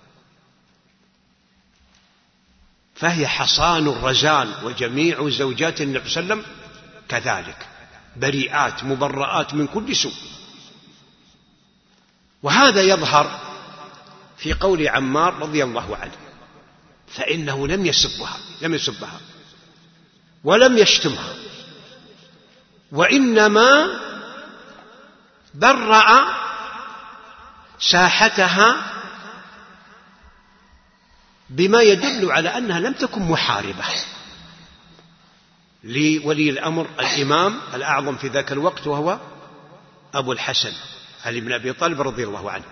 فهي حصان الرجال، وجميع زوجات النبي صلى الله عليه وسلم كذلك بريئات مبرآت من كل سوء. وهذا يظهر في قول عمار رضي الله عنه، فإنه لم يسبها ولم يشتمها، وإنما برأ ساحتها بما يدل على أنها لم تكن محاربة لولي الأمر الإمام الأعظم في ذاك الوقت، وهو أبو الحسن علي بن أبي طالب رضي الله عنه.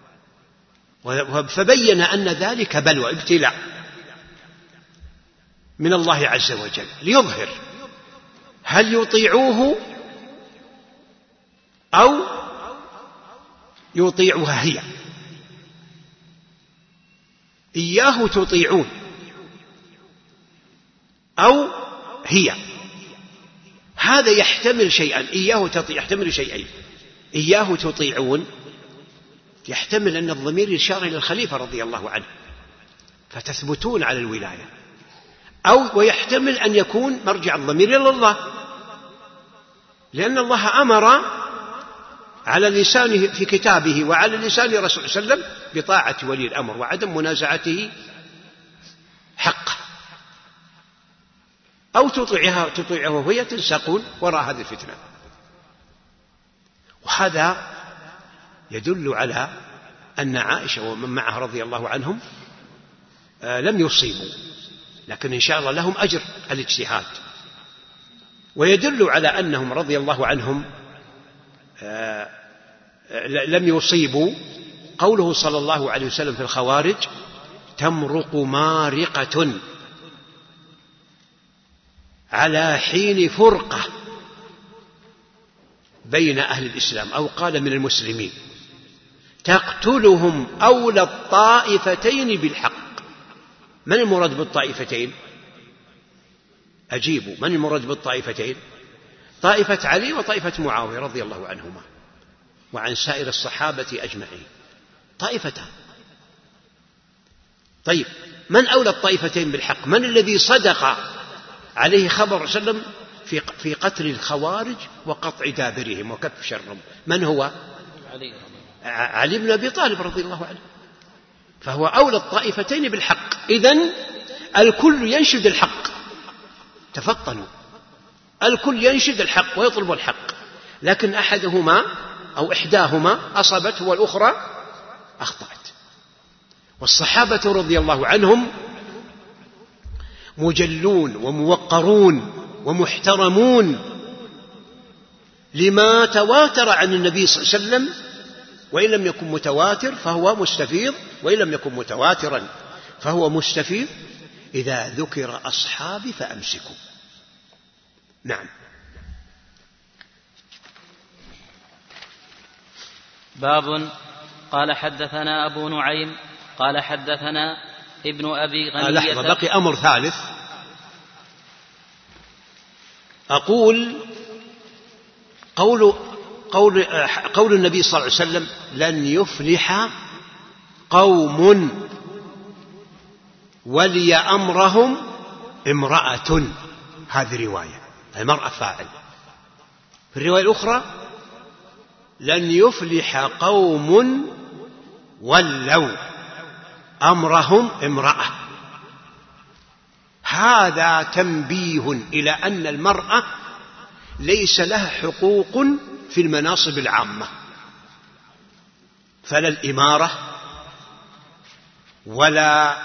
فبين أن ذلك بلوى ابتلاء من الله عز وجل ليظهر هل يطيعوه أو يطيعها هي. إياه تطيعون أو هي، هذا يحتمل شيئا. إياه يحتمل شيئين. إياه تطيعون يحتمل أن الضمير يشار إلى الخليفة رضي الله عنه فتثبتون على الولاية، أو ويحتمل أن يكون مرجع الضمير إلى الله، لأن الله أمر على لسانه في كتابه وعلى لسان رسوله صلى الله عليه وسلم بطاعة ولي الأمر وعدم منازعته حقه. أو تطيعه وهي تنسقون وراء هذه الفتنة. وهذا يدل على أن عائشة ومن معها رضي الله عنهم لم يصيبوا، لكن إن شاء الله لهم أجر الاجتهاد. ويدل على أنهم رضي الله عنهم لم يصيبوا قوله صلى الله عليه وسلم في الخوارج: تمرق مارقة على حين فرقة بين أهل الإسلام، أو قال من المسلمين، تقتلهم أولى الطائفتين بالحق. من المراد بالطائفتين؟ أجيبوا، من المراد بالطائفتين؟ طائفة علي وطائفة معاوية رضي الله عنهما وعن سائر الصحابة أجمعين، طائفتان. طيب، من أولى الطائفتين بالحق؟ من الذي صدق عليه خبر صلى الله عليه وسلم في قتل الخوارج وقطع دابرهم وكف شرهم؟ من هو؟ علي بن أبي طالب رضي الله عنه، فهو أولى الطائفتين بالحق. إذن الكل ينشد الحق، تفطنوا، الكل ينشد الحق ويطلب الحق، لكن أحدهما أو إحداهما أصابته والأخرى أخطأت. والصحابة رضي الله عنهم مجلون وموقرون ومحترمون لما تواتر عن النبي صلى الله عليه وسلم، وإن لم يكن متواتر فهو مستفيض، وإن لم يكن متواترا فهو مستفيض. إذا ذكر أصحابي فأمسكوا. نعم. باب. قال حدثنا أبو نعيم قال حدثنا ابن أبي غنية. لحظة، بقي أمر ثالث. أقول قول النبي صلى الله عليه وسلم: لن يفلح قوم ولي أمرهم امرأة. هذه رواية، المرأة فاعل. في الرواية الأخرى: لن يفلح قوم ولوا أمرهم امرأة. هذا تنبيه إلى أن المرأة ليس لها حقوق في المناصب العامة، فلا الإمارة ولا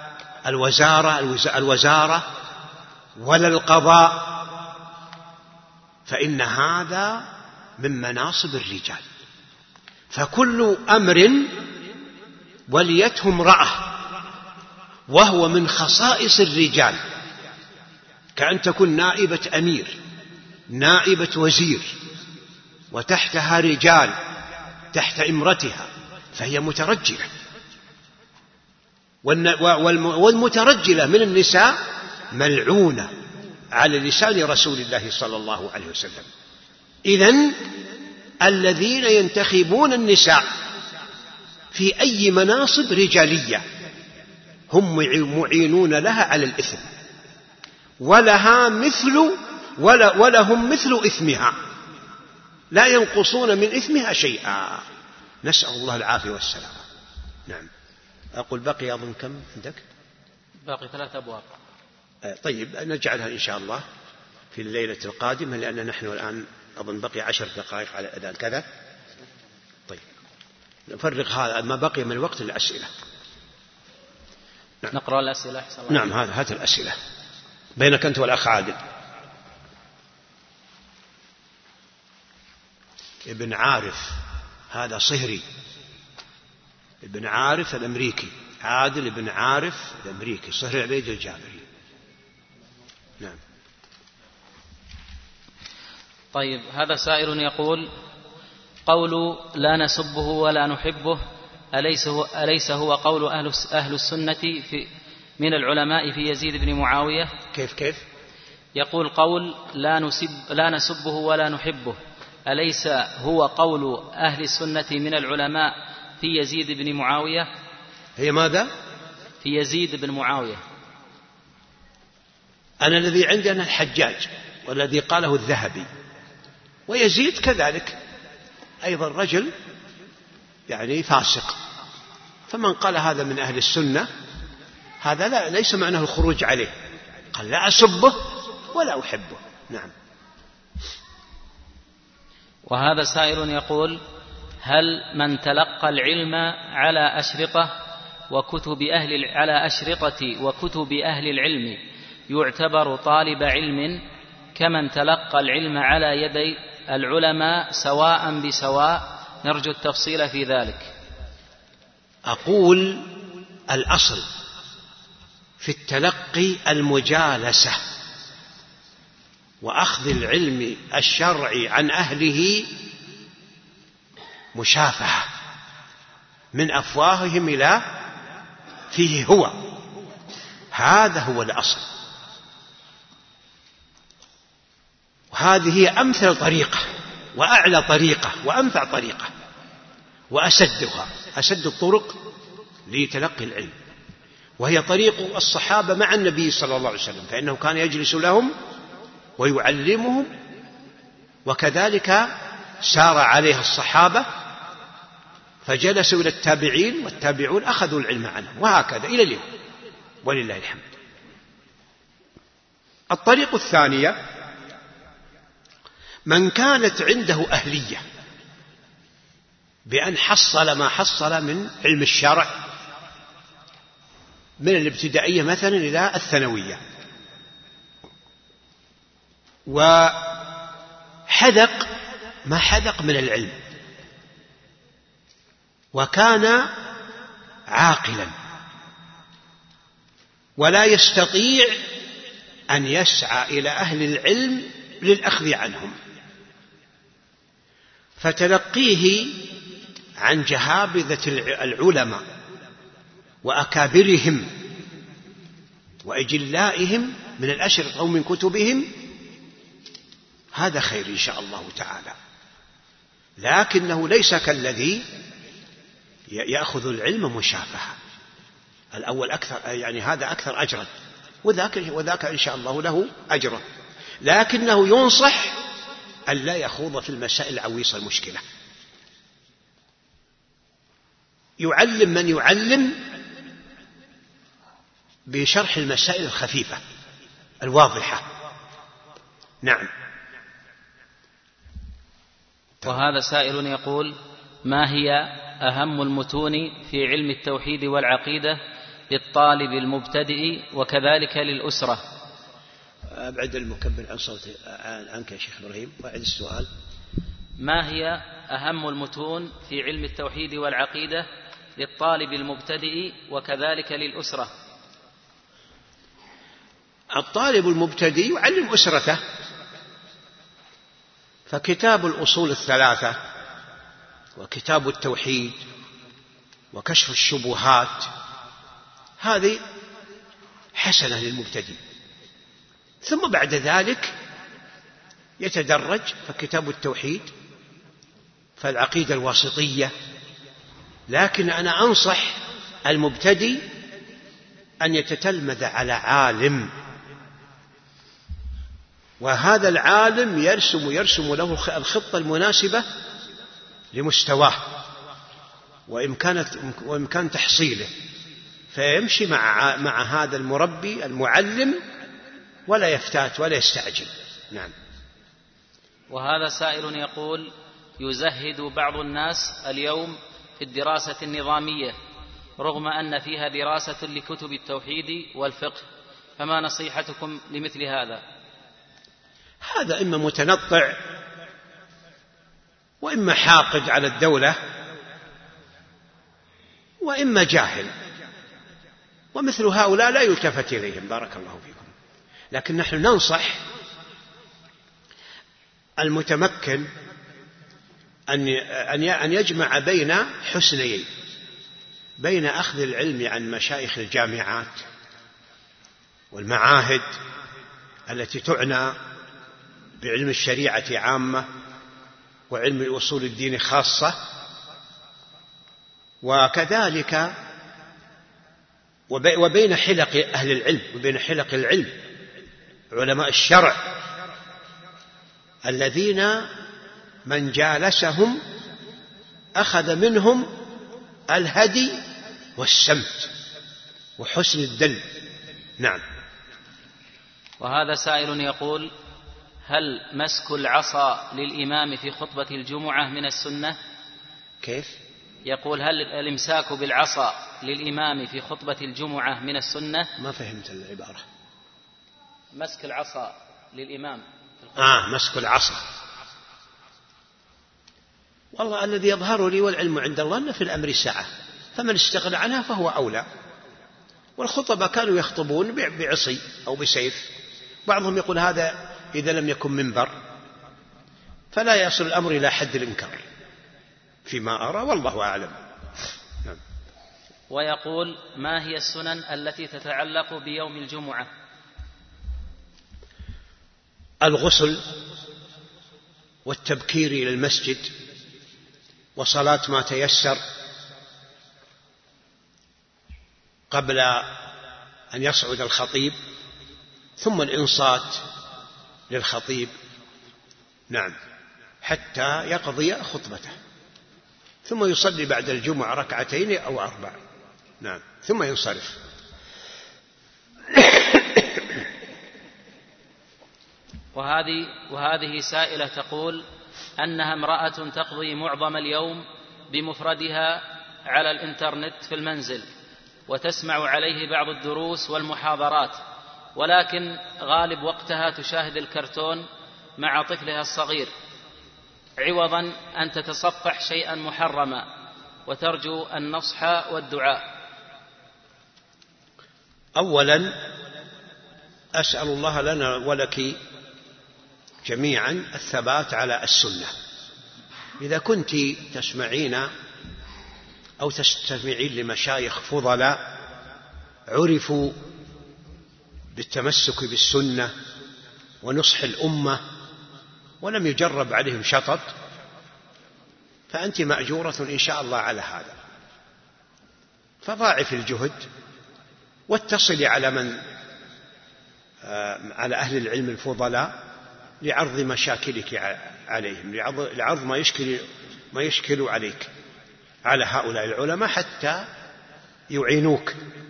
الوزارة ولا القضاء، فإن هذا من مناصب الرجال. فكل أمر وليته امرأة وهو من خصائص الرجال، كأن تكون نائبة أمير، نائبة وزير، وتحتها رجال تحت إمرتها، فهي مترجلة. والمترجلة من النساء ملعونة على لسان رسول الله صلى الله عليه وسلم. إذن الذين ينتخبون النساء في أي مناصب رجالية هم معينون لها على الإثم، ولهم مثل إثمها، لا ينقصون من إثمها شيئا. نسأل الله العافية والسلامة. نعم. أقول بقي أظن كم عندك؟ باقي 3 أبواب. طيب، نجعلها إن شاء الله في الليلة القادمة، لأن نحن الآن أظن بقي 10 دقائق على الأذان كذا. طيب، نفرغ هذا ما بقي من الوقت للأسئلة. نقرأ الأسئلة. نعم، هذه الأسئلة بينك أنت والأخ عادل. ابن عارف هذا صهري، ابن عارف الأمريكي، عادل ابن عارف الأمريكي، صهري عبيد الجابري. نعم. طيب، هذا سائل يقول: قول لا نسبه ولا نحبه أليس هو قول أهل السنة من العلماء في يزيد بن معاوية؟ كيف؟ يقول: قول لا نسبه ولا نحبه أليس هو قول أهل السنة من العلماء في يزيد بن معاوية؟ هي ماذا؟ في يزيد بن معاوية. أنا الذي عندي أنا الحجاج، والذي قاله الذهبي، ويزيد كذلك أيضا رجل يعني فاسق، فمن قال هذا من أهل السنة هذا ليس معناه الخروج عليه، قال لا أسبه ولا أحبه. نعم. وهذا سائل يقول: هل من تلقى العلم على أشرطة وكتب أهل العلم يعتبر طالب علم كمن تلقى العلم على يدي العلماء سواء بسواء؟ نرجو التفصيل في ذلك. أقول الأصل في التلقي المجالسة وأخذ العلم الشرعي عن أهله مشافهة من أفواههم إلى فيه هو، هذا هو الأصل، وهذه هي أمثل طريقة وأعلى طريقة وأنفع طريقة وأسدها، أسد الطرق لتلقي العلم، وهي طريق الصحابة مع النبي صلى الله عليه وسلم، فإنه كان يجلس لهم ويعلمهم، وكذلك سار عليها الصحابة فجلسوا إلى التابعين، والتابعون أخذوا العلم عنهم، وهكذا إلى اليوم ولله الحمد. الطريق الثانية: من كانت عنده أهلية بأن حصل ما حصل من علم الشرع من الابتدائية مثلا إلى الثانوية، وحذق ما حذق من العلم، وكان عاقلا ولا يستطيع أن يسعى إلى أهل العلم للأخذ عنهم، فتلقيه عن جهابذة العلماء وأكابرهم وإجلائهم من الأشرطة أو من كتبهم، هذا خير إن شاء الله تعالى، لكنه ليس كالذي يأخذ العلم مشافهة. الأول أكثر، يعني هذا أكثر أجرا، وذاك إن شاء الله له أجره، لكنه ينصح أن لا يخوض في المسائل العويصة المشكلة. يعلم من يعلم بشرح المسائل الخفيفة الواضحة. نعم. وهذا سائل يقول: ما هي أهم المتون في علم التوحيد والعقيدة للطالب المبتدئ وكذلك للأسرة؟ أبعد المكبر عن صوتي عنك يا شيخ إبراهيم، وأعد السؤال. ما هي أهم المتون في علم التوحيد والعقيدة للطالب المبتدئ وكذلك للأسرة؟ الطالب المبتدئ يعلم أسرته، فكتاب الأصول الثلاثة وكتاب التوحيد وكشف الشبهات هذه حسنة للمبتدئ، ثم بعد ذلك يتدرج، فكتاب التوحيد، فالعقيدة الواسطية. لكن أنا أنصح المبتدئ أن يتتلمذ على عالم، وهذا العالم يرسم له الخطة المناسبة لمستواه وإمكان تحصيله، فيمشي مع هذا المربي المعلم ولا يفتات ولا يستعجل. نعم. وهذا سائل يقول: يزهد بعض الناس اليوم في الدراسة النظامية رغم أن فيها دراسة لكتب التوحيد والفقه، فما نصيحتكم لمثل هذا؟ هذا إما متنطع وإما حاقد على الدولة وإما جاهل، ومثل هؤلاء لا يلتفت إليهم، بارك الله فيكم. لكن نحن ننصح المتمكن أن يجمع بين حسنيين، بين أخذ العلم عن مشايخ الجامعات والمعاهد التي تعنى بعلم الشريعة عامة وعلم أصول الدين خاصة، وكذلك وبين حلق أهل العلم وبين حلق العلم علماء الشرع الذين من جالسهم أخذ منهم الهدي والسمت وحسن الدل. نعم. وهذا سائل يقول: هل مسك العصا للإمام في خطبة الجمعة من السنة؟ كيف؟ يقول: هل الإمساك بالعصا للإمام في خطبة الجمعة من السنة؟ ما فهمت العبارة. مسك العصا للإمام في مسك العصا. والله الذي يظهر لي والعلم عند الله أن في الأمر سعة، فمن استغنى عنها فهو أولى. والخطبة كانوا يخطبون بعصي أو بسيف، بعضهم يقول هذا إذا لم يكن منبر، فلا يصل الأمر إلى حد الإنكار فيما أرى، والله أعلم. نعم. ويقول: ما هي السنن التي تتعلق بيوم الجمعة؟ الغسل والتبكير إلى المسجد وصلاة ما تيسر قبل أن يصعد الخطيب، ثم الإنصات للخطيب، نعم، حتى يقضي خطبته، ثم يصلي بعد الجمعة 2 أو 4، نعم، ثم ينصرف. وهذه سائلة تقول أنها امرأة تقضي معظم اليوم بمفردها على الإنترنت في المنزل، وتسمع عليه بعض الدروس والمحاضرات، ولكن غالب وقتها تشاهد الكرتون مع طفلها الصغير، عوضا أن تتصفح شيئا محرما، وترجو النصح والدعاء. أولا أسأل الله لنا ولك جميعا الثبات على السنة. إذا كنت تسمعين أو تستمعين لمشايخ فضلاء عرفوا بالتمسك بالسنة ونصح الأمة ولم يجرب عليهم شطط، فأنت مأجورة إن شاء الله على هذا. فضاعف الجهد واتصلي على أهل العلم الفضلاء لعرض مشاكلك عليهم، لعرض ما يشكل عليك على هؤلاء العلماء حتى يعينوك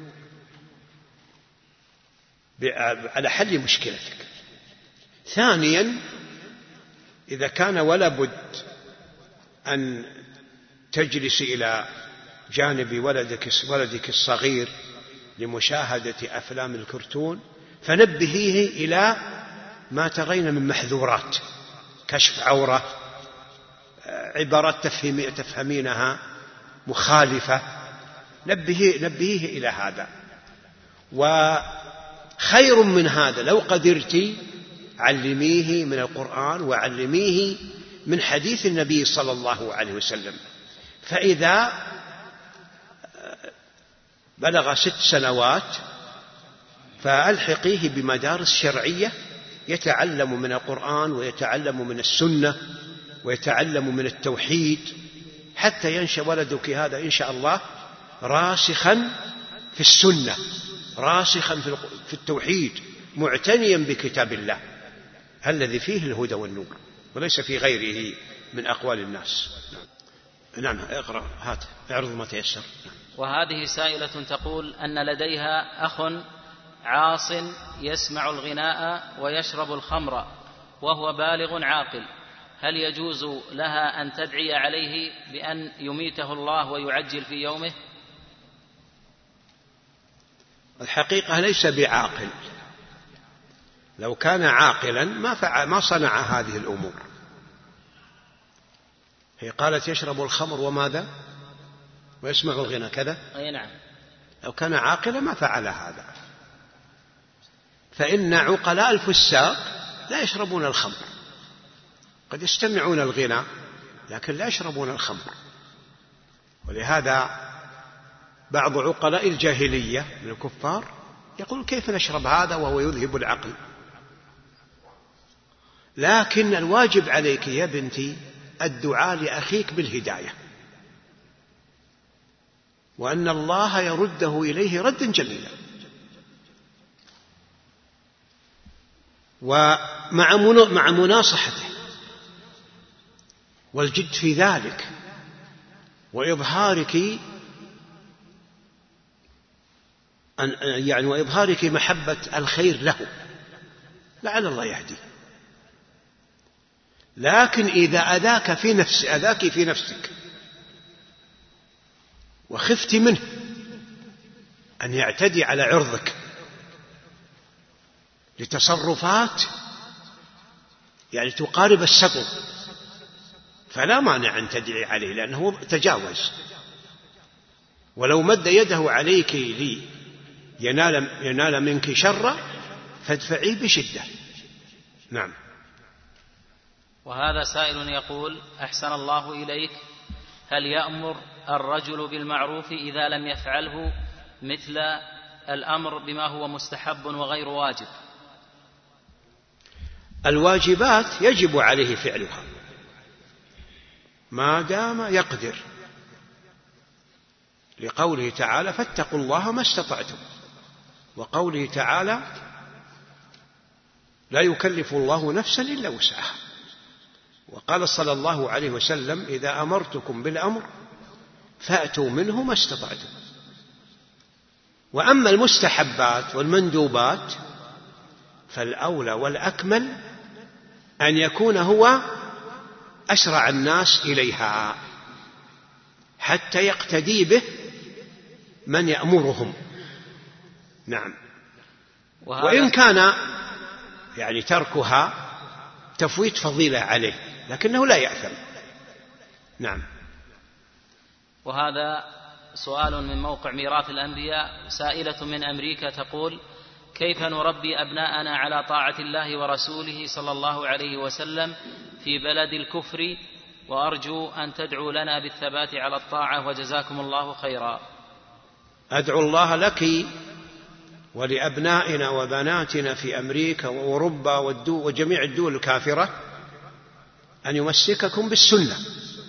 على حل مشكلتك. ثانيا، إذا كان ولا بد أن تجلس إلى جانب ولدك الصغير لمشاهدة أفلام الكرتون، فنبهيه إلى ما ترين من محذورات، كشف عورة، عبارات تفهمينها مخالفة، نبهيه إلى هذا. وخير من هذا لو قدرت علميه من القرآن وعلميه من حديث النبي صلى الله عليه وسلم. فإذا بلغ 6 سنوات فألحقيه بمدارس شرعية يتعلم من القرآن ويتعلم من السنة ويتعلم من التوحيد، حتى ينشأ ولدك هذا إن شاء الله راسخا في السنة، راسخا في التوحيد، معتنيا بكتاب الله الذي فيه الهدى والنور وليس في غيره من أقوال الناس. نعم، اقرأ، هات اعرض ما تيسر. وهذه سائلة تقول أن لديها أخ عاص يسمع الغناء ويشرب الخمر وهو بالغ عاقل، هل يجوز لها أن تدعي عليه بأن يميته الله ويعجل في يومه؟ الحقيقة ليس بعاقل، لو كان عاقلا ما صنع هذه الأمور. هي قالت يشرب الخمر وماذا ويسمع الغنى كذا، أي نعم. لو كان عاقلا ما فعل هذا. فإن عقلاء الفساق لا يشربون الخمر، قد يستمعون الغنى لكن لا يشربون الخمر. ولهذا بعض عقلاء الجاهلية من الكفار يقول كيف نشرب هذا وهو يذهب العقل. لكن الواجب عليك يا بنتي الدعاء لأخيك بالهداية، وأن الله يرده إليه ردا جميلا. ومع مناصحته والجد في ذلك وإظهارك محبة الخير له، لعل الله يهديه. لكن إذا أذاك في نفسك وخفت منه أن يعتدي على عرضك لتصرفات تقارب السطو، فلا مانع أن تدعي عليه لأنه تجاوز. ولو مد يده عليك ينال منك شر فادفعيه بشدة. نعم. وهذا سائل يقول أحسن الله إليك، هل يأمر الرجل بالمعروف إذا لم يفعله مثل الأمر بما هو مستحب وغير واجب؟ الواجبات يجب عليه فعلها ما دام يقدر، لقوله تعالى فاتقوا الله ما استطعتم، وقوله تعالى لا يكلف الله نفسا إلا وسعها، وقال صلى الله عليه وسلم إذا أمرتكم بالأمر فأتوا منه ما استطعتم. وأما المستحبات والمندوبات فالأولى والأكمل أن يكون هو أسرع الناس إليها حتى يقتدي به من يأمرهم. نعم. وإن كان تركها تفويت فضيلة عليه لكنه لا يأثم. نعم. وهذا سؤال من موقع ميراث الأنبياء، سائلة من أمريكا تقول كيف نربي أبناءنا على طاعة الله ورسوله صلى الله عليه وسلم في بلد الكفر، وأرجو أن تدعو لنا بالثبات على الطاعة وجزاكم الله خيرا. أدعو الله لك ولأبنائنا وبناتنا في أمريكا وأوروبا وجميع الدول الكافرة أن يمسككم بالسنة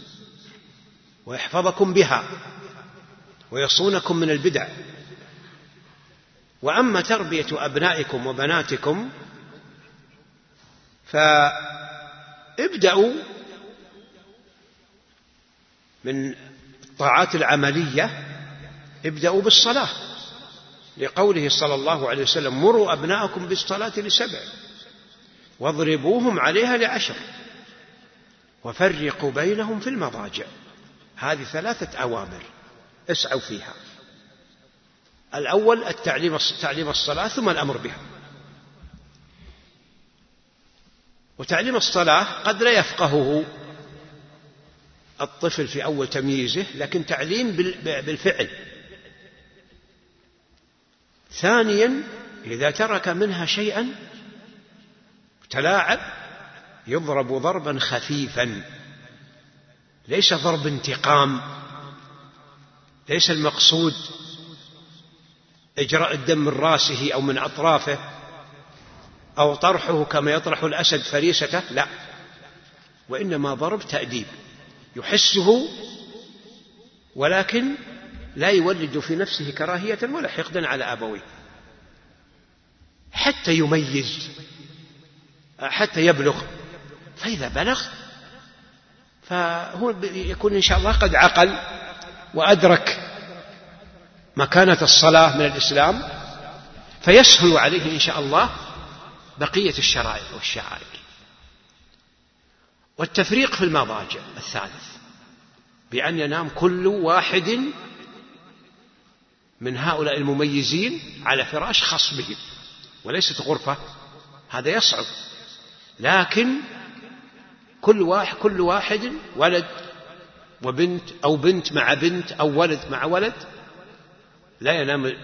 ويحفظكم بها ويصونكم من البدع. وأما تربية أبنائكم وبناتكم فابدأوا من الطاعات العملية، ابدأوا بالصلاة، لقوله صلى الله عليه وسلم مروا أبناءكم بالصلاة ل7 واضربوهم عليها ل10 وفرقوا بينهم في المضاجع. هذه 3 أوامر اسعوا فيها. الأول تعليم الصلاة ثم الأمر بها. وتعليم الصلاة قد لا يفقهه الطفل في أول تمييزه، لكن تعليم بالفعل. ثانيا إذا ترك منها شيئا تلاعب يضرب ضربا خفيفا، ليس ضرب انتقام، ليس المقصود إجراء الدم من رأسه أو من أطرافه أو طرحه كما يطرح الأسد فريسته، لا، وإنما ضرب تأديب يحسه ولكن لا يولد في نفسه كراهية ولا حقدا على أبويه حتى يميز، حتى يبلغ. فإذا بلغ فهو يكون إن شاء الله قد عقل وأدرك مكانة الصلاة من الإسلام، فيسهل عليه إن شاء الله بقية الشرائع والشعائر. والتفريق في المضاجع الثالث، بأن ينام كل واحد من هؤلاء المميزين على فراش خاص بهم، وليست غرفة، هذا يصعب. لكن كل واحد ولد وبنت أو بنت مع بنت أو ولد مع ولد، لا ينام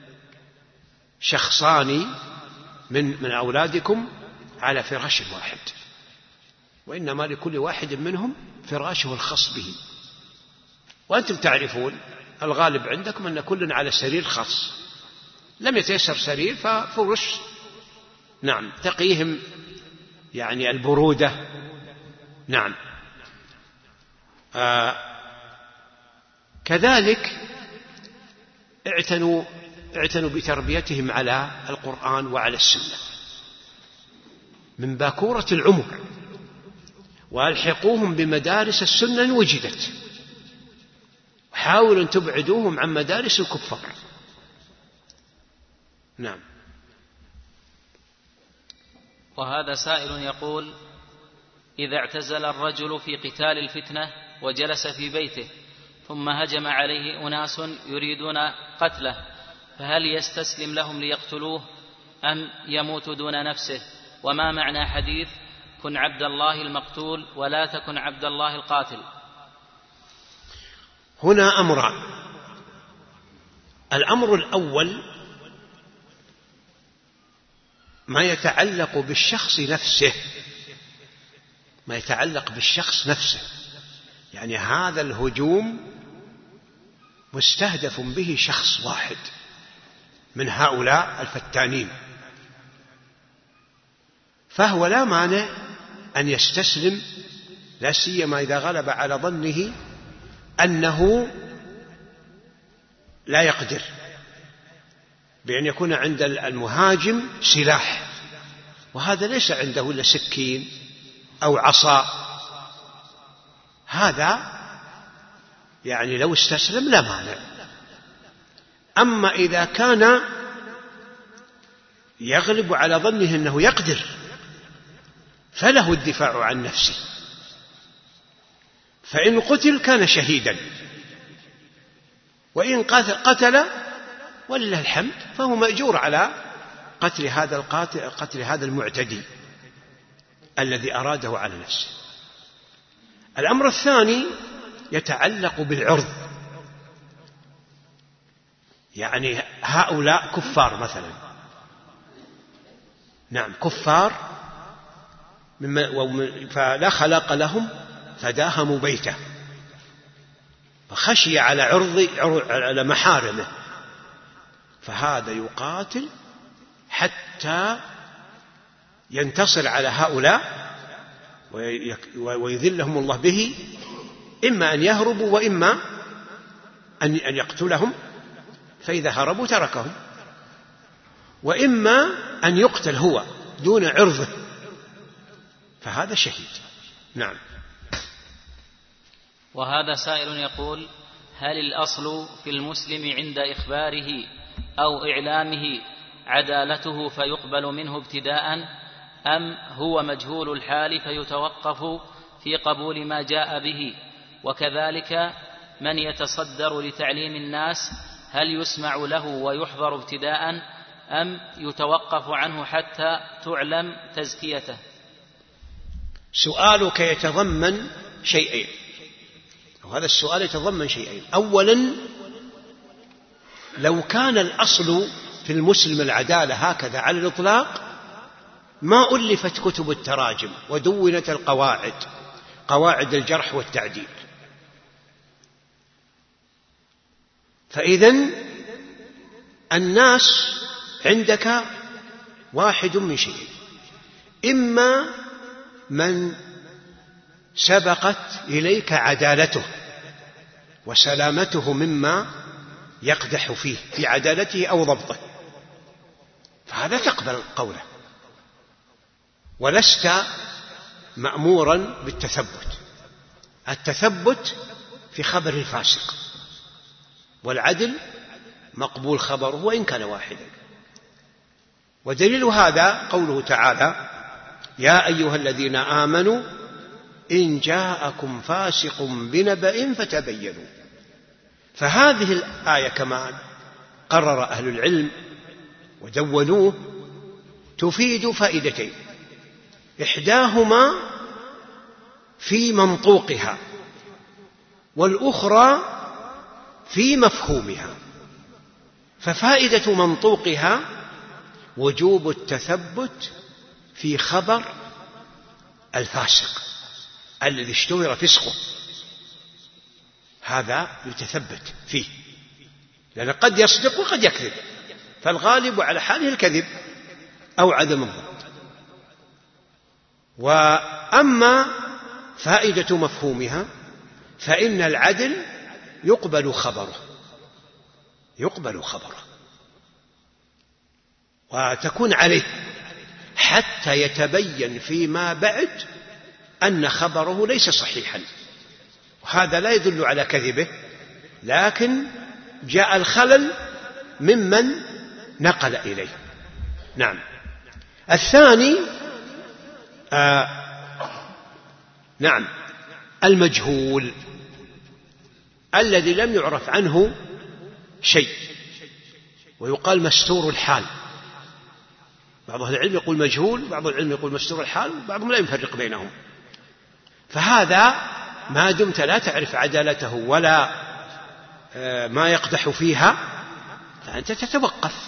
شخصان من أولادكم على فراش واحد، وإنما لكل واحد منهم فراشه الخاص به. وأنتم تعرفون الغالب عندكم أن كل على سرير خاص، لم يتيسر سرير ففرش نعم تقيهم يعني البرودة. نعم. كذلك اعتنوا بتربيتهم على القرآن وعلى السنة من باكورة العمر، وألحقوهم بمدارس السنة إن وجدت، وحاولوا أن تبعدوهم عن مدارس الكفار. نعم. وهذا سائل يقول: إذا اعتزل الرجل في قتال الفتنة وجلس في بيته ثم هجم عليه أناس يريدون قتله، فهل يستسلم لهم ليقتلوه أم يموت دون نفسه؟ وما معنى حديث كن عبد الله المقتول ولا تكن عبد الله القاتل؟ هنا أمران. الأمر الأول ما يتعلق بالشخص نفسه، يعني هذا الهجوم مستهدف به شخص واحد من هؤلاء الفتانين، فهو لا مانع أن يستسلم، لا سيما إذا غلب على ظنه أنه لا يقدر، بأن يكون عند المهاجم سلاح، وهذا ليس عنده إلا سكين أو عصا، هذا يعني لو استسلم لا مانع. أما إذا كان يغلب على ظنه أنه يقدر فله الدفاع عن نفسه، فإن قتل كان شهيدا، وإن قتل ولله الحمد فهو مأجور على قتل هذا المعتدي الذي أراده على نفسه. الأمر الثاني يتعلق بالعرض، يعني هؤلاء كفار مثلا، نعم كفار فلا خلاق لهم فداهموا بيته، فخشي على محارمه، فهذا يقاتل حتى ينتصر على هؤلاء ويذلهم الله به، إما أن يهربوا وإما أن يقتلهم، فإذا هربوا تركهم، وإما أن يقتل هو دون عرضه، فهذا شهيد. نعم. وهذا سائل يقول: هل الأصل في المسلم عند إخباره أو إعلامه عدالته فيقبل منه ابتداء، أم هو مجهول الحال فيتوقف في قبول ما جاء به؟ وكذلك من يتصدر لتعليم الناس هل يسمع له ويحضر ابتداء، أم يتوقف عنه حتى تعلم تزكيته؟ سؤالك يتضمن شيئين، وهذا السؤال يتضمن شيئين. أولا، لو كان الأصل في المسلم العدالة هكذا على الإطلاق ما ألفت كتب التراجم ودونت قواعد الجرح والتعديل. فإذن الناس عندك واحد من شيء: إما من سبقت إليك عدالته وسلامته مما يقدح فيه في عدالته أو ضبطه، فهذا تقبل قوله، ولست مأمورا بالتثبت. التثبت في خبر الفاسق، والعدل مقبول خبره وإن كان واحدا. ودليل هذا قوله تعالى: يا أيها الذين آمنوا إن جاءكم فاسق بنبأ فتبينوا. فهذه الآية كمان قرر أهل العلم ودونوه تفيد فائدتين: إحداهما في منطوقها، والأخرى في مفهومها. ففائدة منطوقها وجوب التثبت في خبر الفاسق الذي اشتهر فسقه، هذا يتثبت فيه، لأن قد يصدق وقد يكذب، فالغالب على حاله الكذب أو عدم الضبط. وأما فائدة مفهومها فإن العدل يقبل خبره وتكون عليه حتى يتبين فيما بعد أن خبره ليس صحيحا، وهذا لا يدل على كذبه، لكن جاء الخلل ممن نقل إليه. نعم. الثاني نعم المجهول الذي لم يعرف عنه شيء، ويقال مستور الحال. بعض أهل العلم يقول مجهول، بعض العلم يقول مستور الحال، بعضهم لا يفرق بينهم. فهذا ما دمت لا تعرف عدالته ولا ما يقدح فيها فأنت تتوقف.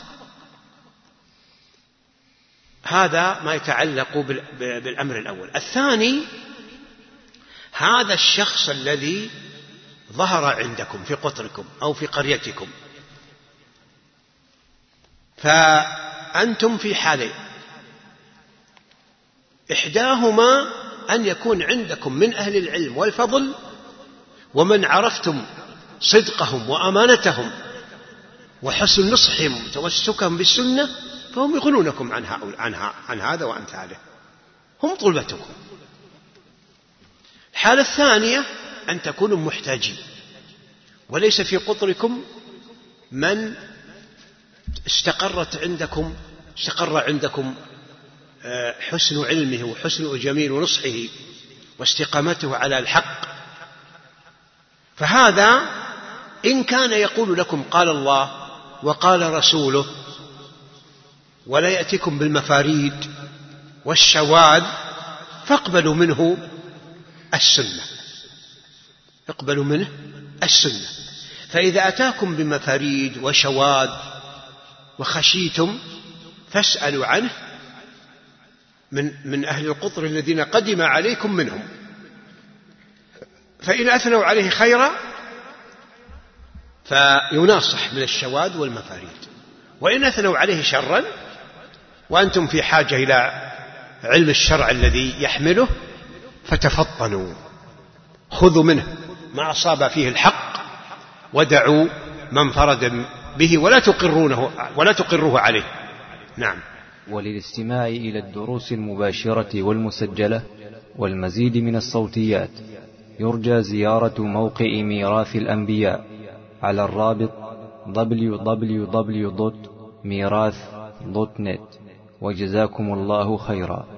هذا ما يتعلق بالأمر الأول. الثاني، هذا الشخص الذي ظهر عندكم في قطركم أو في قريتكم، فأنتم في حالين: إحداهما أن يكون عندكم من أهل العلم والفضل ومن عرفتم صدقهم وأمانتهم وحسن نصحهم وتمسكهم بالسنة، فهم يغنونكم عن هذا وأمثاله، هم طلبتكم. الحالة الثانية أن تكونوا محتاجين، وليس في قطركم من استقر عندكم حسن علمه وحسن جميل نصحه واستقامته على الحق. فهذا إن كان يقول لكم قال الله وقال رسوله ولا يأتيكم بالمفاريد والشواذ، فاقبلوا منه السنة. فإذا أتاكم بمفاريد وشواذ وخشيتم فاسألوا عنه من أهل القطر الذين قدم عليكم منهم، فإن أثنوا عليه خيرا فيناصح من الشواذ والمفاريد، وإن أثنوا عليه شرا وأنتم في حاجة إلى علم الشرع الذي يحمله فتفطنوا، خذوا منه ما أصاب فيه الحق ودعوا من فرد به ولا تقروه عليه. نعم. وللاستماع إلى الدروس المباشرة والمسجلة والمزيد من الصوتيات يرجى زيارة موقع ميراث الأنبياء على الرابط www.mirath.net. وجزاكم الله خيرا.